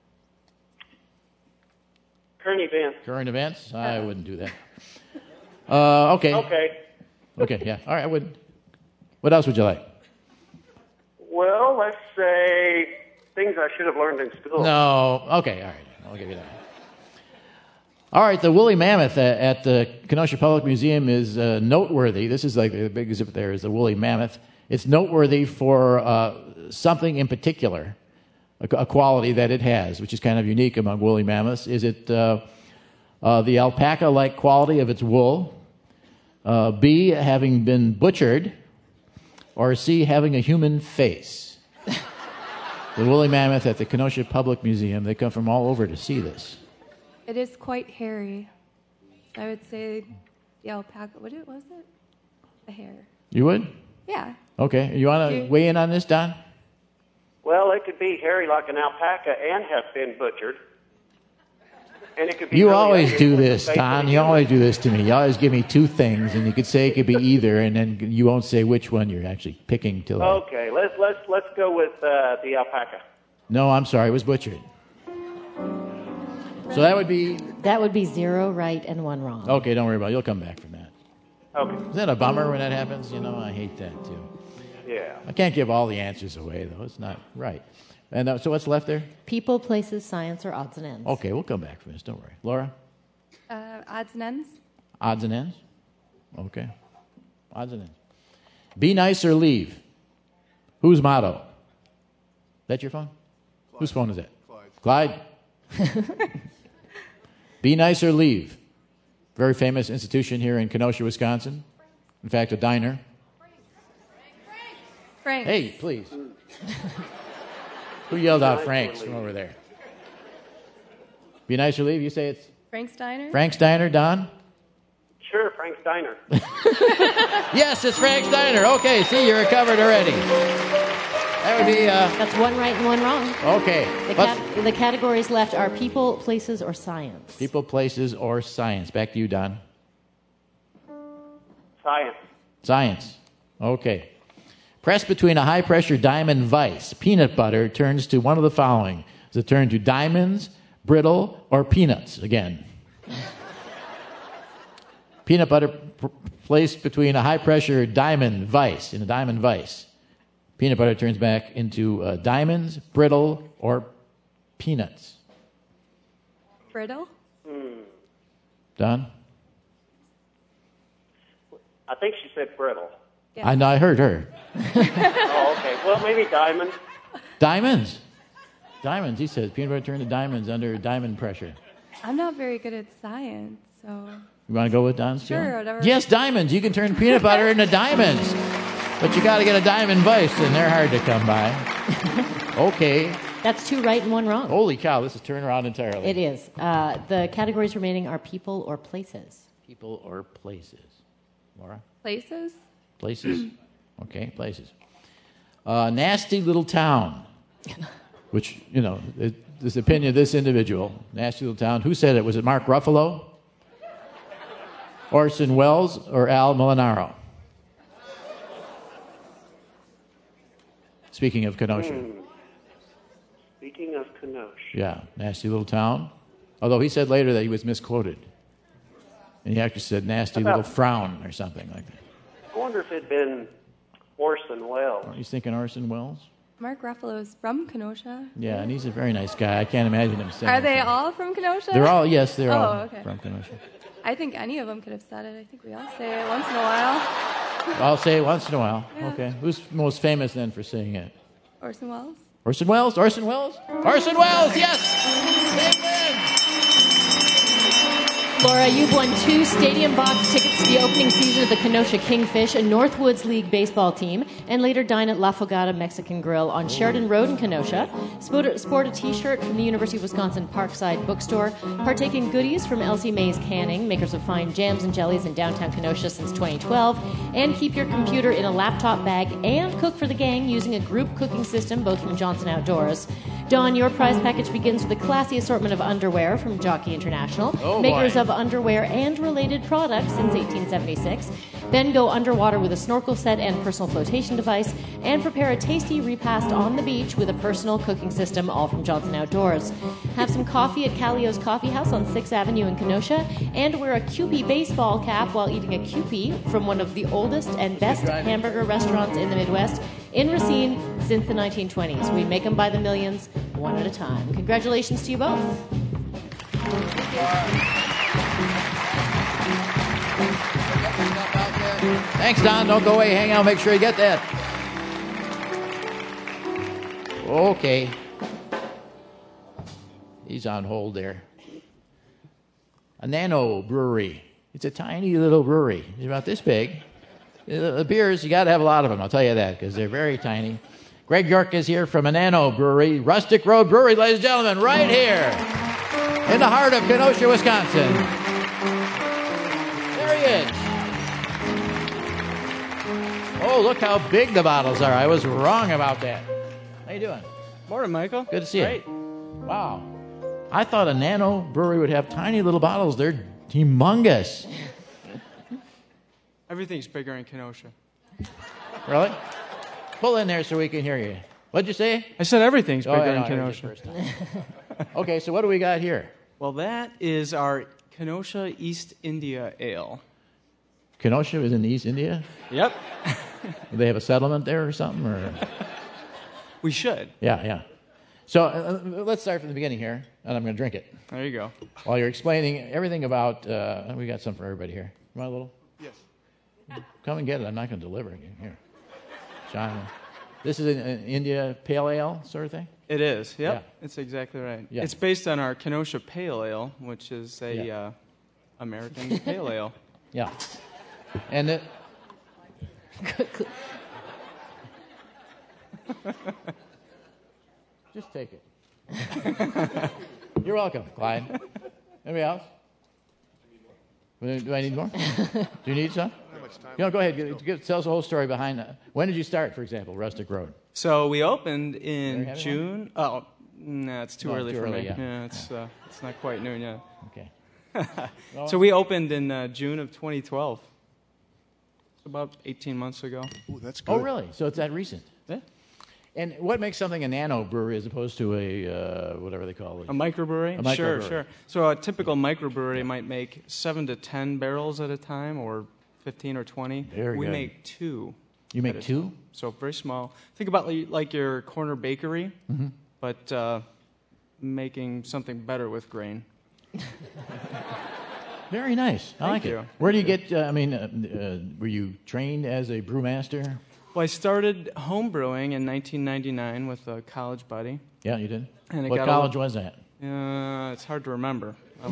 S15: Current events.
S1: Current events? I wouldn't do that. Uh, okay.
S15: Okay.
S1: Okay, yeah. All right, I would. What else would you like?
S15: Well, let's say things I should have learned in school.
S1: No. Okay, all right. I'll give you that. All right, the woolly mammoth at, at the Kenosha Public Museum is uh, noteworthy. This is like the big exhibit there is the woolly mammoth. It's noteworthy for uh, something in particular, a, a quality that it has, which is kind of unique among woolly mammoths. Is it uh, uh, the alpaca-like quality of its wool, uh, B, having been butchered, or C, having a human face? The woolly mammoth at the Kenosha Public Museum, they come from all over to see this.
S3: It is quite hairy. I would say the alpaca. What it was it? The hair.
S1: You would?
S3: Yeah.
S1: Okay. You want to
S3: You-
S1: weigh in on this, Don?
S15: Well, it could be hairy like an alpaca and have been butchered. And it could be
S1: You
S15: really
S1: always
S15: ugly
S1: do
S15: with the
S1: this,
S15: face
S1: Don.
S15: of a
S1: You
S15: human.
S1: always do this to me. You always give me two things, and you could say it could be either, and then you won't say which one you're actually picking till. I-
S15: Okay, let's let's let's go with uh, the alpaca.
S1: No, I'm sorry. It was butchered. So that would be...
S2: That would be zero right and one wrong.
S1: Okay, don't worry about it. You'll come back from that.
S15: Okay.
S1: Is that a bummer when that happens? You know, I hate that, too.
S15: Yeah.
S1: I can't give all the answers away, though. It's not right. And uh, so what's left there?
S2: People, places, science, or odds and ends.
S1: Okay, we'll come back from this. Don't worry. Laura?
S3: Uh, odds and ends.
S1: Odds and ends? Okay. Odds and ends. Be nice or leave. Whose motto? That your phone? Whose phone is that? Clyde. Clyde? Be Nice or Leave. Very famous institution here in Kenosha, Wisconsin. In fact, a diner.
S3: Frank.
S1: Hey, please. Who yelled out Frank's from over there? Be Nice or Leave? You say it's
S3: Frank's Diner?
S1: Frank's Diner, Don?
S15: Sure, Frank's Diner.
S1: Yes, it's Frank's Diner. Okay, see, you're recovered already. That would be... Uh,
S2: That's one right and one wrong.
S1: Okay.
S2: The, cat- the categories left are people, places, or science.
S1: People, places, or science. Back to you, Don.
S15: Science.
S1: Science. Okay. Pressed between a high-pressure diamond vise, peanut butter turns to one of the following. Does it turn to diamonds, brittle, or peanuts? Again. Peanut butter pr- placed between a high-pressure diamond vise, in a diamond vise. Peanut butter turns back into uh, diamonds, brittle, or peanuts.
S3: Brittle?
S15: Hmm.
S1: Don?
S15: I think she said brittle.
S1: I know, I heard her.
S15: Oh, okay. Well, maybe diamond.
S1: Diamonds. Diamonds, he says. Peanut butter turned to diamonds under diamond pressure.
S3: I'm not very good at science, so...
S1: You want to go with Don's?
S3: Sure,
S1: Joe?
S3: whatever.
S1: Yes, diamonds. You can turn peanut butter into diamonds. But you got to get a diamond vise, and they're hard to come by. Okay.
S2: That's two right and one wrong.
S1: Holy cow, this is turned around entirely.
S2: It is. Uh, the categories remaining are people or places.
S1: People or places. Laura?
S3: Places?
S1: Places. Okay, places. Uh, nasty little town. Which, you know, it, this opinion of this individual. Nasty little town. Who said it? Was it Mark Ruffalo? Orson Welles or Al Molinaro? Speaking of Kenosha.
S15: Hmm. Speaking of Kenosha.
S1: Yeah, nasty little town. Although he said later that he was misquoted. And he actually said nasty
S15: About-
S1: little frown or something like that.
S15: I wonder if it'd been Orson Welles.
S1: He's thinking Orson Welles?
S3: Mark Ruffalo's from Kenosha.
S1: Yeah, and he's a very nice guy. I can't imagine him saying
S3: Are they
S1: something.
S3: all from Kenosha?
S1: They're all, yes, they're
S3: oh,
S1: all
S3: okay.
S1: from Kenosha.
S3: I think any of them could have said it. I think we all say it once in a while.
S1: I'll say it once in a while.
S3: Yeah.
S1: Okay. Who's most famous then for saying it?
S3: Orson Welles?
S1: Orson Welles? Orson Welles? Orson Welles, yes! Big win!
S2: Laura, you've won two stadium box tickets to the opening season of the Kenosha Kingfish, a Northwoods League baseball team, and later dine at La Fogata Mexican Grill on Sheridan Road in Kenosha. Sport a, sport a T-shirt from the University of Wisconsin Parkside Bookstore. Partake in goodies from Elsie Mays Canning, makers of fine jams and jellies in downtown Kenosha since twenty twelve. And keep your computer in a laptop bag and cook for the gang using a group cooking system, both from Johnson Outdoors. Don, your prize package begins with a classy assortment of underwear from Jockey International,
S1: Oh,
S2: makers
S1: boy.
S2: of underwear and related products since eighteen seventy-six. Then go underwater with a snorkel set and personal flotation device, and prepare a tasty repast on the beach with a personal cooking system, all from Johnson Outdoors. Have some coffee at Calio's Coffee House on sixth Avenue in Kenosha, and wear a Kewpie baseball cap while eating a Kewpie from one of the oldest and best hamburger restaurants in the Midwest, in Racine since the nineteen twenties. We make them by the millions, one at a time. Congratulations to you both.
S1: Thanks, Don. Don't go away. Hang out. Make sure you get that. Okay. He's on hold there. A Nano Brewery. It's a tiny little brewery. It's about this big. The beers, you got to have a lot of them, I'll tell you that, because they're very tiny. Greg York is here from a Nano Brewery, Rustic Road Brewery, ladies and gentlemen, right here in the heart of Kenosha, Wisconsin. There he is. Oh, look how big the bottles are. I was wrong about that. How you doing?
S7: Morning, Michael.
S1: Good to see
S7: Great.
S1: you. Wow. I thought a Nano Brewery would have tiny little bottles. They're humongous.
S7: Everything's bigger in Kenosha.
S1: Really? Pull in there so we can hear you. What'd you say?
S7: I said everything's
S1: Oh,
S7: bigger
S1: yeah, no,
S7: in
S1: I heard you
S7: Kenosha.
S1: first time. Okay, so what do we got here?
S7: Well, that is our Kenosha East India Ale.
S1: Kenosha is in East India?
S7: Yep.
S1: Do they have a settlement there or something? Or?
S7: We should.
S1: Yeah, yeah. So uh, let's start from the beginning here, and I'm going to drink it.
S7: There you go.
S1: While you're explaining everything about, uh, we got some for everybody here. You want a little?
S7: Yes.
S1: Come and get it. I'm not going to deliver it. Here. John. This is an, an India Pale Ale sort of thing?
S7: It is. Yep.
S1: Yeah.
S7: It's exactly right.
S1: Yeah.
S7: It's based on our Kenosha Pale Ale, which is a
S1: Yeah.
S7: uh, American Pale Ale.
S1: Yeah. And it. Just take it. You're welcome, Clyde. Anybody else? Do I need more? Do you need some? You know, go ahead. Give, give, tell us the whole story behind that. When did you start, for example, Rustic Road?
S7: So we opened
S1: Very
S7: in
S1: heavy
S7: June. Oh, no, it's too
S1: No,
S7: early
S1: too
S7: for
S1: early,
S7: me.
S1: yeah.
S7: it's uh, it's not quite noon yet.
S1: Okay.
S7: So we opened in uh, June of twenty twelve. It's about eighteen months ago.
S23: Ooh, that's
S1: Oh, really? So it's that recent?
S7: Yeah.
S1: And what makes something a nano brewery as opposed to a, uh, whatever they call it?
S7: A microbrewery?
S1: A microbrewery.
S7: Sure, sure. So a typical microbrewery might make seven to ten barrels at a time, or fifteen or twenty.
S1: Very
S7: we
S1: good.
S7: make two.
S1: You make
S7: at a
S1: two?
S7: time. So very small. Think about like, like your corner bakery,
S1: Mhm.
S7: but uh, making something better with grain.
S1: Very nice. I
S7: Thank
S1: like
S7: you.
S1: it. Where do you get, uh, I mean, uh, uh, were you trained as a brewmaster?
S7: Well, I started home brewing in nineteen ninety-nine with a college buddy.
S1: Yeah, you did?
S7: And it
S1: What
S7: got
S1: college
S7: a
S1: was that?
S7: Uh, it's hard to remember. I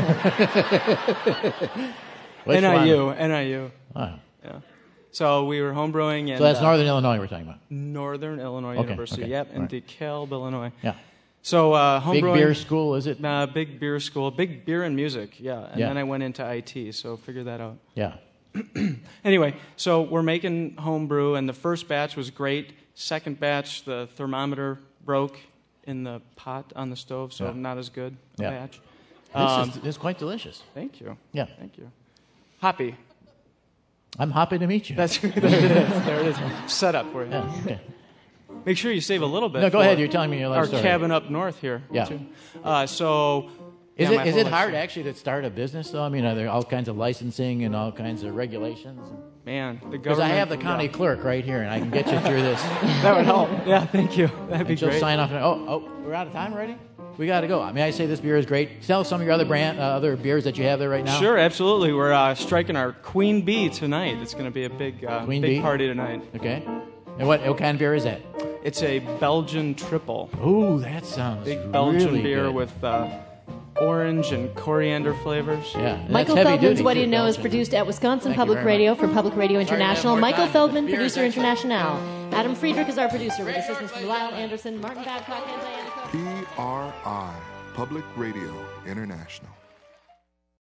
S1: Which
S7: was N I U,
S1: one?
S7: N I U.
S1: Wow.
S7: Yeah. So we were home brewing in
S1: So that's
S7: uh,
S1: Northern Illinois we're talking about?
S7: Northern Illinois
S1: Okay,
S7: University.
S1: okay,
S7: Yep, in
S1: right.
S7: DeKalb, Illinois.
S1: Yeah.
S7: So uh, home
S1: Big
S7: brewing.
S1: beer school, is it?
S7: Uh, big beer school, big beer and music. Yeah, and
S1: Yeah.
S7: then I went into I T. So figure that out.
S1: Yeah.
S7: Anyway, so we're making home brew, and the first batch was great. Second batch, the thermometer broke in the pot on the stove, so
S1: Yeah.
S7: not as good a
S1: Yeah.
S7: batch.
S1: This
S7: Um,
S1: is, it's quite delicious.
S7: Thank you.
S1: Yeah.
S7: Thank you. Hoppy.
S1: I'm happy to meet you.
S7: That's there it is. There it is. Set up for you.
S1: Yeah, okay.
S7: Make sure you save a little bit.
S1: No, go
S7: for
S1: ahead. You're telling me your life
S7: our
S1: story.
S7: cabin up north here.
S1: Yeah.
S7: too. Uh, so.
S1: Is
S7: yeah, my
S1: it is
S7: whole
S1: it hard
S7: life-
S1: actually to start a business though? I mean, are there all kinds of licensing and all kinds of regulations?
S7: Man, the
S1: Because I
S7: government.
S1: have the county
S7: yeah.
S1: clerk right here, and I can get you through this.
S7: That would help. Yeah, thank you. That'd be
S1: And she'll
S7: great.
S1: sign off. And, oh, oh, we're out of time already. We got to go. I mean, I say this beer is great. Tell some of your other brand, uh, other beers that you have there right now.
S7: Sure, absolutely. We're uh, striking our Queen Bee tonight. It's going to be a big, uh,
S1: Queen
S7: big
S1: Bee?
S7: party tonight.
S1: Okay. And what, what kind of beer is that?
S7: It's a Belgian triple.
S1: Ooh, that sounds
S7: Big Belgian
S1: really
S7: beer
S1: good.
S7: with uh, orange and coriander flavors.
S1: Yeah.
S2: Michael Feldman's What Do You Know is produced at Wisconsin
S7: Thank you
S2: Public
S7: very
S2: Radio
S7: much.
S2: for Public Radio
S7: Sorry to have
S2: International.
S7: more
S2: Michael
S7: time.
S2: Feldman,
S7: Beer is
S2: producer
S7: excellent.
S2: international. Adam Friedrich is our producer with assistance from Lyle Anderson, Martin Babcock, and Diana Cook.
S8: P R I, Public Radio International.